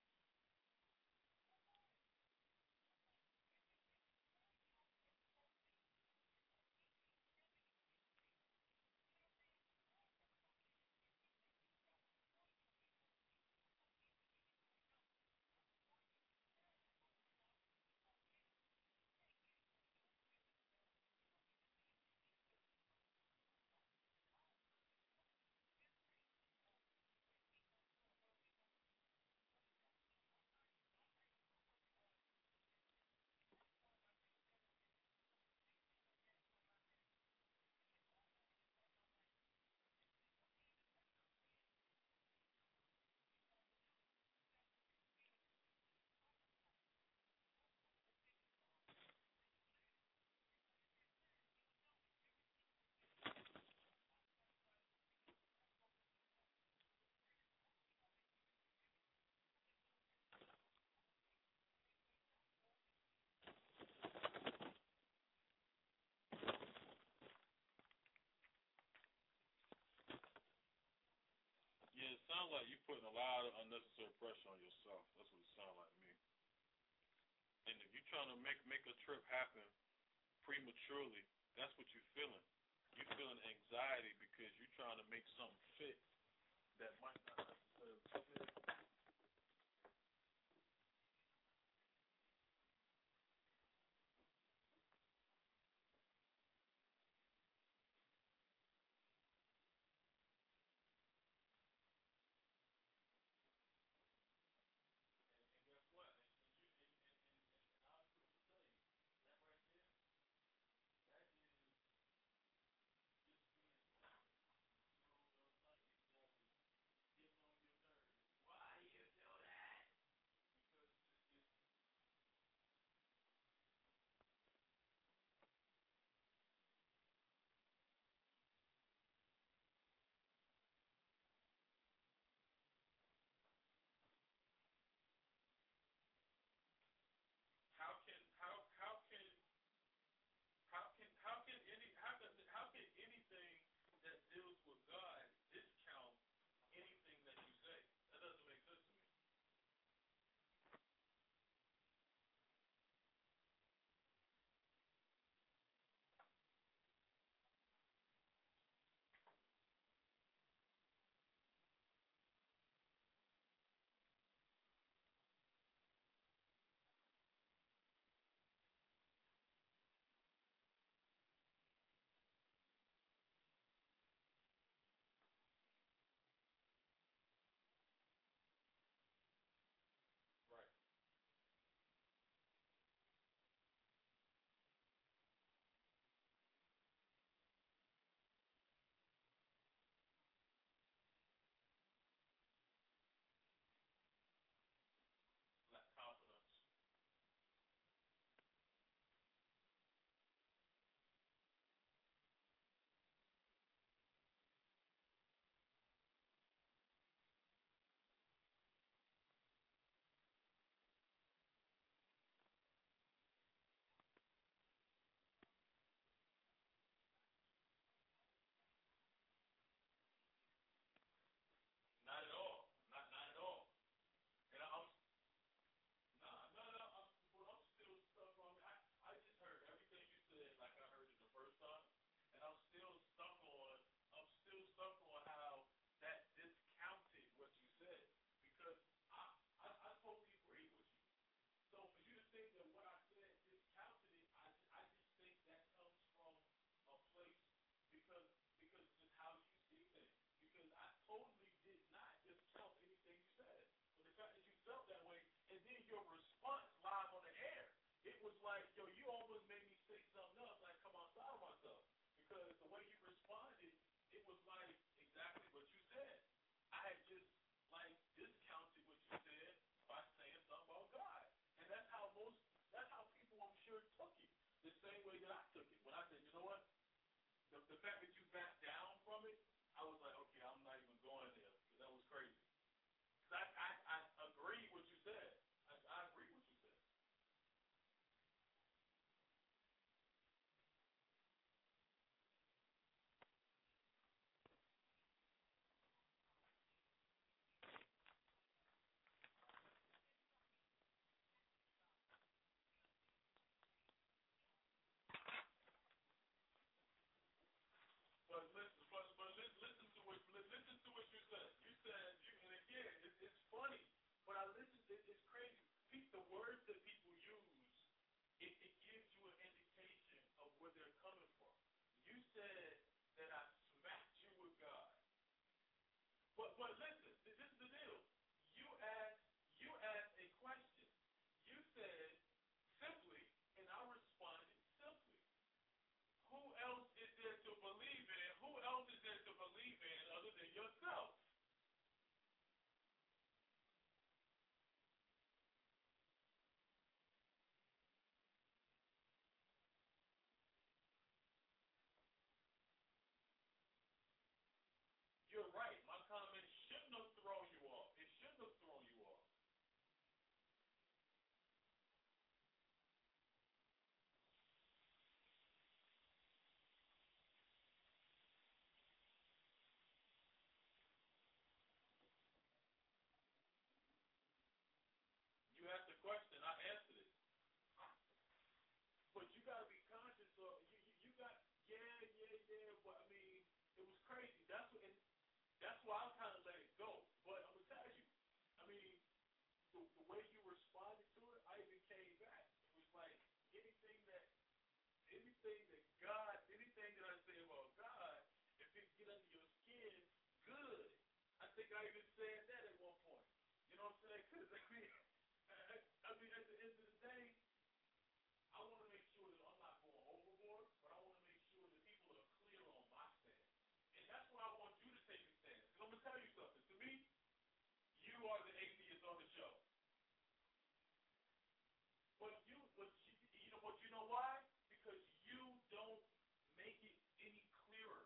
Yeah, it sounds like you're putting a lot of unnecessary pressure on yourself. That's what it sounds like to me. And if you're trying to make a trip happen prematurely, that's what you're feeling. You're feeling anxiety because you're trying to make something fit that might not necessarily fit. fact that you backed down from it, I was like, okay, I'm not even going there. That was crazy. Cause I agree what you said. I agree what you said. Listen to what you said. You said, and again, it's funny, but I listened. It's crazy. The words that people use, it gives you an indication of where they're coming from. You said that I smacked you with God, but listen, this is the deal. You asked a question. You said simply, and I responded simply. Who else is there to believe in? Who else is there to believe in other than yourself? You're right. My comment shouldn't have thrown you off. It shouldn't have thrown you off. You asked the question, I answered it. But you got to be conscious of, you got, but I mean, it was crazy. That's why I kind of let it go. But I'm going to tell you, I mean, the way you responded to it, I even came back. It was like anything that I say about God, if it get under your skin, good. I think I even said that at one point. You know what I'm saying? Because I mean, at the end of the day, I want to make sure that I'm not going overboard, but I want to make sure that people are clear on my stance. And that's why I want you to take a stance. Because I'm going to tell you something. To me, you are the atheist on the show. But you know why? Because you don't make it any clearer.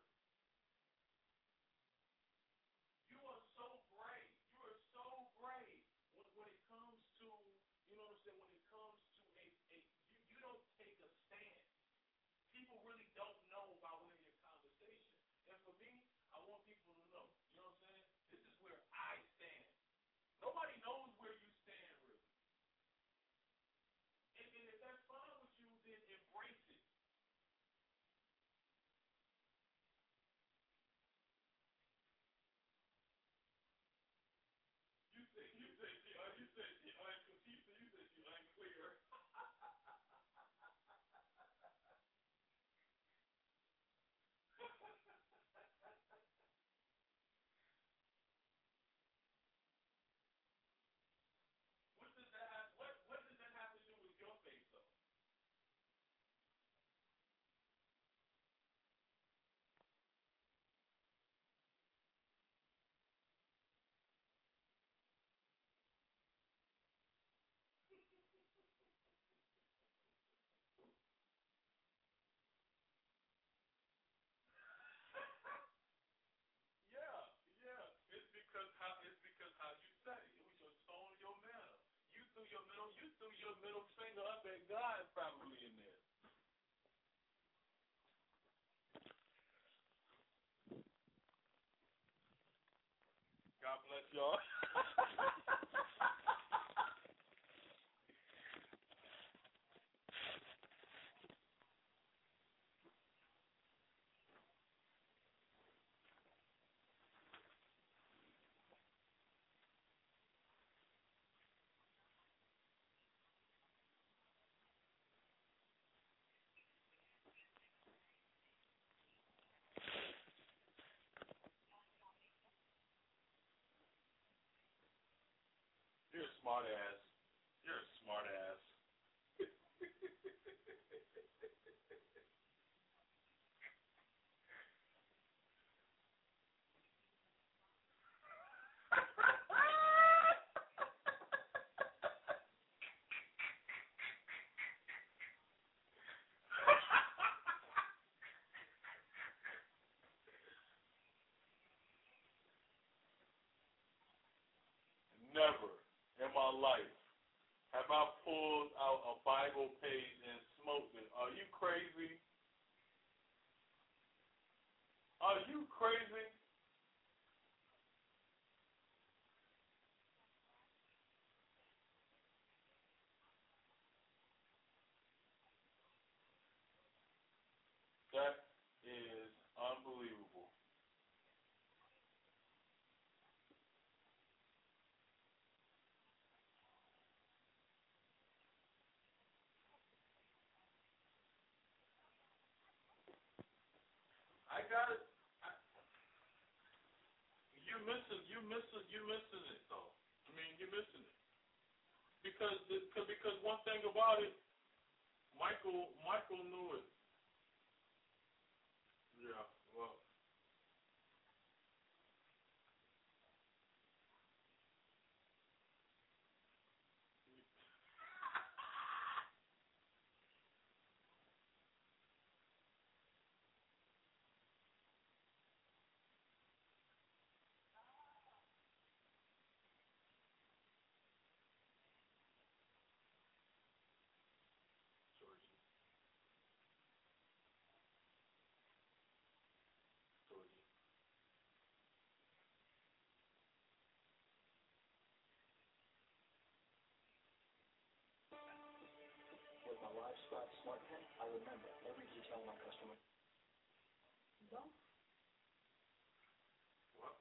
You are so gray. You are so gray when it comes to, you know what I'm saying, when it comes to you don't take a stand. People really don't know about winning your conversation. And for me, I want people to know, you know what I'm saying? This is where I stand. Nobody knows where you stand, really. And if that's fine with you, then embrace it. You said she unclear. What does that have to do with your faith, though? It's because how you said it. It was your tone, your manner. You threw your middle finger up at God probably in there. God bless y'all. You're a smart ass. You're a smart ass. never in my life have I pulled out a Bible page and smoked it. Are you crazy? Are you crazy? That is unbelievable. I got it. You missing it though. I mean, you're missing it because one thing about it, Michael knew it. Yeah. Well.
With my Live Spot smart pen, I remember every detail of my customer. No.
What?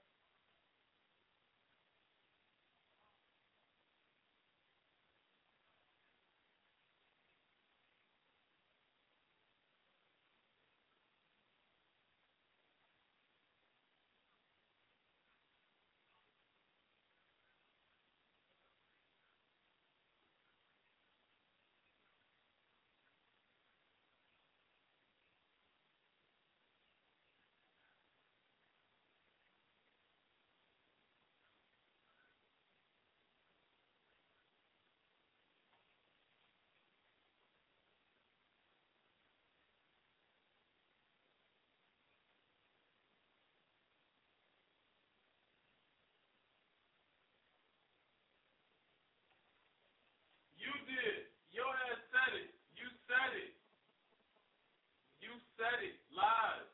You did. Your ass said it. You said it. You said it live.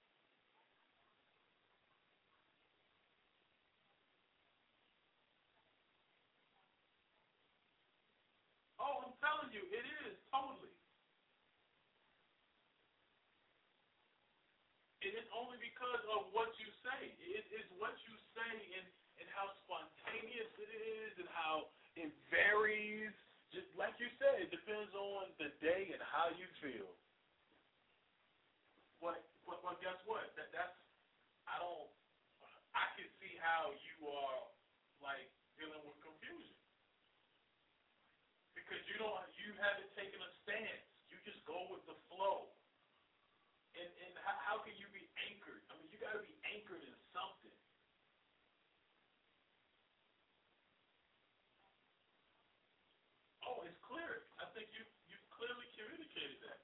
Oh, I'm telling you, it is totally. And it's only because of what you say. It's what you say and how spontaneous it is and how it varies. Just like you said, it depends on the day and how you feel. But guess what? That's I can see how you are like dealing with confusion. Because you haven't taken a stance. You just go with the flow. And how can you be anchored? I mean, you got to be anchored in something. Oh, it's clear. I think you've clearly communicated that.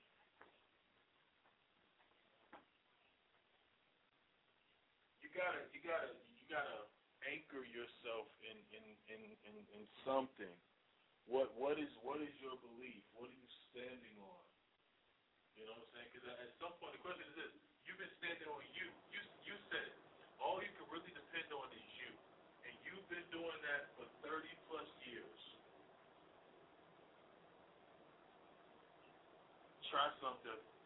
You gotta anchor yourself in something. What is your belief? What are you standing on? You know what I'm saying? Because at some point, the question is this: you've been standing on you. You said it. All you can really depend on is you, and you've been doing that for 30 plus years. Try something different.